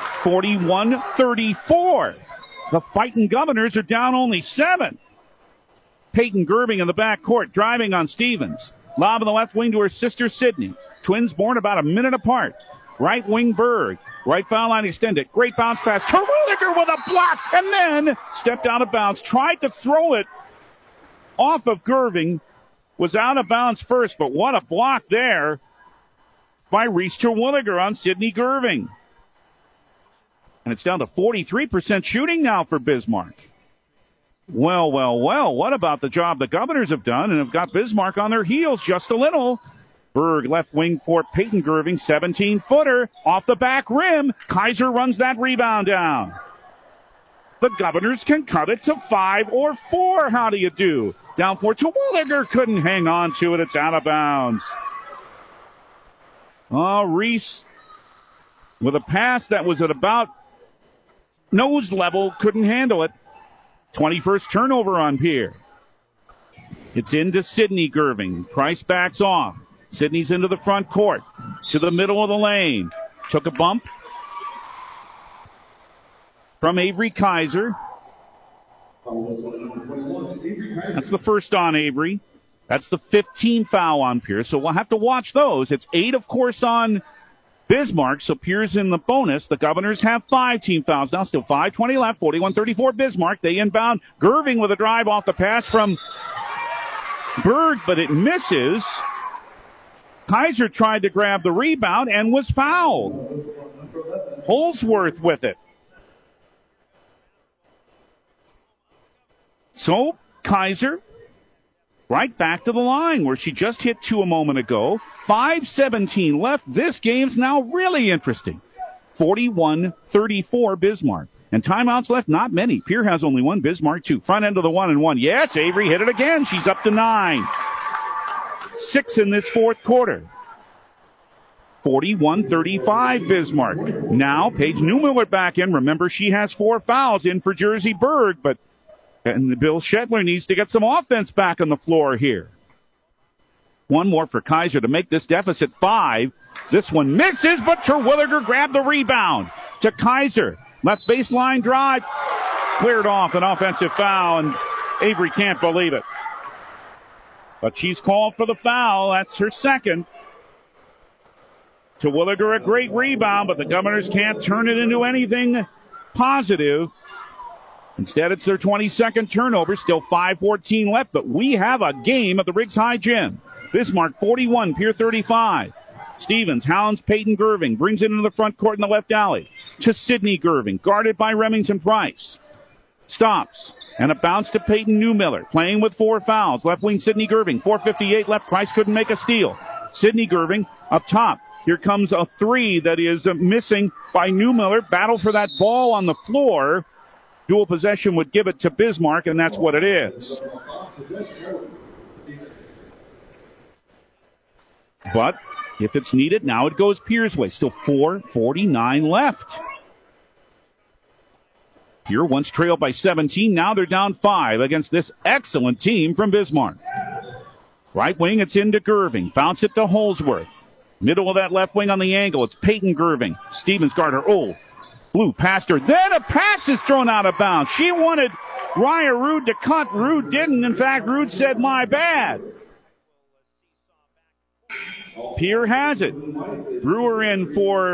41-34. The Fighting Governors are down only 7. Peyton Gerving in the backcourt, driving on Stevens. Lob in the left wing to her sister Sydney. Twins born about a minute apart. Right wing Berg. Right foul line extended. Great bounce pass. Terwilliger with a block, and then stepped out of bounds. Tried to throw it off of Gerving. Was out of bounds first, but what a block there by Reese Terwilliger on Sydney Gerving. And it's down to 43% shooting now for Bismarck. Well, what about the job the Governors have done and have got Bismarck on their heels just a little? Berg left wing for Peyton Gerving, 17-footer off the back rim. Kaiser runs that rebound down. The Governors can cut it to 5 or 4. How do you do? Down 4. Terwilliger couldn't hang on to it. It's out of bounds. Reese with a pass that was at about nose level, couldn't handle it. 21st turnover on Pierre. It's into Sydney Gerving. Price backs off. Sydney's into the front court. To the middle of the lane. Took a bump from Avery Kaiser. That's the first on Avery. That's the 15th foul on Pierce, so we'll have to watch those. It's 8, of course, on Bismarck, so Pierce in the bonus. The Governors have 5 team fouls now. Still 5:20 left, 41-34 Bismarck. They inbound. Gerving with a drive off the pass from Berg, but it misses. Kaiser tried to grab the rebound and was fouled. Holsworth with it. So, Kaiser right back to the line where she just hit 2 a moment ago. 5:17 left. This game's now really interesting. 41-34 Bismarck. And timeouts left, not many. Pierre has only 1, Bismarck 2. Front end of the 1-and-1. Yes, Avery hit it again. She's up to 9. 6 in this fourth quarter. 41-35 Bismarck. Now, Paige Newmiller back in. Remember, she has 4 fouls in for Jersey Berg, but And Bill Shetler needs to get some offense back on the floor here. One more for Kaiser to make this deficit 5. This one misses, but Terwilliger grabbed the rebound to Kaiser. Left baseline drive. Cleared off, an offensive foul, and Avery can't believe it. But she's called for the foul. That's her second. Terwilliger, a great rebound, but the Governors can't turn it into anything positive. Instead, it's their 22nd turnover. Still 5:14 left, but we have a game at the Riggs High Gym. Bismarck 41, Pier 35. Stevens hounds Peyton Gerving, brings it into the front court in the left alley to Sydney Gerving, guarded by Remington Price. Stops, and a bounce to Peyton Newmiller, playing with 4 fouls. Left wing Sydney Gerving, 4:58 left. Price couldn't make a steal. Sydney Gerving up top. Here comes a 3 that is missing by Newmiller. Battle for that ball on the floor. Dual possession would give it to Bismarck, and that's what it is. But if it's needed, now it goes Pier's way. Still 4:49 left. Pier once trailed by 17. Now they're down 5 against this excellent team from Bismarck. Right wing, it's into Gerving. Bounce it to Holsworth. Middle of that left wing on the angle, it's Peyton Gerving. Stevens guard her. Oh, Blue past her. Then a pass is thrown out of bounds. She wanted Raya Rude to cut. Rude didn't. In fact, Rude said, my bad. Pier has it. Brewer in for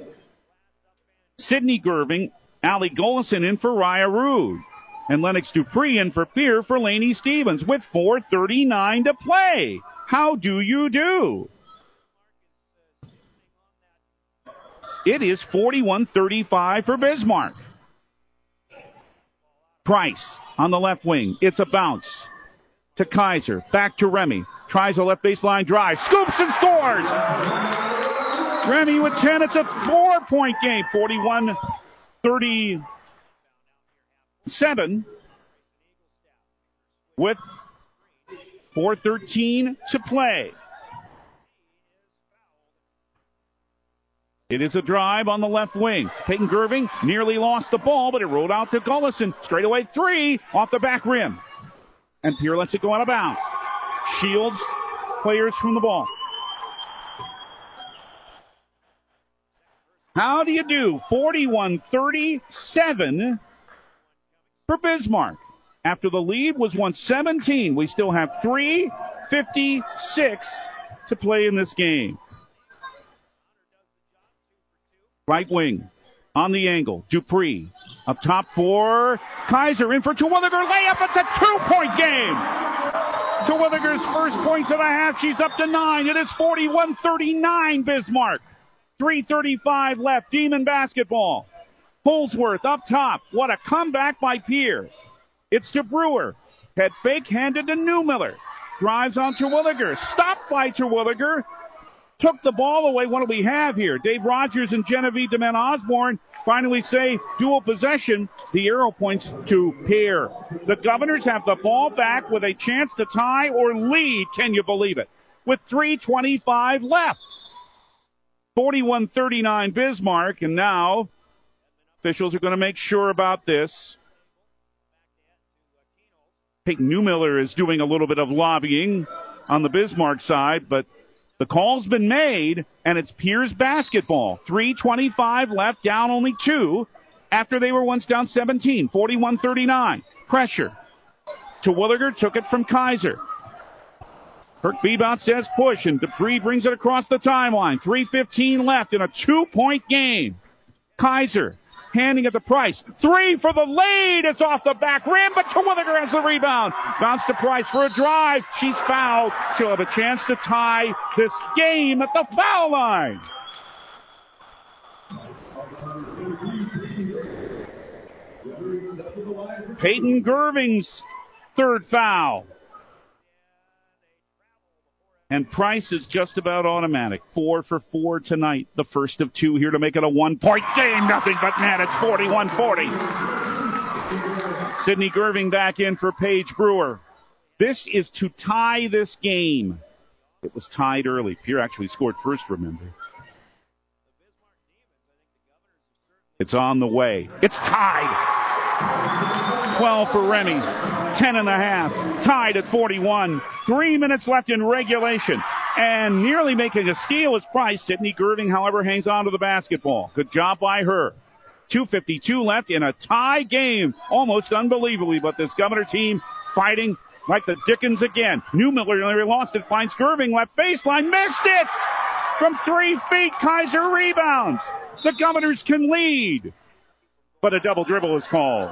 Sydney Gerving. Allie Golison in for Raya Rude. And Lennox Dupree in for Pier for Lainey Stevens with 4:39 to play. How do you do? It is 41-35 for Bismarck. Price on the left wing. It's a bounce to Kaiser. Back to Remy. Tries a left baseline drive. Scoops and scores! Remy with 10. It's a 4-point game. 41-37 with 4:13 to play. It is a drive on the left wing. Peyton Gerving nearly lost the ball, but it rolled out to Gullison. Straightaway 3 off the back rim. And Pier lets it go out of bounds. Shields players from the ball. How do you do? 41-37 for Bismarck. After the lead was 117, we still have 3:56 to play in this game. Right wing, on the angle, Dupree. Up top for Kaiser, in for Terwilliger, layup, it's a 2-point game! Terwilliger's first points of the half, she's up to 9. It is 41-39 Bismarck. 3:35 left, Demon basketball. Holsworth up top, what a comeback by Pier. It's to Brewer, head fake, handed to Newmiller. Drives on Terwilliger, stopped by Terwilliger. Took the ball away. What do we have here? Dave Rogers and Genevieve DeMent Osborne finally say dual possession. The arrow points to Pier. The Governors have the ball back with a chance to tie or lead. Can you believe it? With 3:25 left. 41-39 Bismarck. And now officials are going to make sure about this. Peyton Newmiller is doing a little bit of lobbying on the Bismarck side, but the call's been made, and it's Pier's basketball. 3:25 left, down only 2 after they were once down 17. 41-39. Pressure. Terwilliger took it from Kaiser. Kirk Bebout says push, and Dupree brings it across the timeline. 3:15 left in a 2-point game. Kaiser handing it to Price. 3 for the lead. It's off the back rim, but Terwilliger has the rebound. Bounce to Price for a drive. She's fouled. She'll have a chance to tie this game at the foul line. Peyton Gerving's third foul. And Price is just about automatic. 4 for 4 tonight. The first of 2 here to make it a 1-point game. Nothing but net. It's 41-40. Sydney Gerving back in for Paige Brewer. This is to tie this game. It was tied early. Pier actually scored first, remember. It's on the way. It's tied. 12 for Remy. 10.5. Tied at 41. 3 minutes left in regulation. And nearly making a steal is Price. Sydney Gerving, however, hangs on to the basketball. Good job by her. 2:52 left in a tie game. Almost unbelievably, but this Governor team fighting like the Dickens again. Newmiller nearly lost it. Finds Gerving, left baseline. Missed it! From 3 feet, Kaiser rebounds. The Governors can lead. But a double dribble is called.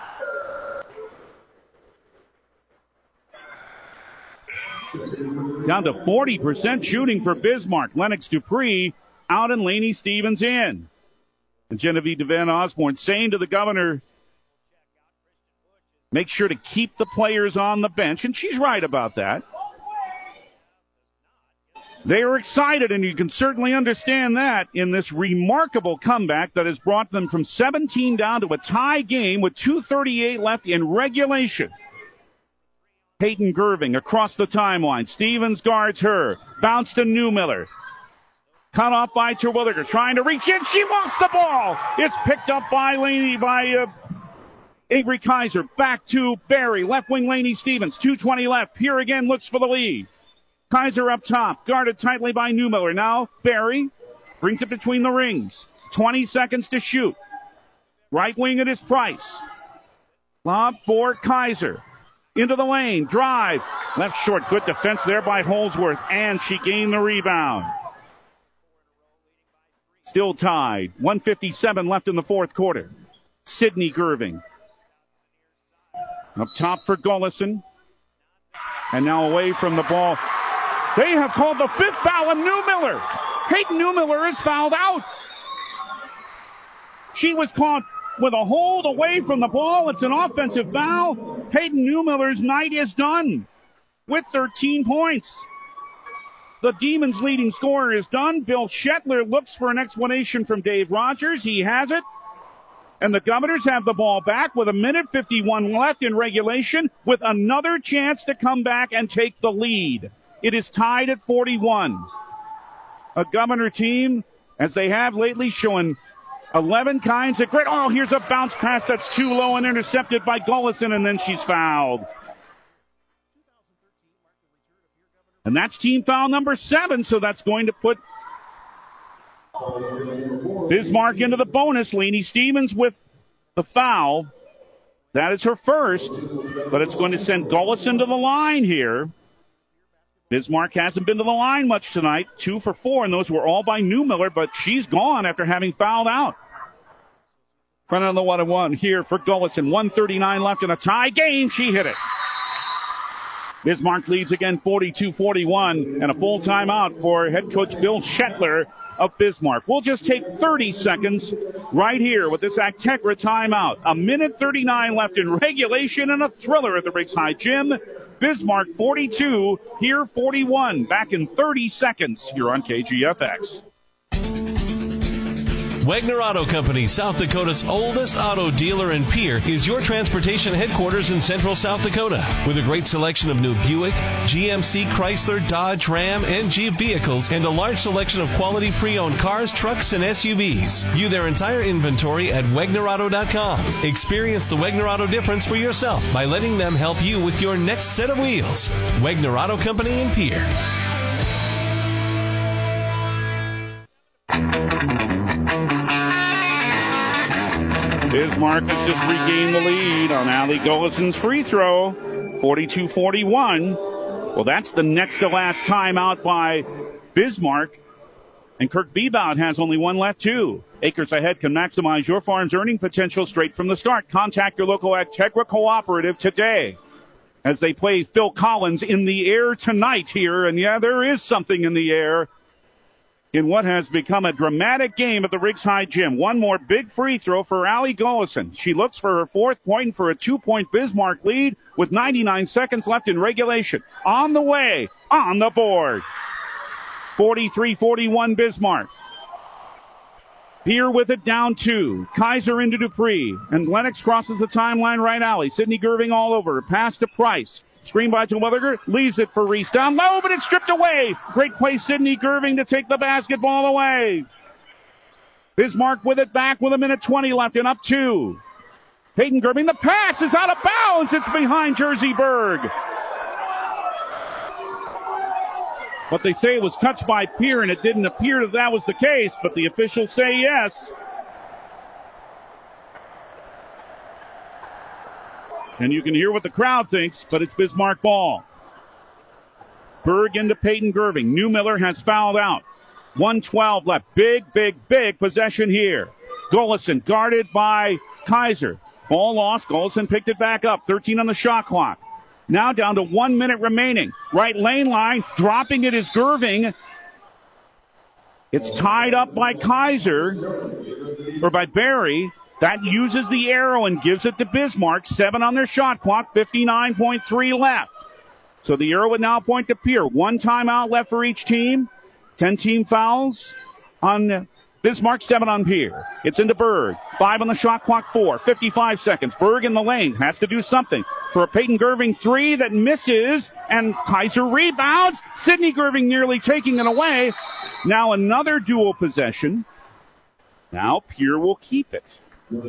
Down to 40% shooting for Bismarck. Lennox Dupree out and Lainey Stevens in. And Genevieve DeVan Osborne saying to the Governor, make sure to keep the players on the bench. And she's right about that. They are excited, and you can certainly understand that in this remarkable comeback that has brought them from 17 down to a tie game with 2:38 left in regulation. Peyton Gerving across the timeline. Stevens guards her. Bounce to Newmiller. Cut off by Terwilliger. Trying to reach in. She lost the ball. It's picked up by Avery Kaiser. Back to Barry. Left wing Lainey Stevens. 2:20 left. Here again looks for the lead. Kaiser up top. Guarded tightly by Newmiller. Now Barry brings it between the rings. 20 seconds to shoot. Right wing it is Price. Lob for Kaiser. Into the lane. Drive. Left short. Good defense there by Holsworth. And she gained the rebound. Still tied. 1:57 left in the fourth quarter. Sydney Gerving. Up top for Gullison. And now away from the ball. They have called the fifth foul on Newmiller. Peyton Newmiller is fouled out. She was caught with a hold away from the ball. It's an offensive foul. Peyton Newmiller's night is done with 13 points. The Demons' leading scorer is done. Bill Shetler looks for an explanation from Dave Rogers. He has it. And the Governors have the ball back with 1:51 left in regulation with another chance to come back and take the lead. It is tied at 41. A Governor team, as they have lately, showing 11 kinds of grit. Oh, here's a bounce pass that's too low and intercepted by Gullison, and then she's fouled. And that's team foul number 7, so that's going to put Bismarck into the bonus. Lainey Stevens with the foul. That is her first, but it's going to send Gullison to the line here. Bismarck hasn't been to the line much tonight. 2 for 4, and those were all by Newmiller, but she's gone after having fouled out. Front on the 1-1 here for Gullison. 1:39 left in a tie game. She hit it. Bismarck leads again 42-41, and a full timeout for head coach Bill Shetler of Bismarck. We'll just take 30 seconds right here with this Actegra timeout. 1:39 left in regulation and a thriller at the Riggs High Gym. Bismarck 42, here 41. Back in 30 seconds here on KGFX. Wagner Auto Company, South Dakota's oldest auto dealer and peer, is your transportation headquarters in central South Dakota. With a great selection of new Buick, GMC, Chrysler, Dodge, Ram, and Jeep vehicles, and a large selection of quality pre-owned cars, trucks, and SUVs. View their entire inventory at WagnerAuto.com. Experience the Wagner Auto difference for yourself by letting them help you with your next set of wheels. Wagner Auto Company in Pierre. Bismarck has just regained the lead on Allie Gullison's free throw. 42-41. Well, that's the next to last timeout by Bismarck. And Kirk Bebout has only one left, too. Acres Ahead can maximize your farm's earning potential straight from the start. Contact your local Actegra Cooperative today as they play Phil Collins in the air tonight here. And, yeah, there is something in the air in what has become a dramatic game at the Riggs High Gym. One more big free throw for Allie Gullison. She looks for her fourth point for a 2-point Bismarck lead with 99 seconds left in regulation. On the way, on the board. 43-41 Bismarck. Here with it down 2. Kaiser into Dupree. And Lennox crosses the timeline right alley. Sydney Gerving all over. Pass to Price. Screen by Terwilliger, leaves it for Reese down low, but it's stripped away. Great play, Sydney Gerving to take the basketball away. Bismarck with it back with 1:20 left and up 2. Peyton Gerving, the pass is out of bounds. It's behind Jersey Berg. But they say it was touched by Peer, and it didn't appear that was the case, but the officials say yes. And you can hear what the crowd thinks, but it's Bismarck ball. Berg into Peyton Gerving. Newmiller has fouled out. 1:12 left. Big possession here. Goloson guarded by Kaiser. Ball lost. Goloson picked it back up. 13 on the shot clock. Now down to 1 minute remaining. Right lane line. Dropping it is Gerving. It's tied up by Kaiser, or by Barry. That uses the arrow and gives it to Bismarck. 7 on their shot clock. 59.3 left. So the arrow would now point to Peer. 1 timeout left for each team. 10 team fouls on Bismarck, 7 on Peer. It's into Berg. 5 on the shot clock, 4. 55 seconds. Berg in the lane. Has to do something. For a Peyton Gerving 3 that misses, and Kaiser rebounds. Sidney Gerving nearly taking it away. Now another dual possession. Now Peer will keep it.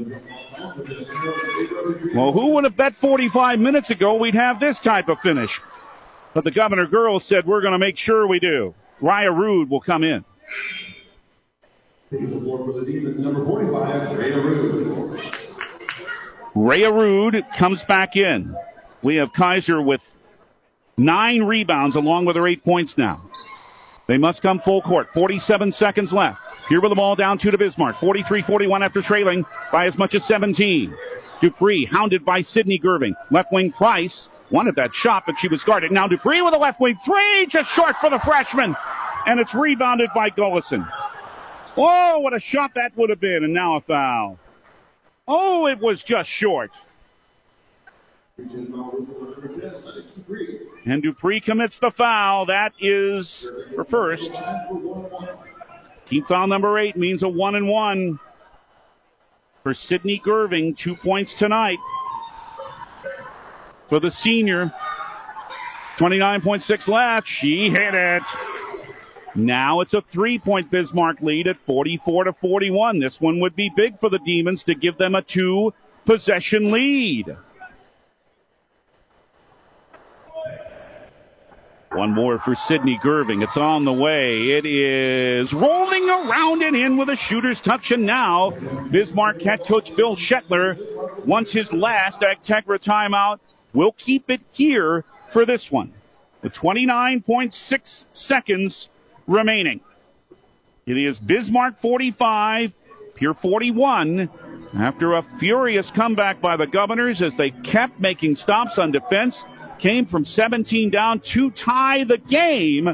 Well, who would have bet 45 minutes ago we'd have this type of finish? But the Governor girls said we're going to make sure we do. Raya Rude will come in. Taking the floor for the Demons, number 45, Raya Rude. Raya Rude comes back in. We have Kaiser with 9 rebounds along with her 8 points now. They must come full court. 47 seconds left. Here with the ball down 2 to Bismarck. 43-41 after trailing by as much as 17. Dupree hounded by Sidney Gerving. Left wing Price wanted that shot, but she was guarded. Now Dupree with a left wing 3, just short for the freshman. And it's rebounded by Goloson. Oh, what a shot that would have been, and now a foul. Oh, it was just short. And Dupree commits the foul. That is her first. Team foul number 8 means a 1-and-1 for Sidney Gerving. 2 points tonight for the senior. 29.6 left. She hit it. Now it's a 3-point Bismarck lead at 44-41. This one would be big for the Demons to give them a 2-possession lead. One more for Sidney Gerving. It's on the way. It is rolling around and in with a shooter's touch. And now Bismarck head coach Bill Shetler wants his last Agtegra timeout. We'll keep it here for this one. With 29.6 seconds remaining. It is Bismarck 45, Pierre 41. After a furious comeback by the Governors as they kept making stops on defense. Came from 17 down to tie the game.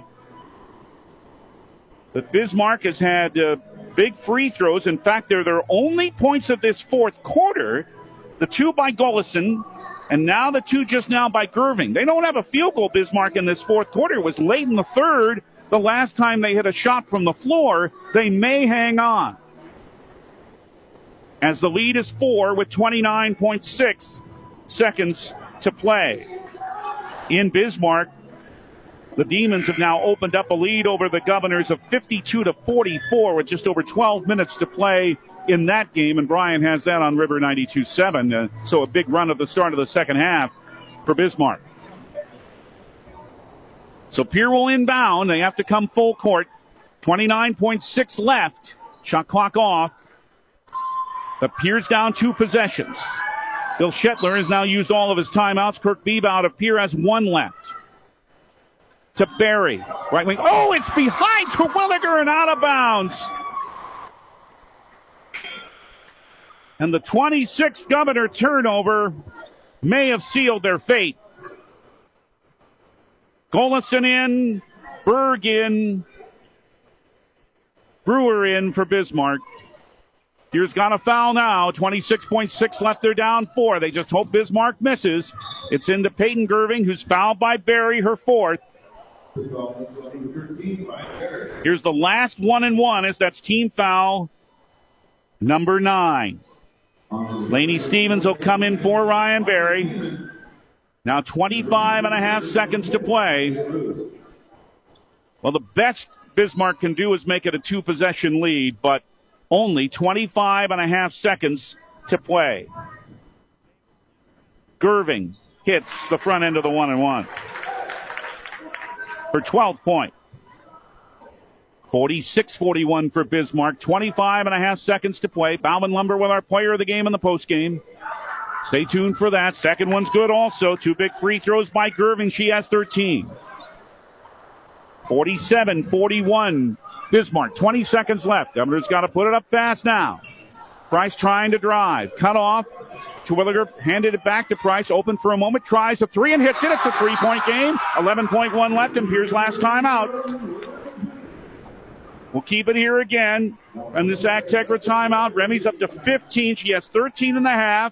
But Bismarck has had big free throws. In fact, they're their only points of this fourth quarter. The 2 by Goloson, and now the 2 just now by Gerving. They don't have a field goal, Bismarck, in this fourth quarter. It was late in the third. The last time they hit a shot from the floor, they may hang on. As the lead is 4 with 29.6 seconds to play. In Bismarck, the Demons have now opened up a lead over the Governors of 52-44 with just over 12 minutes to play in that game, and Brian has that on River 92.7. So a big run at the start of the second half for Bismarck. So Pierre will inbound. They have to come full court. 29.6 left. Shot clock off. But Pierre's down 2 possessions. Bill Shetler has now used all of his timeouts. Kirk Bebout of Pierre has 1 left. To Barry. Right wing. Oh, it's behind Terwilliger and out of bounds. And the 26th Governor turnover may have sealed their fate. Goloson in. Berg in. Brewer in for Bismarck. Here's got a foul now. 26.6 left. They're down 4. They just hope Bismarck misses. It's into Peyton Gerving, who's fouled by Barry, her 4th. Here's the last 1-and-1 as that's team foul number 9. Laney Stevens will come in for Ryan Barry. Now 25.5 seconds to play. Well, the best Bismarck can do is make it a 2-possession lead, but only 25.5 seconds to play. Gerving hits the front end of the 1-and-1. Her 12th point. 46-41 for Bismarck. 25 and a half seconds to play. Bauman Lumber with our player of the game in the postgame. Stay tuned for that. Second one's good also. 2 big free throws by Gerving. She has 13. 47-41 Bismarck. 20 seconds left. Governor's got to put it up fast now. Price trying to drive. Cut off. Terwilliger handed it back to Price. Open for a moment. Tries a 3 and hits it. It's a 3-point game. 11.1 left in Pierre's last time out. We'll keep it here again. And this Actegra timeout. Remy's up to 15. She has 13 and a half.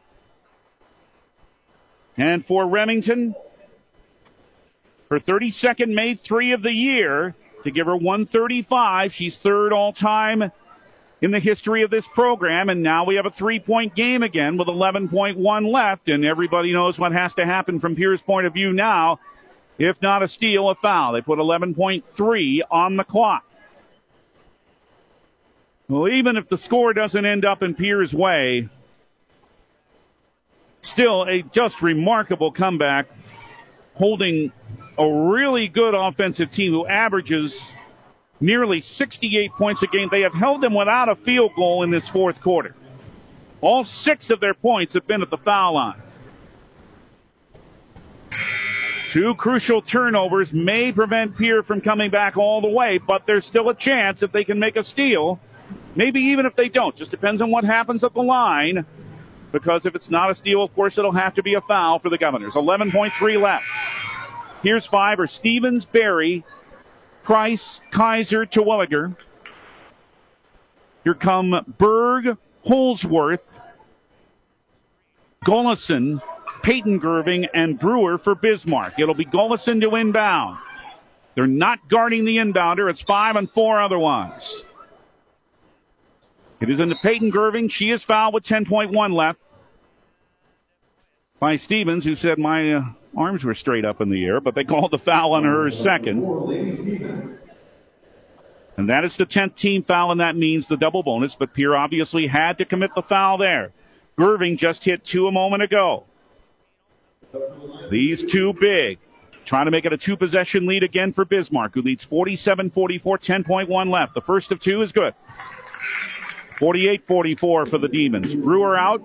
And for Remington, her 32nd made 3 of the year to give her 135. She's third all time in the history of this program. And now we have a 3-point game again with 11.1 left. And everybody knows what has to happen from Pierre's point of view now. If not a steal, a foul. They put 11.3 on the clock. Well, even if the score doesn't end up in Pierre's way, still a just remarkable comeback, holding a really good offensive team who averages nearly 68 points a game. They have held them without a field goal in this fourth quarter. All 6 of their points have been at the foul line. 2 crucial turnovers may prevent Pierre from coming back all the way, but there's still a chance if they can make a steal. Maybe even if they don't. Just depends on what happens at the line. Because if it's not a steal, of course, it'll have to be a foul for the Governors. 11.3 left. Here's 5 are Stevens, Berry, Price, Kaiser, Terwilliger. Here come Berg, Holsworth, Gullison, Peyton Gerving, and Brewer for Bismarck. It'll be Gullison to inbound. They're not guarding the inbounder. It's 5 and 4 otherwise. It is into Peyton Gerving. She is fouled with 10.1 left by Stevens, who said my arms were straight up in the air, but they called the foul on her second. And that is the 10th team foul, and that means the double bonus, but Pierre obviously had to commit the foul there. Gerving just hit 2 a moment ago. These 2 big. Trying to make it a 2-possession lead again for Bismarck, who leads 47-44, 10.1 left. The first of 2 is good. 48-44 for the Demons. Brewer out.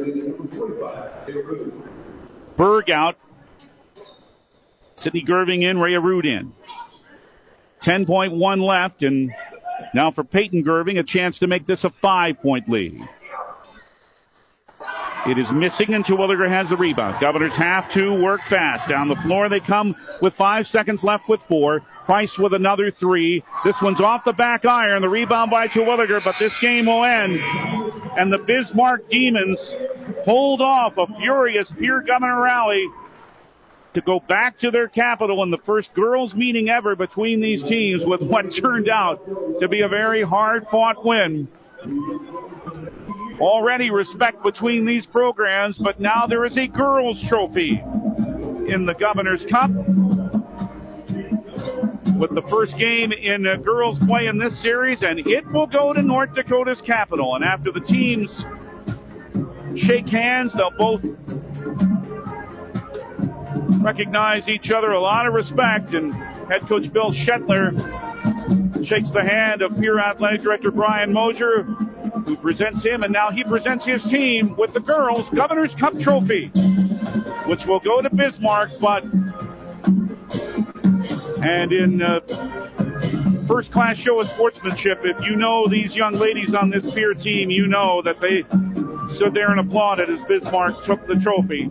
Berg out. Sydney Gerving in, Rhea Root in. 10.1 left, and now for Peyton Gerving, a chance to make this a 5-point lead. It is missing, and Terwilliger has the rebound. Governors have to work fast. Down the floor they come with 5 seconds left with 4. Price with another 3. This one's off the back iron. The rebound by Terwilliger, but this game will end. And the Bismarck Demons hold off a furious Pierre Governor rally to go back to their capital in the first girls' meeting ever between these teams with what turned out to be a very hard-fought win. Already respect between these programs, but now there is a girls' trophy in the Governor's Cup. With the first game in girls' play in this series, and it will go to North Dakota's capital. And after the teams shake hands, they'll both recognize each other, a lot of respect, and head coach Bill Shetler shakes the hand of Pierre Athletic Director Brian Mosier, who presents him, and now he presents his team with the girls' Governor's Cup trophy, which will go to Bismarck, but and in first-class show of sportsmanship, if you know these young ladies on this Pierre team, you know that they stood there and applauded as Bismarck took the trophy.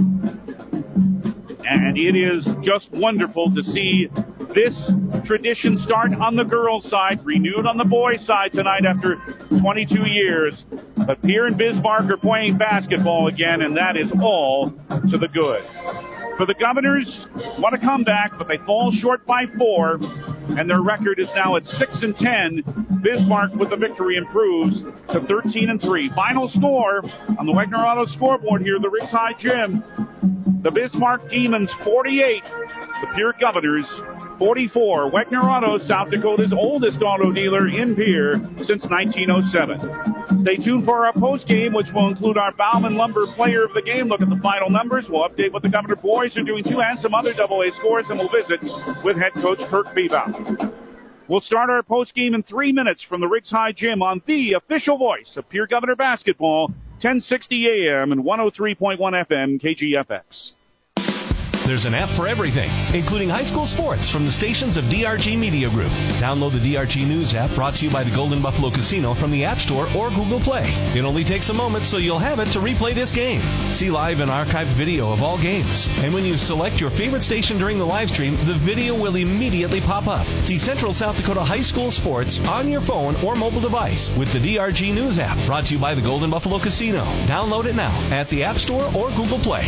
And it is just wonderful to see this tradition start on the girls' side, renewed on the boys' side tonight after 22 years. But Pierre and Bismarck are playing basketball again, and that is all to the good. For the Governors, want to come back, but they fall short by 4, and their record is now at 6-10. Bismarck with the victory improves to 13-3. Final score on the Wagner Auto scoreboard here at the Riggs High Gym. The Bismarck Demons 48, the Pierre Governors 44. Wegner Auto, South Dakota's oldest auto dealer in Pierre since 1907. Stay tuned for our post game, which will include our Bauman Lumber Player of the Game. Look at the final numbers. We'll update what the Governor boys are doing too and some other AA scores, and we'll visit with head coach Kirk Bebout. We'll start our post game in 3 minutes from the Riggs High Gym on the official voice of Pierre Governor basketball, 1060 AM and 103.1 FM KGFX. There's an app for everything, including high school sports from the stations of DRG Media Group. Download the DRG News app brought to you by the Golden Buffalo Casino from the App Store or Google Play. It only takes a moment, so you'll have it to replay this game. See live and archived video of all games. And when you select your favorite station during the live stream, the video will immediately pop up. See Central South Dakota high school sports on your phone or mobile device with the DRG News app brought to you by the Golden Buffalo Casino. Download it now at the App Store or Google Play.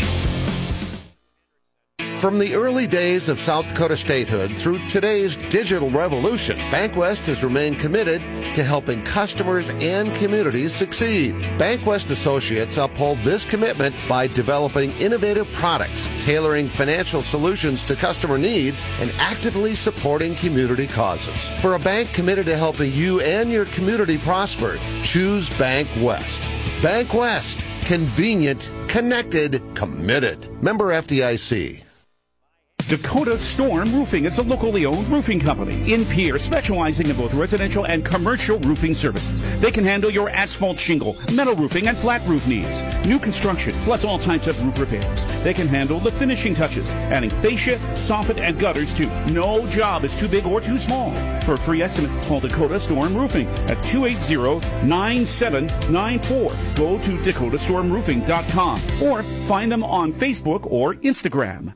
From the early days of South Dakota statehood through today's digital revolution, BankWest has remained committed to helping customers and communities succeed. BankWest Associates uphold this commitment by developing innovative products, tailoring financial solutions to customer needs, and actively supporting community causes. For a bank committed to helping you and your community prosper, choose BankWest. BankWest. Convenient, connected, committed. Member FDIC. Dakota Storm Roofing is a locally owned roofing company in Pierre, specializing in both residential and commercial roofing services. They can handle your asphalt shingle, metal roofing, and flat roof needs. New construction, plus all types of roof repairs. They can handle the finishing touches, adding fascia, soffit, and gutters too. No job is too big or too small. For a free estimate, call Dakota Storm Roofing at 280-9794. Go to dakotastormroofing.com or find them on Facebook or Instagram.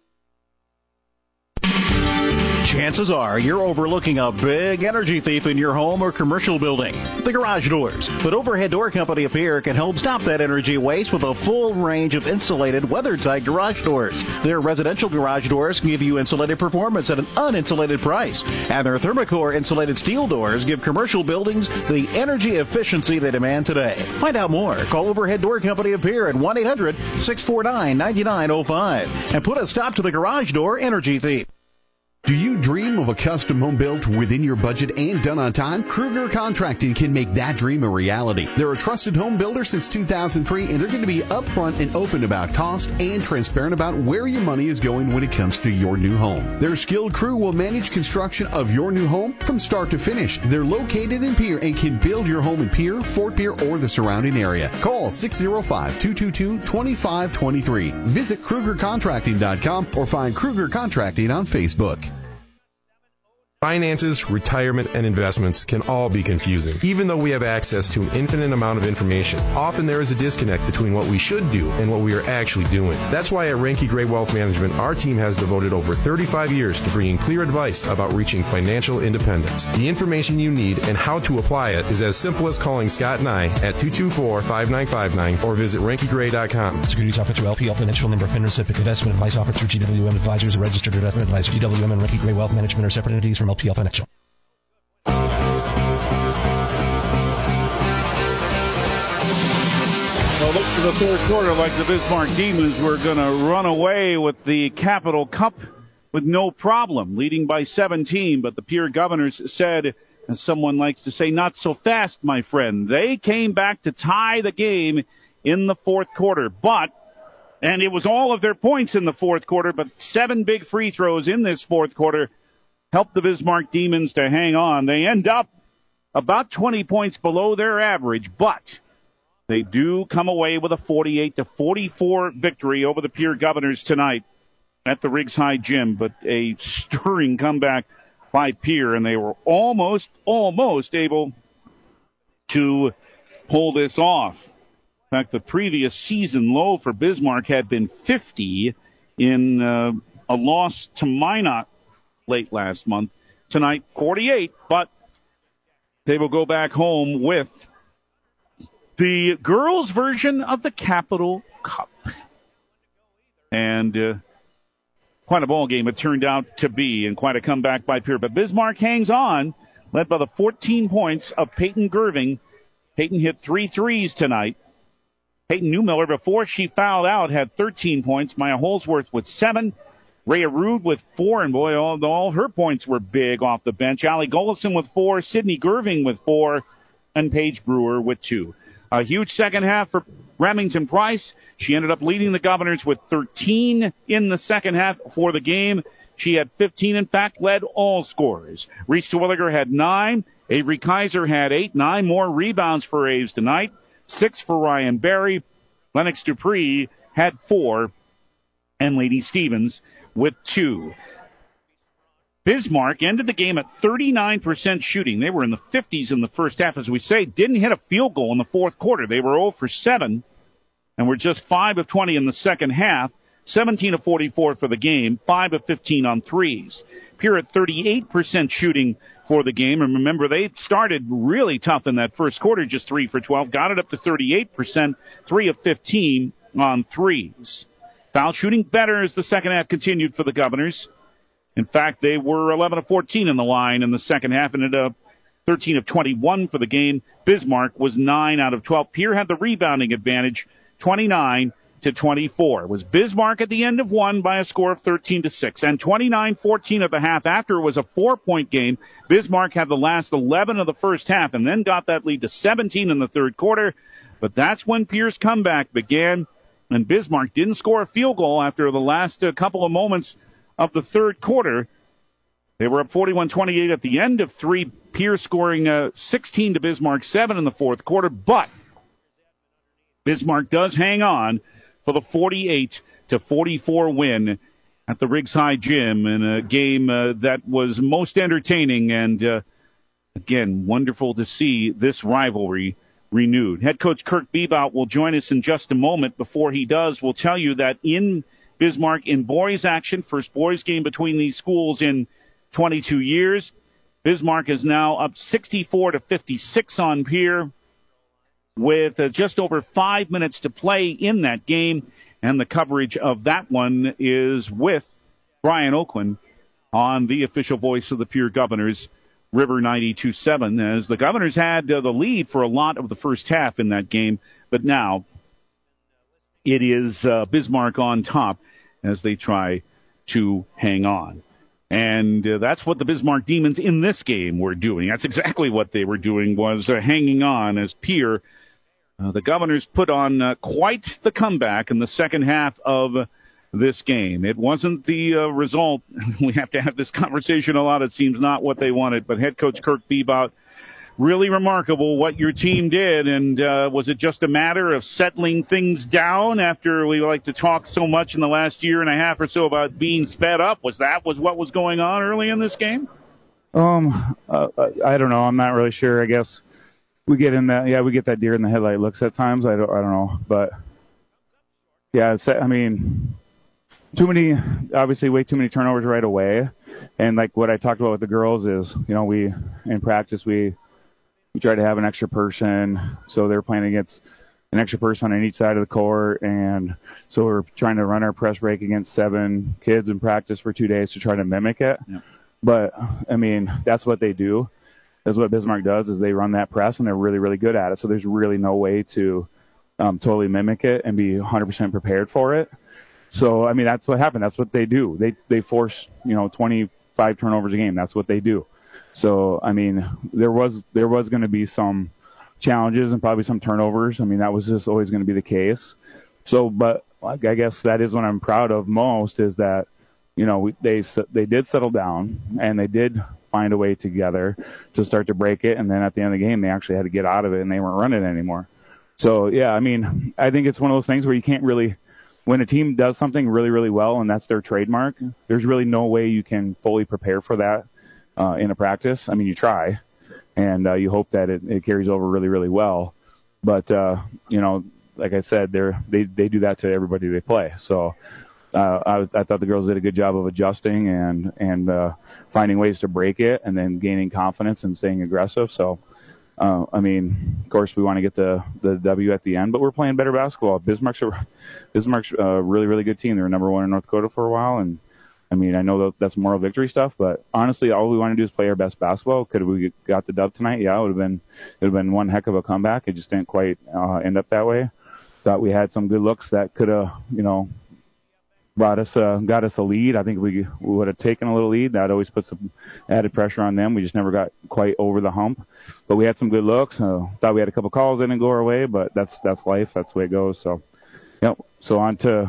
Chances are you're overlooking a big energy thief in your home or commercial building, the garage doors. But Overhead Door Company of Pierre can help stop that energy waste with a full range of insulated, weather-tight garage doors. Their residential garage doors can give you insulated performance at an uninsulated price. And their Thermocore insulated steel doors give commercial buildings the energy efficiency they demand today. Find out more. Call Overhead Door Company of Pierre at 1-800-649-9905 and put a stop to the garage door energy thief. Do you dream of a custom home built within your budget and done on time? Kruger Contracting can make that dream a reality. They're a trusted home builder since 2003, and they're going to be upfront and open about cost and transparent about where your money is going when it comes to your new home. Their skilled crew will manage construction of your new home from start to finish. They're located in Pierre and can build your home in Pierre, Fort Pierre, or the surrounding area. Call 605-222-2523. Visit KrugerContracting.com or find Kruger Contracting on Facebook. Finances, retirement, and investments can all be confusing. Even though we have access to an infinite amount of information, often there is a disconnect between what we should do and what we are actually doing. That's why at Reinke Gray Wealth Management, our team has devoted over 35 years to bringing clear advice about reaching financial independence. The information you need and how to apply it is as simple as calling Scott and I at 224-5959 or visit ReinkeGray.com. Securities offered through LPL Financial Member FINRA SIPC. Investment advice offered through GWM Advisors, a registered investment advisor. GWM and Reinke Gray Wealth Management are separate entities from LPL Financial. Well, look to the third quarter like the Bismarck Demons were going to run away with the Capital Cup with no problem, leading by 17. But the Pierre Governors said, as someone likes to say, not so fast, my friend. They came back to tie the game in the fourth quarter. And it was all of their points in the fourth quarter, but 7 big free throws in this fourth quarter helped the Bismarck Demons to hang on. They end up about 20 points below their average, but they do come away with a 48-44 victory over the Pierre Governors tonight at the Riggs High Gym. But a stirring comeback by Pierre, and they were almost able to pull this off. In fact, the previous season low for Bismarck had been 50 in a loss to Minot late last month. Tonight, 48, but they will go back home with the girls' version of the Capital Cup. And quite a ball game it turned out to be, and quite a comeback by Pierre. But Bismarck hangs on, led by the 14 points of Peyton Gerving. Peyton hit 3 threes tonight. Peyton Newmiller, before she fouled out, had 13 points. Maya Holsworth with 7. Rhea Rude with 4, and boy, all her points were big off the bench. Allie Golison with 4, Sydney Gerving with 4, and Paige Brewer with 2. A huge second half for Remington Price. She ended up leading the Governors with 13 in the second half for the game. She had 15, in fact, led all scorers. Reese Terwilliger had 9. Avery Kaiser had 8. 9 more rebounds for Aves tonight. 6 for Ryan Berry. Lennox Dupree had 4. And Lady Stevens with 2. Bismarck ended the game at 39% shooting. They were in the 50s in the first half, as we say. Didn't hit a field goal in the fourth quarter. They were 0 for 7 and were just 5 of 20 in the second half. 17 of 44 for the game, 5 of 15 on threes. Pierre at 38% shooting for the game. And remember, they started really tough in that first quarter, just 3 for 12. Got it up to 38%, 3 of 15 on threes. Foul shooting better as the second half continued for the Governors. In fact, they were 11 of 14 in the line in the second half and ended up 13 of 21 for the game. Bismarck was 9 out of 12. Pierre had the rebounding advantage, 29 to 24. It was Bismarck at the end of one by a score of 13-6. And 29-14 at the half after it was a 4-point game. Bismarck had the last 11 of the first half and then got that lead to 17 in the third quarter. But that's when Pierre's comeback began. And Bismarck didn't score a field goal after the last couple of moments of the third quarter. They were up 41-28 at the end of 3. Pierre scoring 16 to Bismarck 7 in the fourth quarter. But Bismarck does hang on for the 48-44 win at the Riggs High Gym in a game that was most entertaining and, again, wonderful to see this rivalry renewed. Head coach Kirk Bebout will join us in just a moment. Before he does, we'll tell you that in Bismarck in boys action, first boys game between these schools in 22 years, Bismarck is now up 64-56 on Pierre with just over 5 minutes to play in that game. And the coverage of that one is with Brian Oakland on the official voice of the Pierre Governors, River 92.7, as the Governors had the lead for a lot of the first half in that game. But now it is Bismarck on top as they try to hang on. And that's what the Bismarck Demons in this game were doing. That's exactly what they were doing, was hanging on as Pierre. The Governors put on quite the comeback in the second half of this game. It wasn't the result. We have to have this conversation a lot. It seems not what they wanted. But head coach Kirk Bebout, really remarkable what your team did. And was it just a matter of settling things down after we like to talk so much in the last year and a half or so about being sped up? Was what was going on early in this game? I don't know. I'm not really sure. I guess we get in that. Yeah, we get that deer in the headlight looks at times. I don't know, but yeah, I mean, way too many turnovers right away. And like what I talked about with the girls is, we in practice we try to have an extra person, so they're playing against an extra person on each side of the court, and so we're trying to run our press break against 7 kids in practice for 2 days to try to mimic it. Yeah. But I mean, that's what they do. That's what Bismarck does, is they run that press, and they're really, really good at it. So there's really no way to totally mimic it and be 100% prepared for it. So, I mean, that's what happened. That's what they do. They force, 25 turnovers a game. That's what they do. So, I mean, there was going to be some challenges and probably some turnovers. I mean, that was just always going to be the case. So, but I guess that is what I'm proud of most, is that, they did settle down and they did find a way together to start to break it. And then at the end of the game, they actually had to get out of it and they weren't running anymore. So, yeah, I mean, I think it's one of those things where you can't really, when a team does something really, really well and that's their trademark, there's really no way you can fully prepare for that in a practice. I mean, you try, and you hope that it carries over really, really well. But, like I said, they do that to everybody they play. So I thought the girls did a good job of adjusting and finding ways to break it and then gaining confidence and staying aggressive. So, I mean, of course, we want to get the W at the end, but we're playing better basketball. Bismarck's a really, really good team. They were number 1 in North Dakota for a while, and I mean, I know that's moral victory stuff, but honestly, all we want to do is play our best basketball. Could we got the dub tonight? Yeah, it would have been one heck of a comeback. It just didn't quite end up that way. Thought we had some good looks that could have, got us a lead. I think we would have taken a little lead. That always puts some added pressure on them. We just never got quite over the hump. But we had some good looks. Thought we had a couple calls that didn't go our way, but that's life. That's the way it goes. So, yep. So on to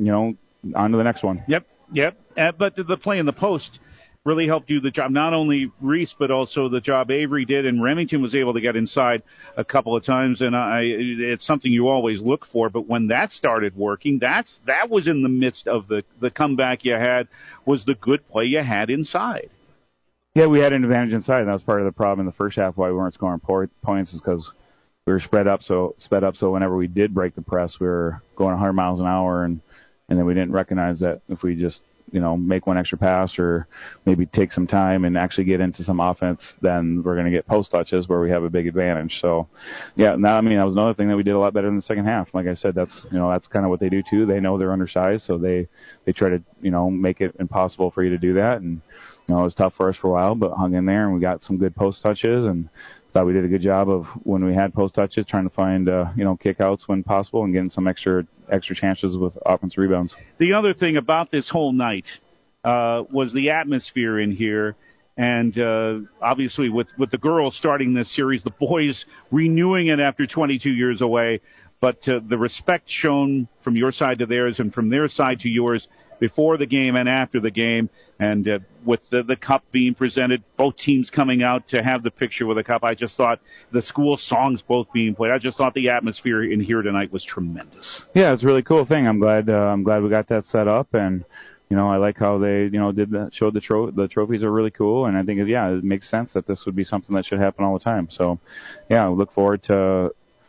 the next one. Yep. But the play in the post really helped do the job. Not only Reese, but also the job Avery did, and Remington was able to get inside a couple of times. And it's something you always look for. But when that started working, that was in the midst of the comeback you had, was the good play you had inside. Yeah, we had an advantage inside, and that was part of the problem in the first half why we weren't scoring points, is because we were sped up. So whenever we did break the press, we were going 100 miles an hour, and then we didn't recognize that if we just make one extra pass or maybe take some time and actually get into some offense, then we're going to get post touches where we have a big advantage. So, yeah, that was another thing that we did a lot better in the second half. Like I said, that's kind of what they do too. They know they're undersized, so they try to, make it impossible for you to do that. And, it was tough for us for a while, but hung in there and we got some good post touches, and thought we did a good job of, when we had post touches, trying to find, kickouts when possible and getting some extra chances with offensive rebounds. The other thing about this whole night was the atmosphere in here. And obviously with the girls starting this series, the boys renewing it after 22 years away. But the respect shown from your side to theirs and from their side to yours before the game and after the game, and with the cup being presented, both teams coming out to have the picture with the cup. I just thought the school songs both being played. I just thought the atmosphere in here tonight was tremendous. Yeah, it's a really cool thing. I'm glad we got that set up, and I like how they did that. Showed the trophies are really cool, and I think it makes sense that this would be something that should happen all the time. So yeah, we look forward to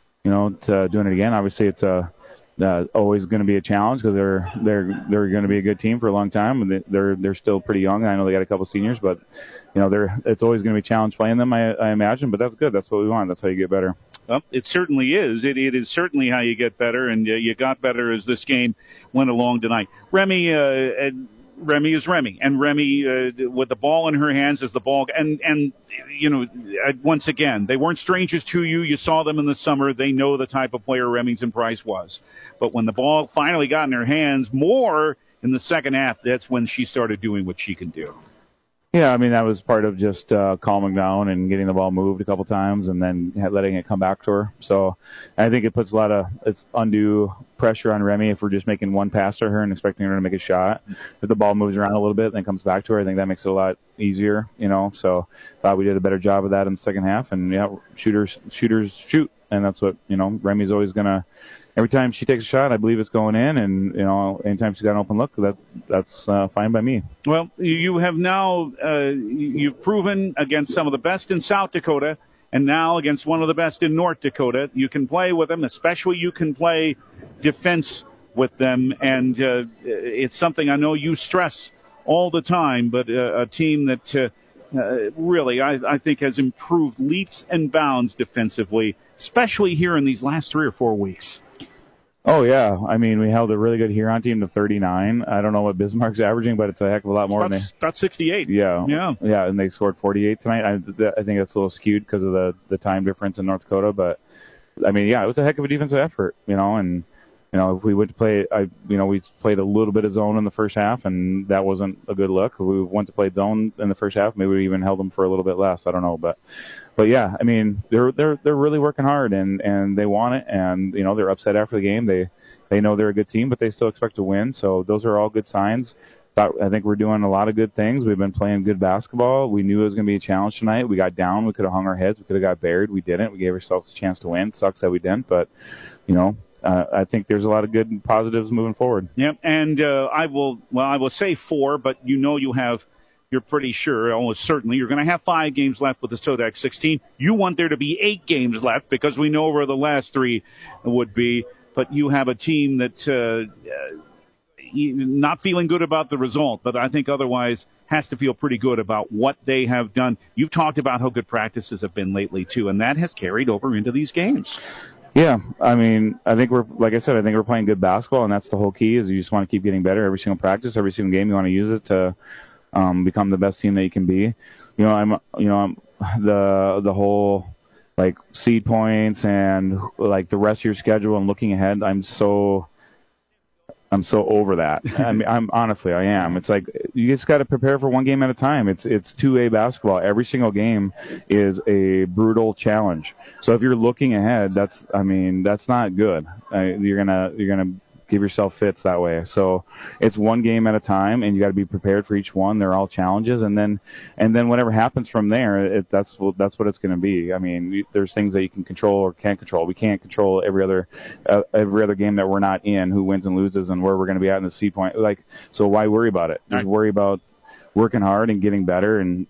to doing it again. Obviously, it's always going to be a challenge because they're going to be a good team for a long time, and they're still pretty young. I know they got a couple seniors, but it's always going to be a challenge playing them, I imagine. But that's good. That's what we want. That's how you get better. Well, it certainly is. It is certainly how you get better, and you got better as this game went along tonight. Remy is Remy, and Remy with the ball in her hands as the ball, and once again, they weren't strangers to you. You saw them in the summer. They know the type of player Remington Price was. But when the ball finally got in her hands more in the second half, that's when she started doing what she can do. Yeah, that was part of just calming down and getting the ball moved a couple times and then letting it come back to her. So I think it puts it's undue pressure on Remy if we're just making one pass to her and expecting her to make a shot. If the ball moves around a little bit and then comes back to her, I think that makes it a lot easier, So thought we did a better job of that in the second half. And, shooters shoot. And that's what, Remy's always going to – every time she takes a shot, I believe it's going in, and anytime she's got an open look, that's fine by me. Well, you have now you've proven against some of the best in South Dakota, and now against one of the best in North Dakota, you can play with them. Especially, you can play defense with them, and it's something I know you stress all the time. But a team that really, I think, has improved leaps and bounds defensively, especially here in these last 3 or 4 weeks. Oh, yeah. We held a really good Huron team to 39. I don't know what Bismarck's averaging, but it's a heck of a lot more than about 68. Yeah, and they scored 48 tonight. I think that's a little skewed because of the time difference in North Dakota, but, it was a heck of a defensive effort, and, if we went to play, we played a little bit of zone in the first half, and that wasn't a good look. We went to play zone in the first half. Maybe we even held them for a little bit less. I don't know, but yeah, they're really working hard and they want it, and they're upset after the game. They know they're a good team, but they still expect to win. So those are all good signs. I think we're doing a lot of good things. We've been playing good basketball. We knew it was going to be a challenge tonight. We got down. We could have hung our heads. We could have got buried. We didn't. We gave ourselves a chance to win. Sucks that we didn't, but I think there's a lot of good positives moving forward. Yep, and I will say 4, but you're pretty sure, almost certainly, you're going to have 5 games left with the Sodak 16. You want there to be 8 games left because we know where the last 3 would be. But you have a team that not feeling good about the result, but I think otherwise has to feel pretty good about what they have done. You've talked about how good practices have been lately, too, and that has carried over into these games. Yeah, I think we're playing good basketball, and that's the whole key. Is you just want to keep getting better every single practice, every single game. You want to use it to become the best team that you can be. I'm the whole seed points and the rest of your schedule and looking ahead. I'm so I'm so over that. I mean, I am. It's like you just got to prepare for one game at a time. It's 2A basketball. Every single game is a brutal challenge. So if you're looking ahead, that's not good. You're gonna give yourself fits that way. So it's one game at a time, and you got to be prepared for each one. They're all challenges, and then whatever happens from there, that's what it's going to be. I mean, there's things that you can control or can't control. We can't control every other game that we're not in, who wins and loses, and where we're going to be at in the seed point. So why worry about it? Just worry about working hard and getting better. And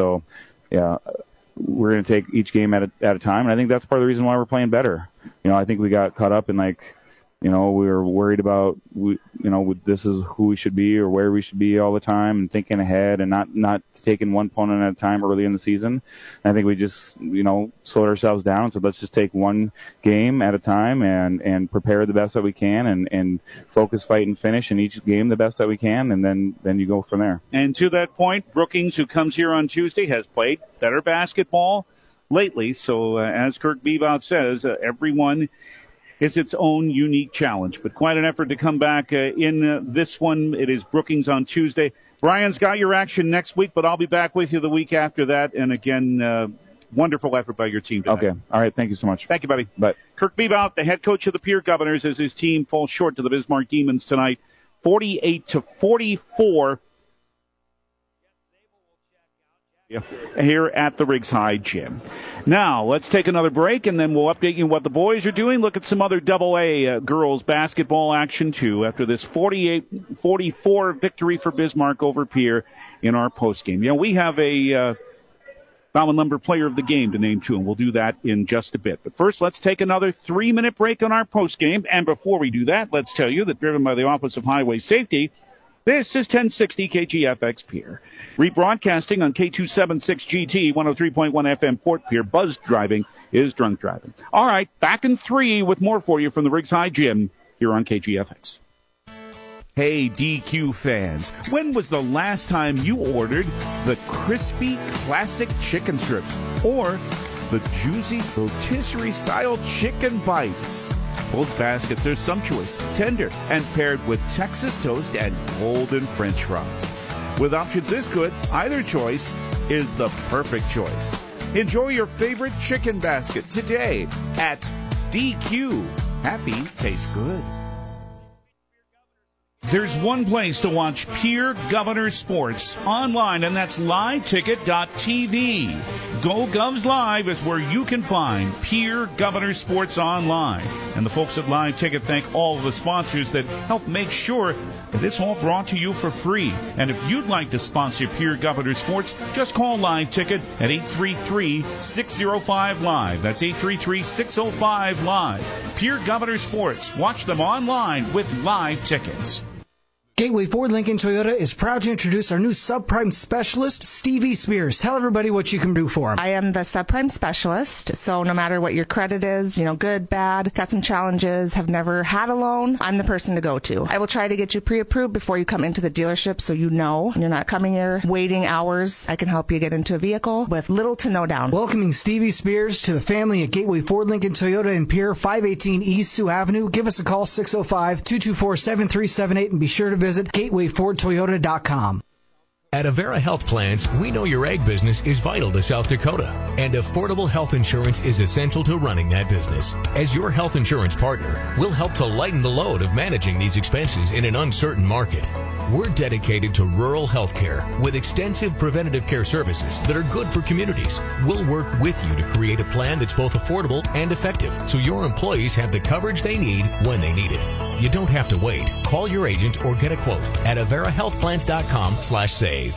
we're going to take each game at a time, and I think that's part of the reason why we're playing better. I think we got caught up in we were worried about, this is who we should be or where we should be all the time, and thinking ahead and not taking one opponent at a time early in the season. And I think we just, slowed ourselves down and said, let's just take one game at a time and prepare the best that we can and focus, fight, and finish in each game the best that we can, and then you go from there. And to that point, Brookings, who comes here on Tuesday, has played better basketball lately. So as Kirk Bebout says, everyone is its own unique challenge, but quite an effort to come back in this one. It is Brookings on Tuesday. Brian's got your action next week, but I'll be back with you the week after that. And again, wonderful effort by your team tonight. Okay. All right. Thank you so much. Thank you, buddy. Bye. Kirk Bebout, the head coach of the Pierre Governors, as his team falls short to the Bismarck Demons tonight, 48-44. Here at the Riggs High Gym. Now, let's take another break, and then we'll update you on what the boys are doing. Look at some other Double-A girls basketball action, too, after this 48-44 victory for Bismarck over Pierre in our postgame. We have a Bauman Lumber player of the game to name, too, and we'll do that in just a bit. But first, let's take another 3-minute break on our postgame. And before we do that, let's tell you that driven by the Office of Highway Safety, this is 1060 KGFX Pierre. Rebroadcasting on K276GT, 103.1 FM Fort Pierre. Buzzed driving is drunk driving. All right, back in 3 with more for you from the Riggs High Gym here on KGFX. Hey, DQ fans, when was the last time you ordered the crispy classic chicken strips or the juicy rotisserie-style chicken bites? Both baskets are sumptuous, tender, and paired with Texas toast and golden French fries. With options this good, either choice is the perfect choice. Enjoy your favorite chicken basket today at DQ. Happy tastes good. There's one place to watch Pierre Governors sports online, and that's liveticket.tv. Go Govs Live is where you can find Pierre Governors sports online. And the folks at Live Ticket thank all of the sponsors that help make sure that it's all brought to you for free. And if you'd like to sponsor Pierre Governors sports, just call Live Ticket at 833-605-LIVE. That's 833-605-LIVE. Pierre Governors sports. Watch them online with Live Tickets. Gateway Ford Lincoln Toyota is proud to introduce our new subprime specialist, Stevie Spears. Tell everybody what you can do for him. I am the subprime specialist, so no matter what your credit is, good, bad, got some challenges, have never had a loan, I'm the person to go to. I will try to get you pre-approved before you come into the dealership so you're not coming here waiting hours. I can help you get into a vehicle with little to no down. Welcoming Stevie Spears to the family at Gateway Ford Lincoln Toyota in Pierre, 518 East Sioux Avenue. Give us a call, 605-224-7378, and be sure to visit GatewayFordToyota.com. At Avera Health Plans, we know your ag business is vital to South Dakota, and affordable health insurance is essential to running that business. As your health insurance partner, we'll help to lighten the load of managing these expenses in an uncertain market. We're dedicated to rural health care with extensive preventative care services that are good for communities. We'll work with you to create a plan that's both affordable and effective so your employees have the coverage they need when they need it. You don't have to wait. Call your agent or get a quote at averahealthplans.com/save.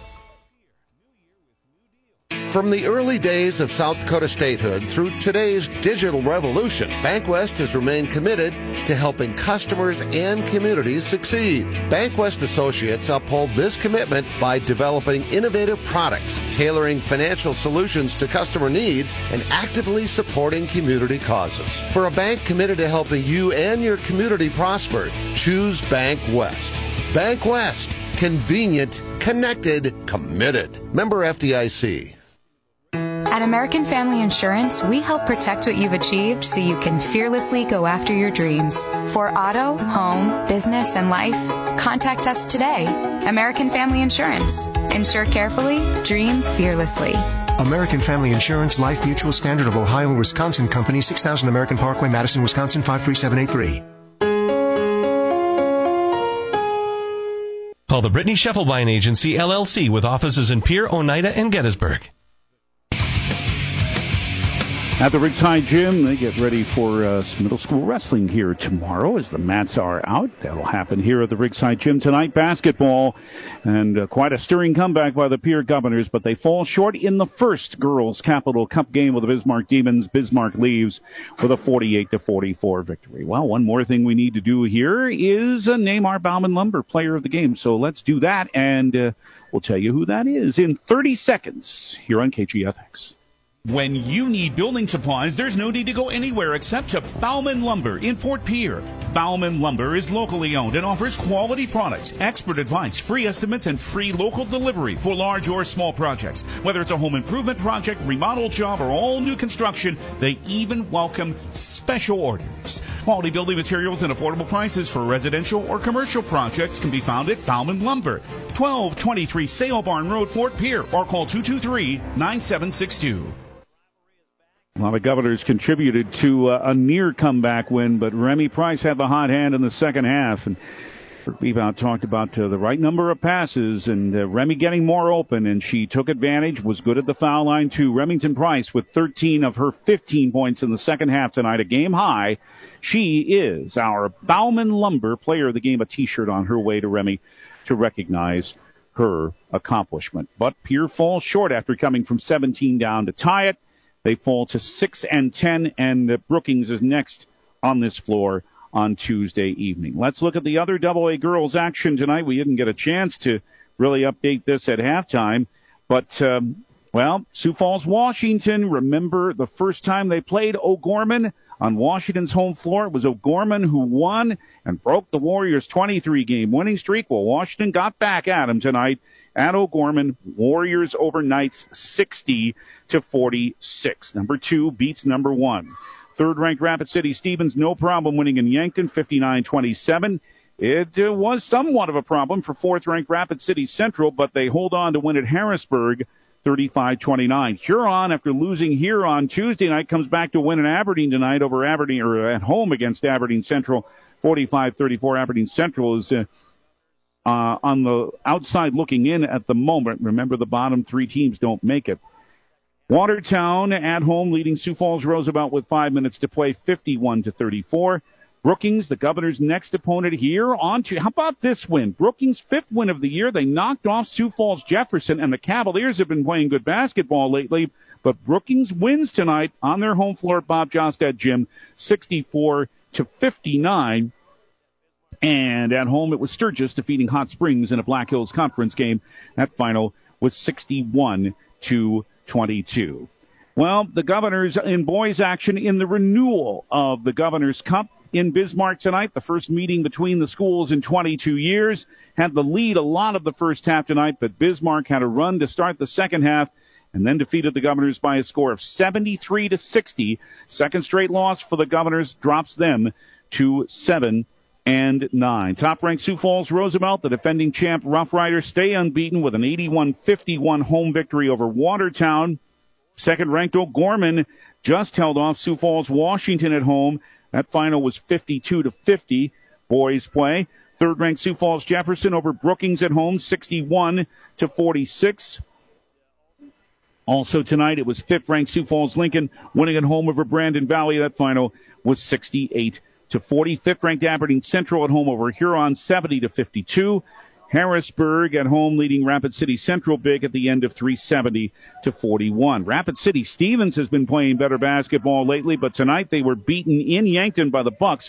From the early days of South Dakota statehood through today's digital revolution, BankWest has remained committed to helping customers and communities succeed. BankWest Associates uphold this commitment by developing innovative products, tailoring financial solutions to customer needs, and actively supporting community causes. For a bank committed to helping you and your community prosper, choose BankWest. BankWest. Convenient, connected, committed. Member FDIC. At At American Family Insurance, we help protect what you've achieved so you can fearlessly go after your dreams. For auto, home, business, and life, contact us today. American Family Insurance. Insure carefully, dream fearlessly. American Family Insurance, Life Mutual, Standard of Ohio and Wisconsin Company, 6000 American Parkway, Madison, Wisconsin, 53783. Call the Brittany Scheffelbein Agency, LLC, with offices in Pierre, Oneida, and Gettysburg. At the Riggside Gym, they get ready for some middle school wrestling here tomorrow as the mats are out. That'll happen here at the Riggside Gym tonight. Basketball, and quite a stirring comeback by the Pierre Governors, but they fall short in the first Girls Capital Cup game with the Bismarck Demons. Bismarck leaves with a 48-44 victory. Well, one more thing we need to do here is name our Bauman Lumber player of the game. So let's do that, and we'll tell you who that is in 30 seconds here on KGFX. When you need building supplies, there's no need to go anywhere except to Bauman Lumber in Fort Pierre. Bauman Lumber is locally owned and offers quality products, expert advice, free estimates, and free local delivery for large or small projects. Whether it's a home improvement project, remodel job, or all new construction, they even welcome special orders. Quality building materials and affordable prices for residential or commercial projects can be found at Bauman Lumber, 1223 Sale Barn Road, Fort Pierre, or call 223-9762. A lot of Governors contributed to a near comeback win, but Remy Price had the hot hand in the second half. And Bebout talked about the right number of passes and Remy getting more open, and she took advantage, was good at the foul line too. Remington Price with 13 of her 15 points in the second half tonight, a game high. She is our Bauman Lumber player of the game, a T-shirt on her way to Remy to recognize her accomplishment. But Pierre falls short after coming from 17 down to tie it. They fall to 6-10, and Brookings is next on this floor on Tuesday evening. Let's look at the other AA girls action tonight. We didn't get a chance to really update this at halftime, but, Sioux Falls, Washington, remember the first time they played O'Gorman on Washington's home floor? It was O'Gorman who won and broke the Warriors' 23-game winning streak. Well, Washington got back at them tonight at O'Gorman. Warriors over Knights 60-46. Number 2 beats number 1. Third-ranked Rapid City Stevens, no problem winning in Yankton, 59-27. It was somewhat of a problem for fourth-ranked Rapid City Central, but they hold on to win at Harrisburg, 35-29. Huron, after losing here on Tuesday night, comes back to win in Aberdeen tonight over Aberdeen, or at home against Aberdeen Central, 45-34. Aberdeen Central is on the outside looking in at the moment. Remember, the bottom 3 teams don't make it. Watertown at home leading Sioux Falls Roosevelt with 5 minutes to play, 51-34. Brookings, the Governor's next opponent here. How about this win? Brookings' 5th win of the year. They knocked off Sioux Falls Jefferson, and the Cavaliers have been playing good basketball lately. But Brookings wins tonight on their home floor at Bob Jostad Gym, 64-59. And at home, it was Sturgis defeating Hot Springs in a Black Hills Conference game. That final was 61-22. Well, the Governors in boys action in the renewal of the Governor's Cup in Bismarck tonight. The first meeting between the schools in 22 years. Had the lead a lot of the first half tonight, but Bismarck had a run to start the second half and then defeated the Governors by a score of 73-60. Second straight loss for the Governors drops them to 7-9. Top-ranked Sioux Falls Roosevelt, the defending champ Rough Riders, stay unbeaten with an 81-51 home victory over Watertown. Second-ranked O'Gorman just held off Sioux Falls Washington at home. That final was 52-50 boys play. Third-ranked Sioux Falls Jefferson over Brookings at home, 61-46. Also tonight, it was fifth-ranked Sioux Falls Lincoln winning at home over Brandon Valley. That final was 68-40. Fifth-ranked Aberdeen Central at home over Huron, 70-52. Harrisburg at home leading Rapid City Central big at the end of 370-41. Rapid City Stevens has been playing better basketball lately, but tonight they were beaten in Yankton by the Bucks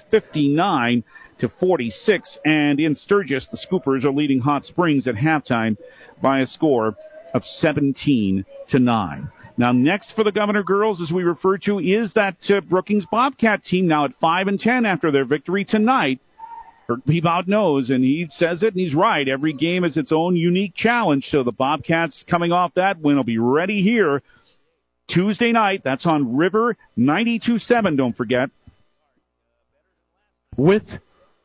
59-46. And in Sturgis, the Scoopers are leading Hot Springs at halftime by a score of 17-9. Now, next for the Governor girls, as we refer to, is that Brookings Bobcat team now at 5-10 after their victory tonight. Kirk Bebout knows, and he says it, and he's right. Every game is its own unique challenge. So the Bobcats, coming off that win, will be ready here Tuesday night, that's on River 92.7, don't forget. With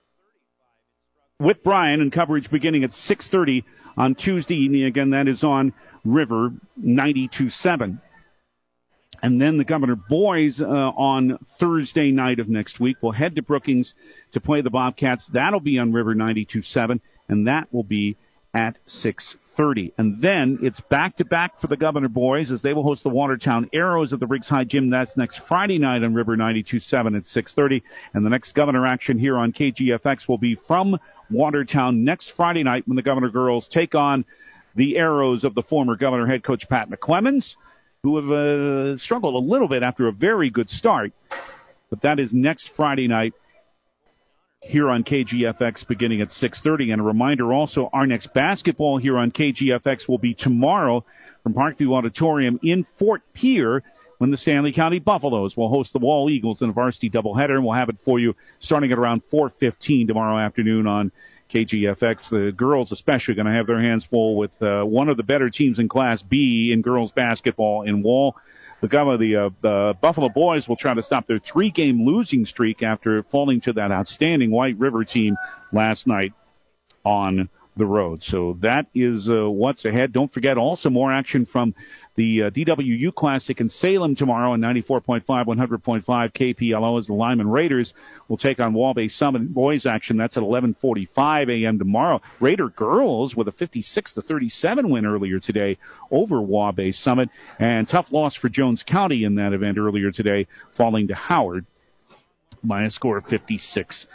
Brian and coverage beginning at 6:30 on Tuesday evening. Again, that is on River 92.7. And then the Governor boys on Thursday night of next week will head to Brookings to play the Bobcats. That'll be on River 92.7, and that will be at 6:30. And then it's back-to-back for the Governor boys as they will host the Watertown Arrows at the Riggs High Gym. That's next Friday night on River 92.7 at 6:30. And the next Governor action here on KGFX will be from Watertown next Friday night when the Governor girls take on the Arrows of the former Governor head coach Pat McClemens, who have struggled a little bit after a very good start. But that is next Friday night here on KGFX beginning at 6:30. And a reminder also, our next basketball here on KGFX will be tomorrow from Parkview Auditorium in Fort Pierre when the Stanley County Buffaloes will host the Wall Eagles in a varsity doubleheader. And we'll have it for you starting at around 4:15 tomorrow afternoon on KGFX. The girls especially going to have their hands full with one of the better teams in Class B in girls basketball in Wall. The Buffalo boys will try to stop their 3-game losing streak after falling to that outstanding White River team last night on the road. So that is what's ahead. Don't forget also more action from the DWU Classic in Salem tomorrow on 94.5, 100.5 KPLO as the Lyman Raiders will take on Waubay Summit. Boys action, that's at 11:45 a.m. tomorrow. Raider girls with a 56-37 win earlier today over Waubay Summit. And tough loss for Jones County in that event earlier today, falling to Howard by a score of 56-54.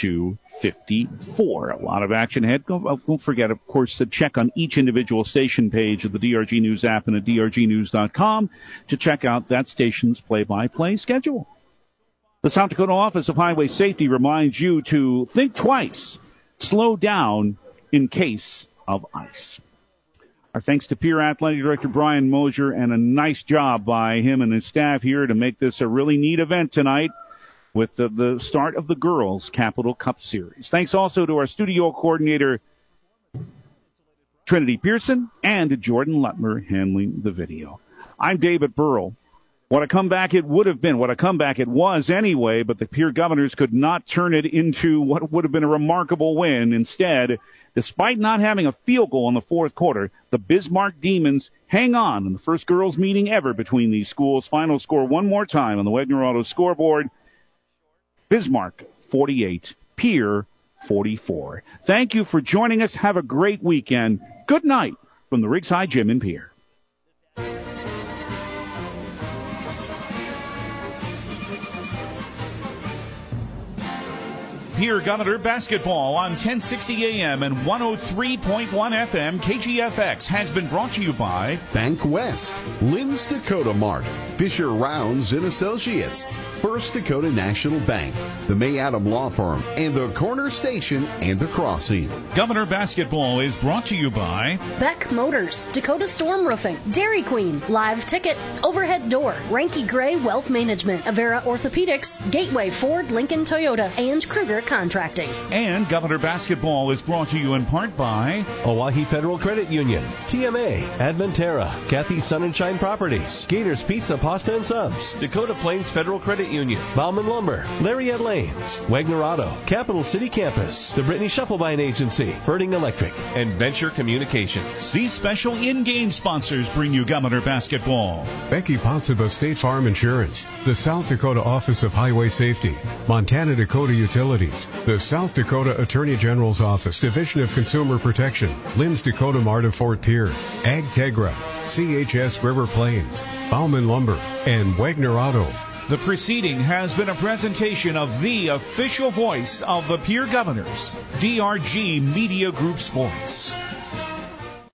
A lot of action ahead. Don't forget, of course, to check on each individual station page of the DRG News app and at drgnews.com to check out that station's play-by-play schedule. The South Dakota Office of Highway Safety reminds you to think twice, slow down in case of ice. Our thanks to Pierre Athletic Director Brian Mosier, and a nice job by him and his staff here to make this a really neat event tonight with the start of the Girls Capital Cup Series. Thanks also to our studio coordinator, Trinity Pearson, and to Jordan Lutmer handling the video. I'm David Burrell. What a comeback it would have been. What a comeback it was anyway, but the Pierre Governors could not turn it into what would have been a remarkable win. Instead, despite not having a field goal in the fourth quarter, the Bismarck Demons hang on in the first girls' meeting ever between these schools. Final score one more time on the Wegner Auto scoreboard. Bismarck 48, Pierre 44. Thank you for joining us. Have a great weekend. Good night from the Riggs High Gym in Pierre. Pierre Governor basketball on 1060 AM and 103.1 FM KGFX has been brought to you by Bank West, Lynn's Dakota Mart, Fisher Rounds and Associates, First Dakota National Bank, the May Adam Law Firm, and the Corner Station and the Crossing. Governor basketball is brought to you by Beck Motors, Dakota Storm Roofing, Dairy Queen, Live Ticket, Overhead Door, Ranky Gray Wealth Management, Avera Orthopedics, Gateway Ford, Lincoln Toyota, and Kruger Contracting. And Governor basketball is brought to you in part by Oahe Federal Credit Union, TMA, Adventera, Kathy Sunshine Properties, Gators Pizza, Pasta and Subs, Dakota Plains Federal Credit Union, Bauman Lumber, Lariat Lanes, Wagner Auto, Capital City Campus, the Brittany Shufflebine Agency, Ferding Electric, and Venture Communications. These special in-game sponsors bring you Governor basketball. Becky Potseba State Farm Insurance, the South Dakota Office of Highway Safety, Montana Dakota Utilities, the South Dakota Attorney General's Office, Division of Consumer Protection, Lynn's Dakota Mart of Fort Pierre, Ag Tegra, CHS River Plains, Bauman Lumber, and Wagner Auto. The preceding has been a presentation of the official voice of the Pierre Governors, DRG Media Group Sports.